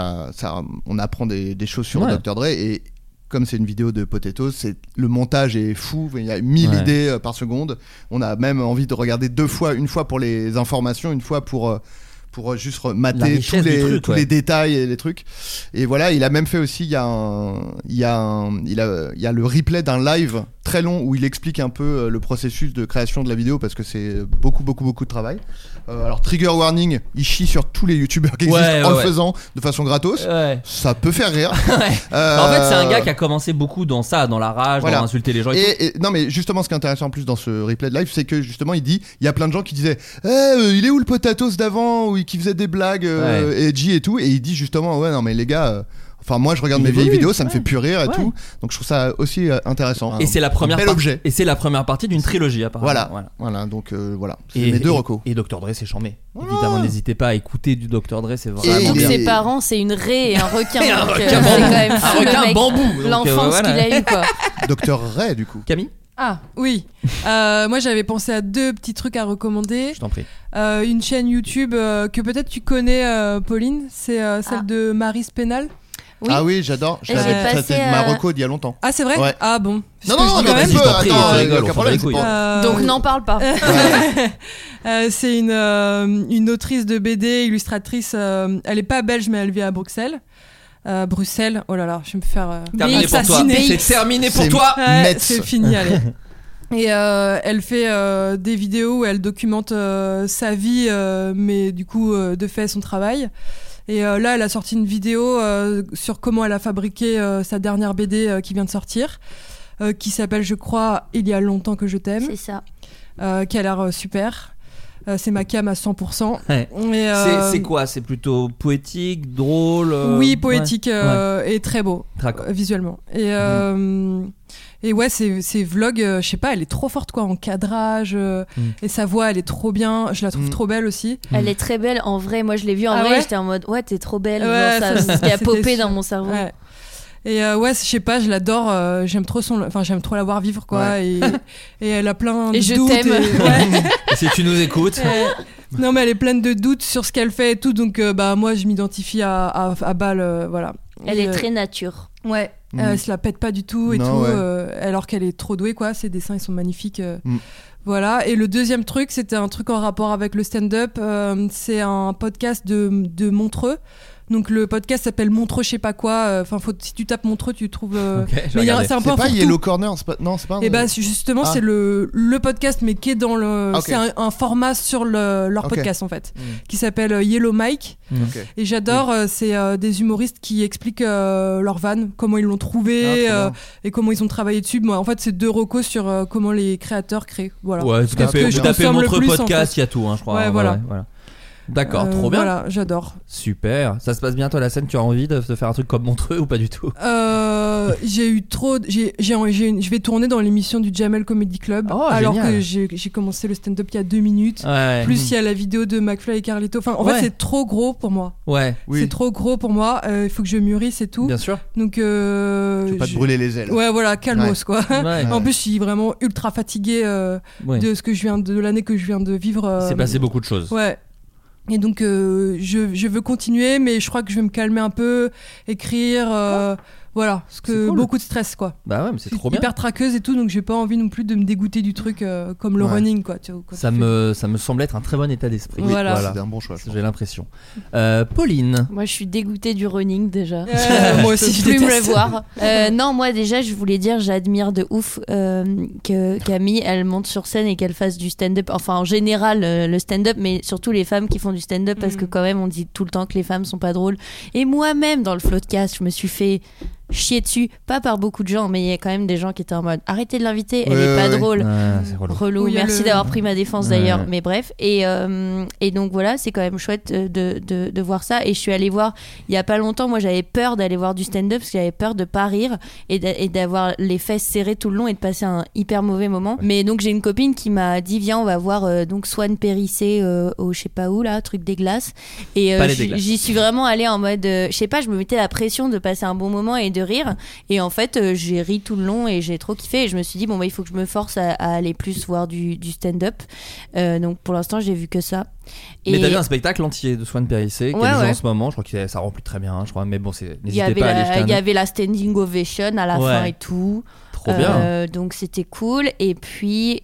on apprend des choses sur Ouais. Dr Dre. Et comme c'est une vidéo de Potatoes, le montage est fou, il y a 1000 idées par seconde. On a même envie de regarder deux fois, une fois pour les informations, une fois pour juste mater tous les détails et les trucs. Et voilà, il a même fait aussi, il y a le replay d'un live très long où il explique un peu le processus de création de la vidéo parce que c'est beaucoup de travail. Alors trigger warning, il chie sur tous les youtubeurs qui existent en le faisant de façon gratos. Ouais. Ça peut faire rire. En fait, c'est un gars qui a commencé beaucoup dans la rage, dans insulter les gens. Et non, mais justement, ce qui est intéressant en plus dans ce replay de live, c'est que justement, il y a plein de gens qui disaient il est où le Potatoes d'avant, ou qui faisait des blagues edgy et tout, et il dit justement ouais non mais les gars. Enfin, moi je regarde mes vieilles vidéos, ça me fait plus rire et tout. Donc je trouve ça aussi intéressant. Et c'est la première objet. Et c'est la première partie d'une trilogie apparemment. Voilà. Donc voilà. C'est Et mes deux recos. Et Dr Dre, c'est charmé. Évidemment, n'hésitez pas à écouter du Dr Dre, c'est Et vraiment donc bien. ses parents, c'est une raie et un requin. Et un donc, requin c'est bambou. quand même fou, Un le requin mec. bambou. Donc, L'enfance voilà. qu'il a eu, quoi. Dr Ray du coup. Camille. Ah oui, moi j'avais pensé à deux petits trucs à recommander. Je t'en prie. Une chaîne YouTube que peut-être tu connais, Pauline, c'est celle de Marie Spénal. Oui. Ah oui, j'adore. Et j'ai passé, C'était ma reco d'il y a longtemps. Ah c'est vrai. Ouais. Ah bon. Non, mais vas-y, je t'en prie, tu rigoles, on s'en bat les couilles. Donc n'en parle pas. C'est une autrice de BD, illustratrice. Elle est pas belge, mais elle vit à Bruxelles. Bruxelles, oh là là, je vais me faire Terminé pour toi. assassiner. C'est terminé pour toi. C'est fini, allez. Et elle fait des vidéos où elle documente sa vie, mais du coup, de fait, son travail. Et là, elle a sorti une vidéo sur comment elle a fabriqué sa dernière BD qui vient de sortir. qui s'appelle, je crois, Il y a longtemps que je t'aime. C'est ça. Qui a l'air super. C'est ma cam à 100%. Ouais. Et, C'est quoi? C'est plutôt poétique, drôle Oui, poétique ouais. et très beau visuellement. Et ouais, c'est vlog, je sais pas, elle est trop forte quoi en cadrage et sa voix, elle est trop bien. Je la trouve trop belle aussi. Elle est très belle en vrai. Moi, je l'ai vue en vrai. Ouais, j'étais en mode ouais, t'es trop belle. Ouais, genre, ça, ce qui a popé dans mon cerveau. Ouais. Et ouais, je sais pas, je l'adore. J'aime trop j'aime trop la voir vivre quoi. Ouais. Et elle a plein de doutes. Et je t'aime. Ouais. Si tu nous écoutes. Non mais elle est pleine de doutes sur ce qu'elle fait et tout. Donc bah moi je m'identifie à Bal, voilà. Elle est très nature. Ouais. Elle se la pète pas du tout et tout. Alors qu'elle est trop douée quoi. Ses dessins ils sont magnifiques. Voilà. Et le deuxième truc, c'était un truc en rapport avec le stand-up. C'est un podcast de Montreux. Donc le podcast s'appelle Montreux je sais pas quoi. Enfin si tu tapes Montreux tu trouves. Mais c'est un peu c'est pas Yellow Corner, c'est pas. Non, c'est pas. Et bah justement c'est le podcast mais qui est dans le. Okay. C'est un format sur leur podcast en fait, qui s'appelle Yellow Mike. Et j'adore. C'est des humoristes qui expliquent leurs vannes, comment ils l'ont trouvé et comment ils ont travaillé dessus. Moi en fait c'est 2 recos sur comment les créateurs créent. Voilà. Ouais, tout à fait. Vous tapez Montreux podcast, il y a tout, hein, je crois. Ouais, voilà. D'accord, trop bien. Voilà, j'adore. Super. Ça se passe bien toi la scène? Tu as envie de faire un truc comme Montreux ou pas du tout? J'ai eu trop. Je vais tourner dans l'émission du Jamel Comedy Club. Alors génial. que j'ai commencé le stand-up il y a 2 minutes. Ouais. Plus il y a la vidéo de McFly et Carlito. Enfin, en fait, c'est trop gros pour moi. Ouais. C'est trop gros pour moi. Il faut que je mûrisse et tout. Bien sûr. Donc. Tu veux pas te brûler les ailes. Ouais, voilà, calmos quoi. Ouais. En plus, je suis vraiment ultra fatiguée de ce que de l'année que je viens de vivre. C'est passé beaucoup de choses. Ouais. Et donc je veux continuer, mais je crois que je vais me calmer un peu, écrire, voilà, parce que beaucoup de stress quoi. Bah ouais, mais c'est trop bien. Hyper traqueuse et tout, donc j'ai pas envie non plus de me dégoûter du truc comme le running quoi. Tu vois, ça me semble être un très bon état d'esprit. Oui, voilà. C'est un bon choix. J'ai l'impression. Pauline. Moi je suis dégoûtée du running déjà. Moi aussi je peux plus me déteste. le voir. Non, moi déjà je voulais dire j'admire de ouf que Camille elle monte sur scène et qu'elle fasse du stand-up. Enfin en général le stand-up, mais surtout les femmes qui font du stand-up parce que quand même on dit tout le temps que les femmes sont pas drôles. Et moi-même dans le Floodcast je me suis fait chier dessus, pas par beaucoup de gens, mais il y a quand même des gens qui étaient en mode arrêtez de l'inviter, elle est pas drôle. C'est relou. Oui, merci d'avoir pris ma défense d'ailleurs, mais bref. Et donc voilà, c'est quand même chouette de voir ça. Et je suis allée voir il y a pas longtemps, moi j'avais peur d'aller voir du stand-up parce que j'avais peur de pas rire et d'avoir les fesses serrées tout le long et de passer un hyper mauvais moment. Mais donc j'ai une copine qui m'a dit viens on va voir donc Swan Périssé au je sais pas où là, truc des glaces. Et j'y suis vraiment allée en mode je sais pas, je me mettais la pression de passer un bon moment et de rire, et en fait j'ai ri tout le long et j'ai trop kiffé et je me suis dit bon bah il faut que je me force à aller plus voir du stand-up, donc pour l'instant j'ai vu que ça. Mais t'as vu un spectacle entier de Swan Périssé qui est en ce moment, je crois que ça remplit très bien, je crois, mais bon n'hésitez pas à aller jeter un œil. Il y avait la standing ovation à la fin et tout. Trop bien. Donc c'était cool. Et puis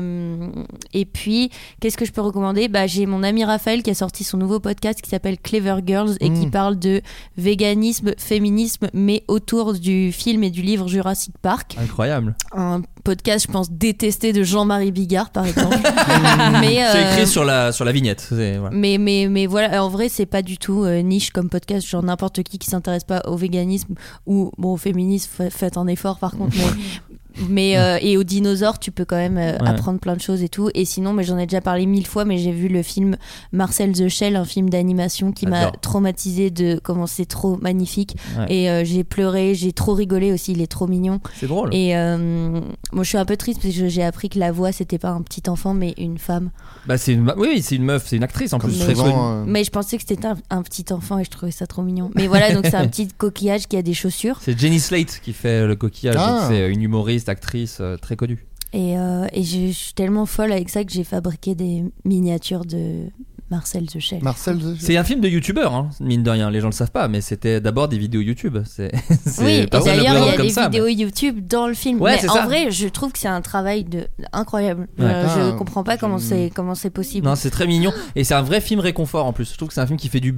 qu'est-ce que je peux recommander? Bah j'ai mon ami Raphaël qui a sorti son nouveau podcast qui s'appelle Clever Girls et qui parle de véganisme, féminisme, mais autour du film et du livre Jurassic Park. Incroyable. Un podcast, je pense, détesté de Jean-Marie Bigard par exemple. C'est écrit sur la vignette. Voilà. Mais voilà, en vrai c'est pas du tout niche comme podcast, genre n'importe qui s'intéresse pas au véganisme ou bon au féminisme, faites un effort par contre, mais et aux dinosaures tu peux quand même apprendre plein de choses et tout. Et sinon, mais j'en ai déjà parlé 1000 fois, mais j'ai vu le film Marcel the Shell, un film d'animation qui m'a traumatisé de comment c'est trop magnifique, et j'ai pleuré, j'ai trop rigolé aussi, il est trop mignon, c'est drôle. Et moi je suis un peu triste parce que j'ai appris que la voix c'était pas un petit enfant mais une femme. Bah c'est une meuf, c'est une actrice en plus. Mais je pensais que c'était un petit enfant et je trouvais ça trop mignon. Mais voilà, donc c'est un petit coquillage qui a des chaussures. C'est Jenny Slate qui fait le coquillage, donc c'est une humoriste, actrice très connue. Et je suis tellement folle avec ça que j'ai fabriqué des miniatures de Marcel the Shell. C'est un film de youtubeur, hein, mine de rien, les gens le savent pas, mais c'était d'abord des vidéos YouTube. Oui, et d'ailleurs il y a des vidéos YouTube dans le film. Ouais, mais en vrai, je trouve que c'est un travail incroyable. Je comprends pas comment c'est possible. Non, c'est très mignon et c'est un vrai film réconfort en plus. Je trouve que c'est un film qui fait du bien.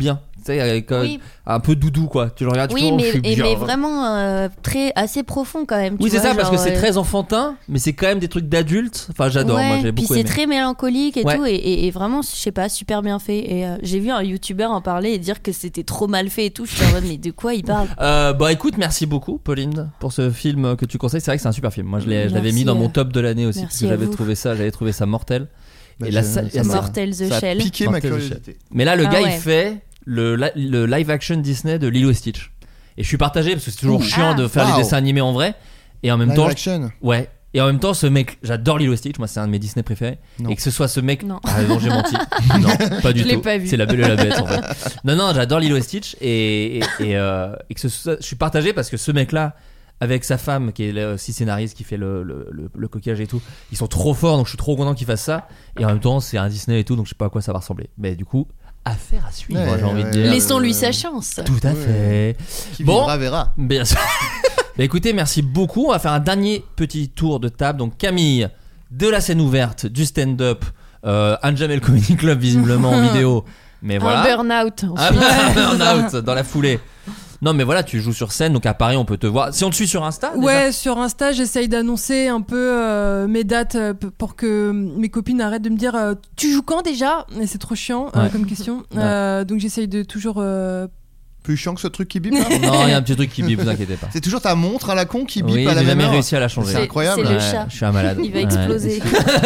sais, avec Oui. un peu doudou quoi. Tu le regardes, tu Oui, fais, oh, je suis bien. mais vraiment assez profond quand même. Oui, tu c'est vois, ça, parce que genre, c'est très enfantin, mais c'est quand même des trucs d'adultes. Enfin, j'adore, moi j'ai puis beaucoup c'est aimé. très mélancolique et Ouais. tout, et vraiment, je sais pas, super bien fait. Et j'ai vu un youtubeur en parler et dire que c'était trop mal fait et tout. Je suis en mode, mais de quoi il parle? Bah écoute, merci beaucoup Pauline pour ce film que tu conseilles. C'est vrai que c'est un super film. Moi je l'avais Merci, mis dans mon top de l'année aussi, parce merci que à j'avais vous. trouvé ça mortel. Bah, Et là, ça ça- m'a- Mortel the ça a Shell. piqué ma Mortel the curiosité. Mais là, le Ah gars, ouais. il fait le live action Disney de Lilo et Stitch. Et je suis partagé parce que c'est toujours chiant de faire Wow. les dessins animés en vrai. Et en même Live temps, action. ouais. Et en même temps, ce mec, j'adore Lilo et Stitch. Moi, c'est un de mes Disney préférés. Non. Et que ce soit ce mec, Non. t'as raison, j'ai menti. Non, pas du Je l'ai tout. pas vu. C'est La Belle et la Bête en fait. Non, j'adore Lilo et Stitch. Et que ce soit, je suis partagé parce que ce mec-là, avec sa femme qui est aussi scénariste, qui fait le coquillage et tout, ils sont trop forts, donc je suis trop content qu'ils fassent ça. Et en même temps, c'est un Disney et tout, donc je sais pas à quoi ça va ressembler. Mais du coup, affaire à suivre, Ouais, j'ai envie de ouais, dire. Laissons-lui sa chance. Tout à fait. Qui Bon. vivra verra. Bien sûr. Bah écoutez, merci beaucoup. On va faire un dernier petit tour de table. Donc Camille, de la scène ouverte, du stand-up, un Jamel Comedy Club visiblement en vidéo. Mais voilà. Un burn-out. Un burn-out dans la foulée. Non mais voilà, tu joues sur scène, donc à Paris on peut te voir. Si on te suit sur Insta déjà. Ouais, sur Insta, j'essaye d'annoncer un peu mes dates pour que mes copines arrêtent de me dire tu joues quand déjà? Et c'est trop chiant Ouais. comme question. Ouais. Donc j'essaye de toujours. Plus chiant que ce truc qui bip là. Non, il y a un petit truc qui bip, vous inquiétez pas. C'est toujours ta montre à la con qui bip Oui, à la j'ai même jamais heure. réussi à la changer. C'est incroyable. C'est le Ouais, chat. je suis un malade. Il va Ouais. exploser.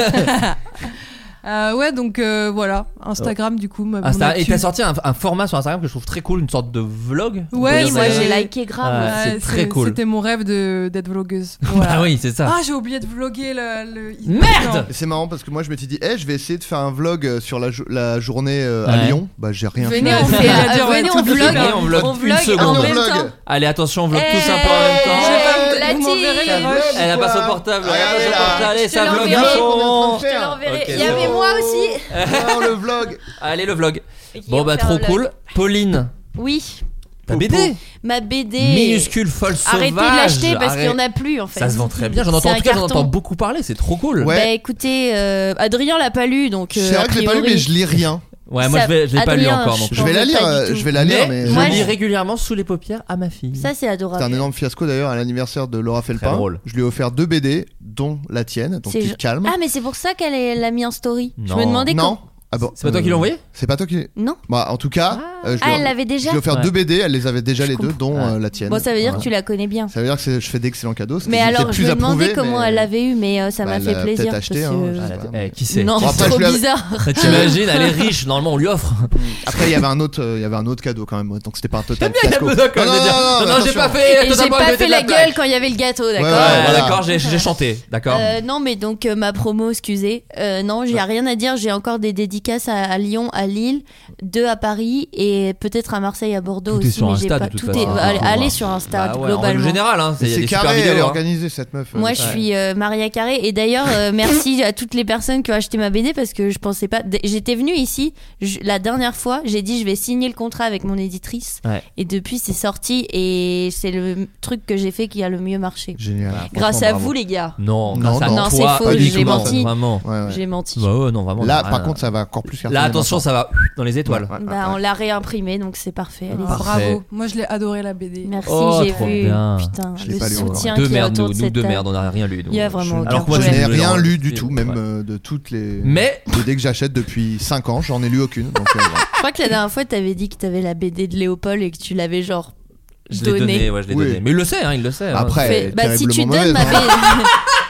Ouais, donc voilà, Instagram du coup. mon Insta- et actu. t'as sorti un format sur Instagram que je trouve très cool, une sorte de vlog. on peut Ouais, dire Moi ça. j'ai liké grave. Ouais. c'est très cool. C'était mon rêve d'être vlogueuse. Voilà. Ah oui, c'est ça. Ah, j'ai oublié de vloguer le. Merde. Et c'est marrant parce que moi je m'étais dit, je vais essayer de faire un vlog sur la journée à Ouais. Lyon. Bah j'ai rien Venez, fait. on fait J'allais dire, venez, ouais, on tout de vlog, suite, là. on vlog on une vlog seconde. en On même vlog. temps. Allez, attention, on vlog Eh, tous un peu en même temps. la Vous m'enverrez team. les rushs. Elle a pas son portable, elle a pas son portable. Allez, Je ça te vlog l'enverrai. à fond. Je te l'enverrai. Ok, Il y c'est avait bon. moi aussi. Oh, le vlog. Allez, le vlog. Qui Bon vont bah faire trop un vlog. cool. Pauline, Oui, ta BD ma BD. minuscule folle sauvage. Arrêtez de l'acheter parce qu'il Arrête. n'y en a plus en fait. Ça se vend très bien. J'en entends, C'est en un tout cas, j'en carton. entends beaucoup parler. C'est trop cool. Ouais. Bah écoutez, Adrien l'a pas lu donc. C'est vrai que je l'ai pas lu mais je lis rien. Ouais, moi Ça- je l'ai pas lu Adrien, encore non je plus. Je vais la J'en veux lire, pas du tout. je vais la lire mais je Moi, lis je- régulièrement sous les paupières à ma fille. Ça c'est c'est adorable. un énorme fiasco d'ailleurs à l'anniversaire de Laura Felpin. drôle. Je lui ai offert 2 BD dont la tienne, donc C'est- tu te calmes. Ah mais c'est pour ça qu'elle l'a mis en story. Je Non. me demandais Non. quand. Ah bon. C'est pas toi qui l'as envoyé C'est pas toi qui. Non. Bah en tout cas, je lui ai- Elle l'avait déjà. Je lui ai offert Ouais. 2 BD, elle les avait déjà Je les deux, comprends. dont Ouais. la tienne. Bon ça veut dire Voilà. que tu la connais bien. Ça veut dire que je fais d'excellents cadeaux. ce qui Mais était alors je plus me demandais approuvé, comment mais- elle l'avait eu mais ça Bah, m'a elle fait l'a plaisir. peut-être acheté, parce hein, que- je sais pas. Qui sait Non, Bon, après, c'est trop je lui avais- bizarre. T'imagines, elle est riche. Normalement, on lui offre. Après, il y avait un autre cadeau quand même, donc c'était pas un total Il y a fiasco. besoin quand même de dire, non, j'ai attention. pas fait. Et totalement j'ai pas côté fait de la plaque. gueule quand il y avait le gâteau, d'accord. Ouais, Ouais, voilà. d'accord, j'ai chanté, d'accord. Non mais donc ma promo, excusez. Non, j'ai rien à dire. J'ai encore des dédicaces à Lyon, à Lille, 2 à Paris et peut-être à Marseille, à Bordeaux Tout est aussi. sur mais Insta, j'ai pas de toute tout façon. est. Allez sur Insta Bah ouais, en règle globalement. générale, hein, il y a C'est des super carré, elle est vidéos. hein. organisée cette meuf. Moi, je suis Maria Carré et d'ailleurs merci à toutes les personnes qui ont acheté ma BD parce que je pensais pas. J'étais venue ici la dernière fois. J'ai dit je vais signer le contrat avec mon éditrice Ouais. et depuis c'est sorti et c'est le truc que j'ai fait qui a le mieux marché. Génial. Grâce Franchement, à bravo. vous les gars. Non, Non, grâce à non. Non, toi, c'est faux, pas du j'ai tout, menti. Vraiment. Ouais, ouais. J'ai menti. Bah ouais, non, vraiment. Là, rien. par contre, ça va encore plus cartonner Là, attention, maintenant. ça va dans les étoiles. Ouais, ouais, Bah, ouais. on l'a réimprimé donc c'est parfait. Allez-y. Ah, Parfait. bravo. Moi, je l'ai adoré la BD. Merci, Oh, j'ai trop vu. bien. Putain, Je l'ai le pas lu encore. soutien Deux qui est merdes, autour nous, de nous cette deux table. merdes, on a rien lu. nous. Il y a vraiment Alors que moi, Je j'ai n'ai lu rien dans- lu du tout, même Ouais. de toutes les Mais BD que j'achète depuis 5 ans, j'en ai lu aucune. Donc, voilà. Je crois que la dernière fois, t'avais dit que t'avais la BD de Léopold et que tu l'avais genre je l'ai donné, ouais, je l'ai Oui. donné. Mais il le sait, hein, il le sait. hein. Après, Fait- elle est bah si tu terriblement donnes ma mauvaise, BD, hein.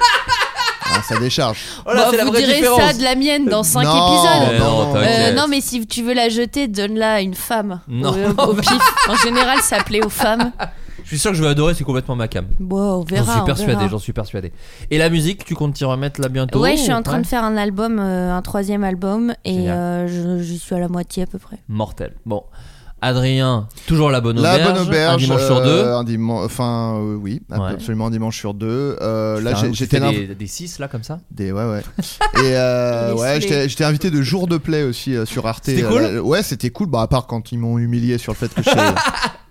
Ah, ça décharge. Oh là, c'est la vous vraie direz différence. ça de la mienne dans 5 Non, épisodes. non, t'inquiète. Non mais si tu veux la jeter, donne-la à une femme. Non. Au pif. En général, ça plaît aux femmes. Je suis sûr que je vais adorer, c'est complètement ma cam. Bon, on verra. J'en suis on persuadé, verra. j'en suis persuadé. Et la musique, tu comptes t'y remettre là bientôt? Ouais, je suis en train Ouais. de faire un album, un 3e album, et Génial. je suis à la moitié à peu près. Mortel. Bon. Adrien, toujours la bonne La auberge. bonne auberge. Un dimanche sur deux. Un dimanche, enfin, oui, Ouais. absolument un dimanche sur 2. Tu Là, fais un- j'étais tu là. fais des 6 là comme ça. Ouais, ouais. Et ouais, j'étais invité de Jour de Play aussi sur Arte. C'était cool Ouais, c'était cool. Bah, à part quand ils m'ont humilié sur le fait que je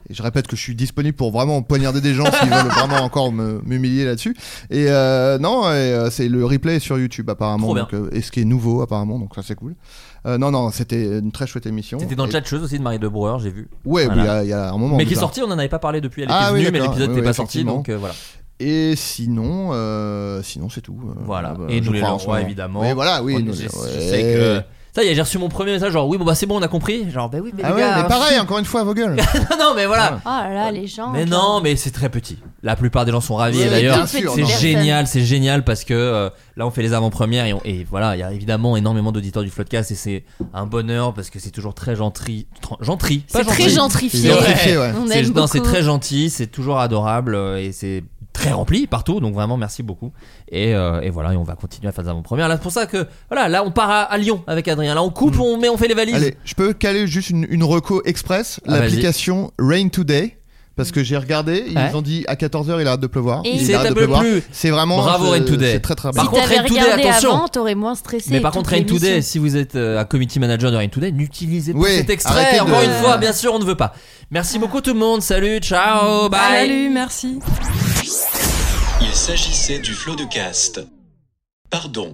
Et je répète que je suis disponible pour vraiment poignarder des gens s'ils veulent vraiment encore m'humilier là-dessus. Et c'est le replay sur YouTube apparemment. Trop bien. Donc, et ce qui est nouveau apparemment, donc ça c'est cool. Non, c'était une très chouette émission. C'était dans le chat chose aussi de Marie de Brouwer, j'ai vu. Ouais, Voilà. il y a un moment. Mais qui est sorti, on en avait pas parlé depuis. Elle était venue, mais l'épisode n'était pas sorti, donc voilà. Et sinon c'est tout. Voilà. Et nous les Leroy évidemment. Mais voilà, oui. Je sais que. Ça y est, j'ai reçu mon premier message, genre oui, bon bah c'est bon, on a compris. Genre bah oui, mais les gars. Mais pareil, encore une fois, vos gueules. non, mais voilà. Oh là là, les gens. Mais non, mais c'est très petit. La plupart des gens sont ravis. Oui, et d'ailleurs, c'est génial parce que là, on fait les avant-premières et voilà, il y a évidemment énormément d'auditeurs du Floodcast et c'est un bonheur parce que c'est toujours très gentil. C'est très gentrifié. C'est très gentil, c'est toujours adorable et c'est très rempli partout, donc vraiment merci beaucoup. Et voilà, et on va continuer à faire des avant-premières. Là, c'est pour ça que voilà, là on part à Lyon avec Adrien. Là on coupe, on fait les valises. Allez, je peux caler juste une reco express, l'application Rain Today. Parce que j'ai regardé, ils ont dit à 14h il arrête de pleuvoir. Et il arrête de pleuvoir. C'est vraiment. Bravo Rain Today. C'est très très bien. Par contre, Rain Today, attention. Avant, t'aurais moins stressé. Mais par contre, Rain Today, si vous êtes un community manager de Rain Today, n'utilisez pas cet extrait. Encore une fois, bien sûr, on ne veut pas. Merci beaucoup tout le monde. Salut, ciao, bye. Salut, merci. Il s'agissait du Flow de Cast. Pardon.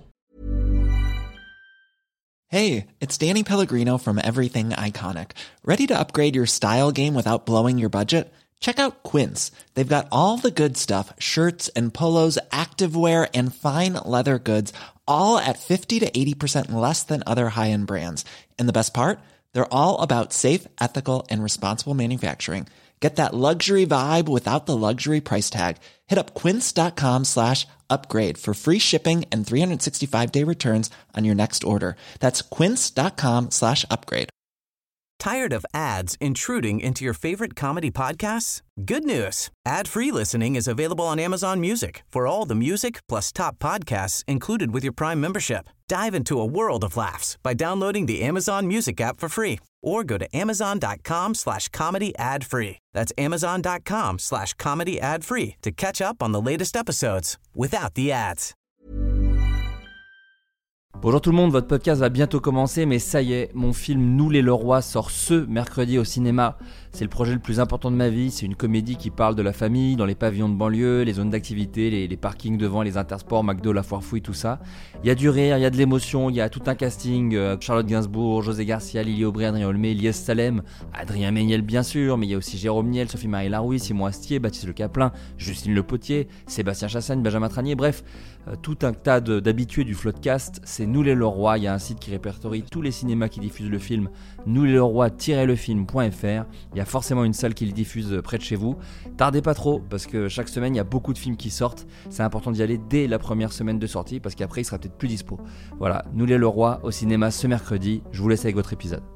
Hey, it's Danny Pellegrino from Everything Iconic. Ready to upgrade your style game without blowing your budget? Check out Quince. They've got all the good stuff, shirts and polos, activewear, and fine leather goods, all at 50 to 80% less than other high-end brands. And the best part? They're all about safe, ethical, and responsible manufacturing. Get that luxury vibe without the luxury price tag. Hit up quince.com/upgrade for free shipping and 365-day returns on your next order. That's quince.com/upgrade. Tired of ads intruding into your favorite comedy podcasts? Good news. Ad-free listening is available on Amazon Music for all the music plus top podcasts included with your Prime membership. Dive into a world of laughs by downloading the Amazon Music app for free or go to amazon.com/comedy ad-free. That's amazon.com/comedy ad-free to catch up on the latest episodes without the ads. Bonjour tout le monde, votre podcast va bientôt commencer, mais ça y est, mon film Nous les Leroy sort ce mercredi au cinéma. C'est le projet le plus important de ma vie, c'est une comédie qui parle de la famille, dans les pavillons de banlieue, les zones d'activité, les parkings devant, les intersports, McDo, la foire fouille, tout ça. Il y a du rire, il y a de l'émotion, il y a tout un casting, Charlotte Gainsbourg, José Garcia, Lily Aubry, Adrien Olmé, Lies Salem, Adrien Méniel bien sûr, mais il y a aussi Jérôme Niel, Sophie-Marie Larouille, Simon Astier, Baptiste Le Caplin, Justine Le Potier, Sébastien Chassagne, Benjamin Tranier, bref, tout un tas d'habitués du Floodcast. C'est Nous les Leroy, il y a un site qui répertorie tous les cinémas qui diffusent le film, nousleroy-lefilm.fr. Il y a forcément une salle qui le diffuse près de chez vous. Tardez pas trop, parce que chaque semaine il y a beaucoup de films qui sortent. C'est important d'y aller dès la première semaine de sortie, parce qu'après il sera peut-être plus dispo. Voilà, Nous les Leroy au cinéma ce mercredi. Je vous laisse avec votre épisode.